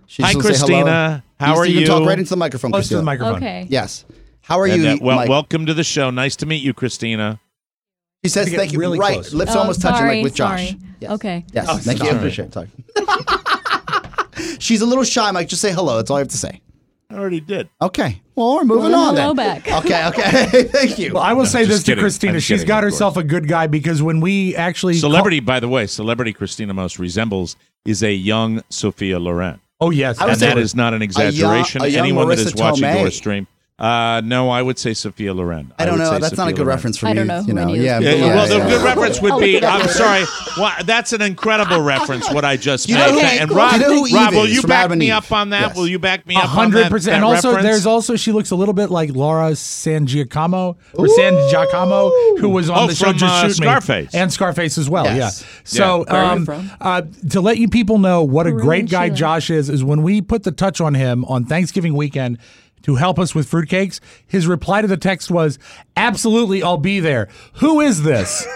Speaker 3: She's
Speaker 2: Hi,
Speaker 3: gonna say hello.
Speaker 2: Christina. How are
Speaker 3: You
Speaker 2: you?
Speaker 3: can talk right into the microphone,
Speaker 5: Close to
Speaker 3: Christina.
Speaker 5: the microphone.
Speaker 21: Okay.
Speaker 3: Yes. How are
Speaker 2: And,
Speaker 3: you, Mike?
Speaker 2: welcome to the show. Nice to meet you, Christina.
Speaker 3: She says
Speaker 5: Get
Speaker 3: thank you.
Speaker 5: really
Speaker 3: Right.
Speaker 5: close.
Speaker 3: Lips almost touching
Speaker 21: sorry,
Speaker 3: like with Josh.
Speaker 21: sorry.
Speaker 3: Yes.
Speaker 21: Okay.
Speaker 3: Yes.
Speaker 5: Oh,
Speaker 3: Thank you.
Speaker 5: sorry.
Speaker 3: Appreciate it. She's a little shy, Mike. Just say hello. That's all I have to say.
Speaker 2: I already did.
Speaker 3: Okay. Well, we're moving on
Speaker 21: Hello
Speaker 3: then.
Speaker 21: back.
Speaker 3: Okay. Thank you.
Speaker 5: Well, I will say
Speaker 2: just
Speaker 5: this to
Speaker 2: kidding.
Speaker 5: Christina.
Speaker 2: I'm
Speaker 5: She's
Speaker 2: kidding,
Speaker 5: got
Speaker 2: of
Speaker 5: herself a good guy because when we actually
Speaker 2: Celebrity, by the way, celebrity Christina most resembles is a young Sophia Loren.
Speaker 5: Oh yes,
Speaker 2: And that is not an exaggeration.
Speaker 3: a young
Speaker 2: Anyone that
Speaker 3: Marissa
Speaker 2: is watching
Speaker 3: Tomei.
Speaker 2: your stream. No, I would say Sophia Loren.
Speaker 3: I don't
Speaker 2: would
Speaker 3: know.
Speaker 2: say
Speaker 3: That's not a
Speaker 2: Sophia
Speaker 3: good
Speaker 2: Loren.
Speaker 3: reference for
Speaker 21: I
Speaker 3: me.
Speaker 21: don't know who
Speaker 3: You know.
Speaker 21: any of
Speaker 3: Yeah.
Speaker 21: those
Speaker 2: Well, the
Speaker 21: Yeah.
Speaker 2: good reference would
Speaker 21: I'll
Speaker 2: be,
Speaker 21: look it up
Speaker 2: I'm
Speaker 21: later.
Speaker 2: sorry, that's an incredible reference, what I just
Speaker 3: You know
Speaker 2: made.
Speaker 3: who-
Speaker 2: And
Speaker 3: cool.
Speaker 2: Rob,
Speaker 3: Do you know who
Speaker 2: Rob,
Speaker 3: Eve
Speaker 2: will
Speaker 3: is
Speaker 2: you
Speaker 3: from
Speaker 2: back
Speaker 3: Adam and
Speaker 2: me
Speaker 3: Eve?
Speaker 2: up on that?
Speaker 3: Yes.
Speaker 2: Will you back me up on that
Speaker 5: 100%. And also,
Speaker 2: reference?
Speaker 5: there's also she looks a little bit like Laura San Giacomo or San Giacomo, who was on the show
Speaker 2: from,
Speaker 5: Just Shoot
Speaker 2: Scarface.
Speaker 5: Me, and Scarface as well.
Speaker 3: Yes.
Speaker 5: Yeah. So
Speaker 21: Where are you from?
Speaker 5: to let you people know what a
Speaker 21: Peru
Speaker 5: great
Speaker 21: and
Speaker 5: guy
Speaker 21: Chile.
Speaker 5: Josh is when we put the touch on him on Thanksgiving weekend to help us with fruitcakes, his reply to the text was, "Absolutely, I'll be there. Who is this?"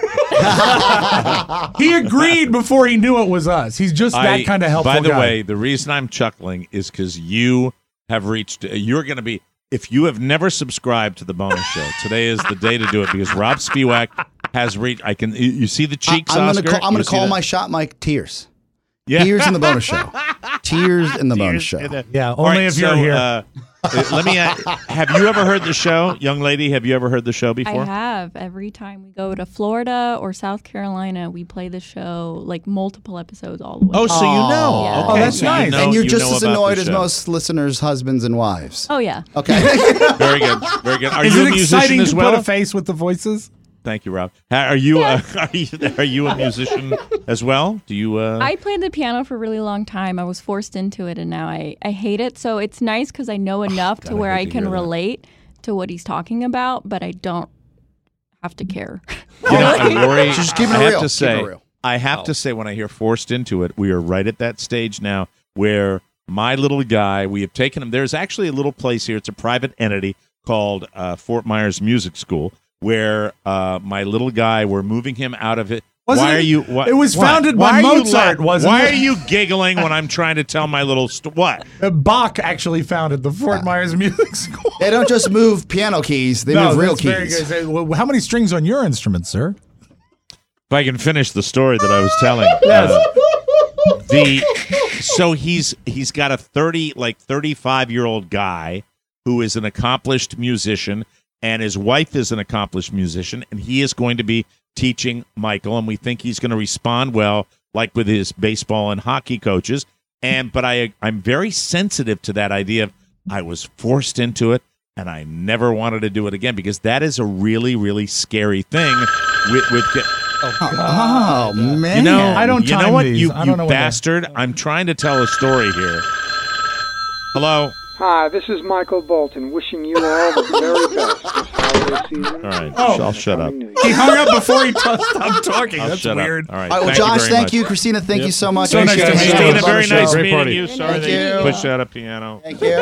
Speaker 5: He agreed before he knew it was us. He's just that kind of helpful
Speaker 2: By the
Speaker 5: guy.
Speaker 2: way, the reason I'm chuckling is because you have reached, you're going to be, if you have never subscribed to the bonus show, today is the day to do it because Rob Spiewak has reached, you see the cheeks,
Speaker 3: I'm
Speaker 2: Oscar?
Speaker 3: going to
Speaker 2: You see
Speaker 3: call
Speaker 2: that?
Speaker 3: my shot, Mike, tears.
Speaker 2: Yeah.
Speaker 3: Tears in the bonus show. Tears in the bonus show.
Speaker 5: Yeah,
Speaker 2: All
Speaker 5: only
Speaker 2: right,
Speaker 5: if you're
Speaker 2: so,
Speaker 5: here.
Speaker 2: Let me. Have you ever heard the show, young lady? Have you ever heard the show before?
Speaker 21: I have. Every time we go to Florida or South Carolina, we play the show like multiple episodes all the way.
Speaker 2: Oh, so you know?
Speaker 21: Yeah.
Speaker 2: Okay,
Speaker 5: Oh, that's
Speaker 2: so
Speaker 5: nice.
Speaker 2: You know,
Speaker 3: And you're
Speaker 2: you
Speaker 3: just
Speaker 2: know
Speaker 3: as
Speaker 2: about the
Speaker 3: annoyed as
Speaker 2: show.
Speaker 3: most listeners' husbands and wives.
Speaker 21: Oh yeah.
Speaker 3: Okay.
Speaker 2: Very good. Very good. Are
Speaker 5: Is
Speaker 2: you
Speaker 5: it
Speaker 2: a musician
Speaker 5: exciting
Speaker 2: as
Speaker 5: to
Speaker 2: well?
Speaker 5: put a face with the voices?
Speaker 2: Thank you, Rob. Are you are you a musician as well? Do you?
Speaker 21: I played the piano for a really long time. I was forced into it, and now I hate it. So it's nice because I know enough to where I can relate to what he's talking about, but I don't have to care.
Speaker 2: You know, I'm worried.
Speaker 3: Just keep it
Speaker 2: I
Speaker 3: real.
Speaker 2: have to
Speaker 3: Keep
Speaker 2: say,
Speaker 3: it real.
Speaker 2: I have to say, when I hear forced into it, we are right at that stage now where my little guy, we have taken him. There's actually a little place here. It's a private entity called Fort Myers Music School, where my little guy, we're moving him out of it.
Speaker 5: Wasn't
Speaker 2: Why
Speaker 5: it-
Speaker 2: are you?
Speaker 5: it was founded by Mozart, wasn't
Speaker 2: Why
Speaker 5: it?
Speaker 2: are you giggling when I'm trying to tell my little what?
Speaker 5: Bach actually founded the Fort Myers Music School.
Speaker 3: They don't just move piano keys; they move real
Speaker 5: that's very
Speaker 3: keys.
Speaker 5: good. Well, how many strings on your instrument, sir?
Speaker 2: If I can finish the story that I was telling. So he's got a 35-year-old guy who is an accomplished musician, and his wife is an accomplished musician, and he is going to be teaching Michael, and we think he's going to respond well, like with his baseball and hockey coaches. But I'm very sensitive to that idea of I was forced into it, and I never wanted to do it again, because that is a really, really scary thing with
Speaker 3: Oh man!
Speaker 2: you know,
Speaker 5: I don't
Speaker 2: You know
Speaker 5: time
Speaker 2: what,
Speaker 5: these.
Speaker 2: you,
Speaker 5: I don't know when
Speaker 2: bastard! I'm trying to tell a story here. Hello.
Speaker 16: Hi, this is Michael Bolton, wishing you all the very best this holiday season.
Speaker 2: All right,
Speaker 5: Oh.
Speaker 2: I'll shut up.
Speaker 5: He hung up before he stopped talking.
Speaker 2: I'll
Speaker 5: That's
Speaker 2: shut
Speaker 5: weird.
Speaker 2: up. All right.
Speaker 3: All right, well,
Speaker 2: thank
Speaker 3: Josh,
Speaker 2: you very
Speaker 3: thank
Speaker 2: much.
Speaker 3: you. Christina, thank you so much.
Speaker 5: So nice to
Speaker 3: Appreciate
Speaker 5: meet
Speaker 3: it.
Speaker 5: you.
Speaker 2: Christina, very
Speaker 3: Show.
Speaker 2: nice
Speaker 14: Great
Speaker 2: meeting
Speaker 14: party.
Speaker 2: you. Sorry
Speaker 3: Thank
Speaker 2: that
Speaker 3: you.
Speaker 2: you pushed out a piano.
Speaker 3: Thank you.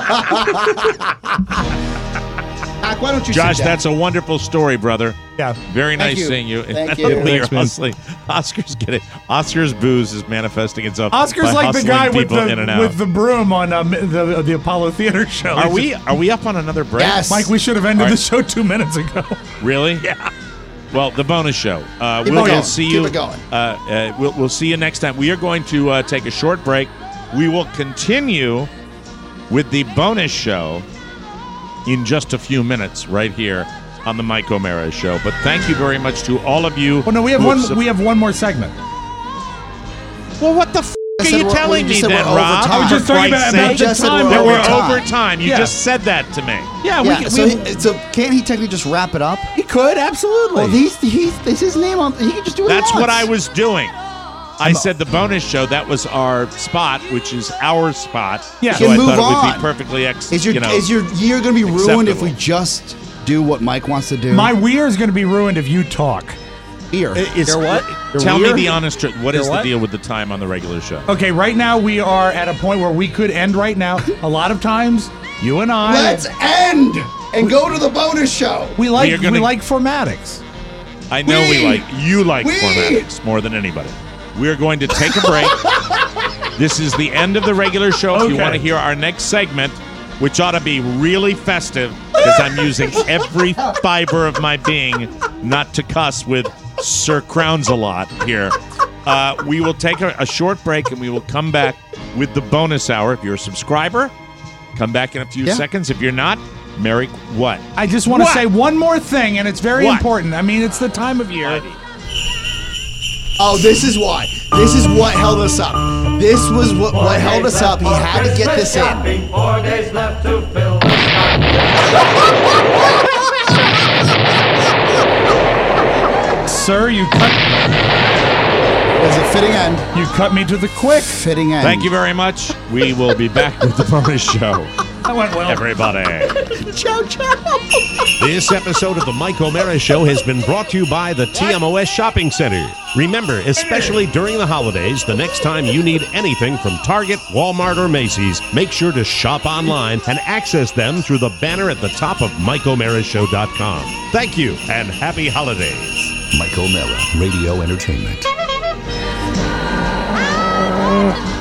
Speaker 3: Mac, why don't you
Speaker 2: Josh,
Speaker 3: sit down?
Speaker 2: that's a wonderful story, brother.
Speaker 5: Yeah.
Speaker 2: Very
Speaker 3: Thank
Speaker 2: nice
Speaker 3: you.
Speaker 2: seeing you.
Speaker 3: Thank
Speaker 2: And
Speaker 3: you.
Speaker 2: you're
Speaker 14: Thanks, man.
Speaker 2: hustling. Oscar's getting Oscar's booze is manifesting itself.
Speaker 5: Oscar's
Speaker 2: by
Speaker 5: like the
Speaker 2: hustling
Speaker 5: guy with
Speaker 2: people in and out.
Speaker 5: the broom on the Apollo Theater show.
Speaker 2: Are we up on another break?
Speaker 3: Yes.
Speaker 5: Mike, we should have ended
Speaker 2: All
Speaker 5: the
Speaker 2: right.
Speaker 5: show 2 minutes ago.
Speaker 2: Really? Yeah. Well, the bonus show.
Speaker 3: Keep
Speaker 2: We'll
Speaker 3: it going.
Speaker 2: see
Speaker 3: Keep
Speaker 2: you.
Speaker 3: it going.
Speaker 2: We'll see you next time. We are going to take a short break. We will continue with the bonus show in just a few minutes, right here on the Mike O'Mara Show. But thank you very much to all of you.
Speaker 5: Oh no, we have
Speaker 2: who
Speaker 5: one. We have one more segment.
Speaker 2: Well, what the f
Speaker 3: I
Speaker 2: are
Speaker 3: said
Speaker 2: you
Speaker 3: we're-
Speaker 2: telling
Speaker 3: we
Speaker 2: me
Speaker 3: just said
Speaker 2: then,
Speaker 3: we're over
Speaker 2: Rob?
Speaker 3: time.
Speaker 5: I was just
Speaker 2: For
Speaker 5: talking
Speaker 2: Christ's
Speaker 5: about
Speaker 2: sake.
Speaker 5: the
Speaker 3: just said
Speaker 5: time
Speaker 3: we're
Speaker 2: that
Speaker 3: over
Speaker 2: we're
Speaker 3: time.
Speaker 2: over time. You
Speaker 5: Yeah.
Speaker 2: just said that to me.
Speaker 5: Yeah,
Speaker 3: Yeah, so can't he technically just wrap it up?
Speaker 5: he could absolutely.
Speaker 3: Well, he's his name on. He can just do it.
Speaker 2: That's
Speaker 3: once.
Speaker 2: what I was doing. I said the bonus show. That was our spot, which is our spot.
Speaker 5: Yeah.
Speaker 2: So
Speaker 3: You
Speaker 2: I
Speaker 3: can
Speaker 2: thought
Speaker 3: move
Speaker 2: it would
Speaker 3: on.
Speaker 2: be perfectly
Speaker 3: Is your
Speaker 2: you know,
Speaker 3: year going to be ruined if we
Speaker 2: acceptable.
Speaker 3: just do what Mike wants to do?
Speaker 5: My weir is going to be ruined if you talk.
Speaker 3: ear.
Speaker 2: It's,
Speaker 8: Your what?
Speaker 2: Tell me
Speaker 3: weird?
Speaker 2: the honest truth. What
Speaker 8: Your
Speaker 2: is the
Speaker 8: what?
Speaker 2: deal with the time on the regular show?
Speaker 5: Okay, right now we are at a point where we could end right now. A lot of times, you and I,
Speaker 3: Let's end and go to the bonus show.
Speaker 5: we like
Speaker 2: We are gonna-
Speaker 5: formatics.
Speaker 2: I know you like
Speaker 3: We-
Speaker 2: formatics more than anybody. We're going to take a break. This is the end of the regular show. If you want to hear our next segment, which ought to be really festive, because I'm using every fiber of my being not to cuss with Sir Crowns-a-lot here. We will take a short break, and we will come back with the bonus hour. If you're a subscriber, come back in a few seconds. If you're not, Merry what?
Speaker 5: I just want to say one more thing, and it's very important. I mean, it's the time of year.
Speaker 3: Oh, this is why. This is what held us up. This was what held us up. He had to get this in.
Speaker 12: 4 days left to fill the
Speaker 5: Sir, you cut.
Speaker 3: It was a fitting end.
Speaker 5: You cut me to the quick.
Speaker 3: Fitting end.
Speaker 2: Thank you very much. We will be back with the bonus show.
Speaker 5: That went well.
Speaker 2: Everybody.
Speaker 3: Ciao, ciao.
Speaker 17: This episode of the Mike O'Mara Show has been brought to you by the TMOS Shopping Center. Remember, especially during the holidays, the next time you need anything from Target, Walmart, or Macy's, make sure to shop online and access them through the banner at the top of MikeO'MaraShow.com. Thank you, and happy holidays.
Speaker 1: Mike O'Mara, Radio Entertainment.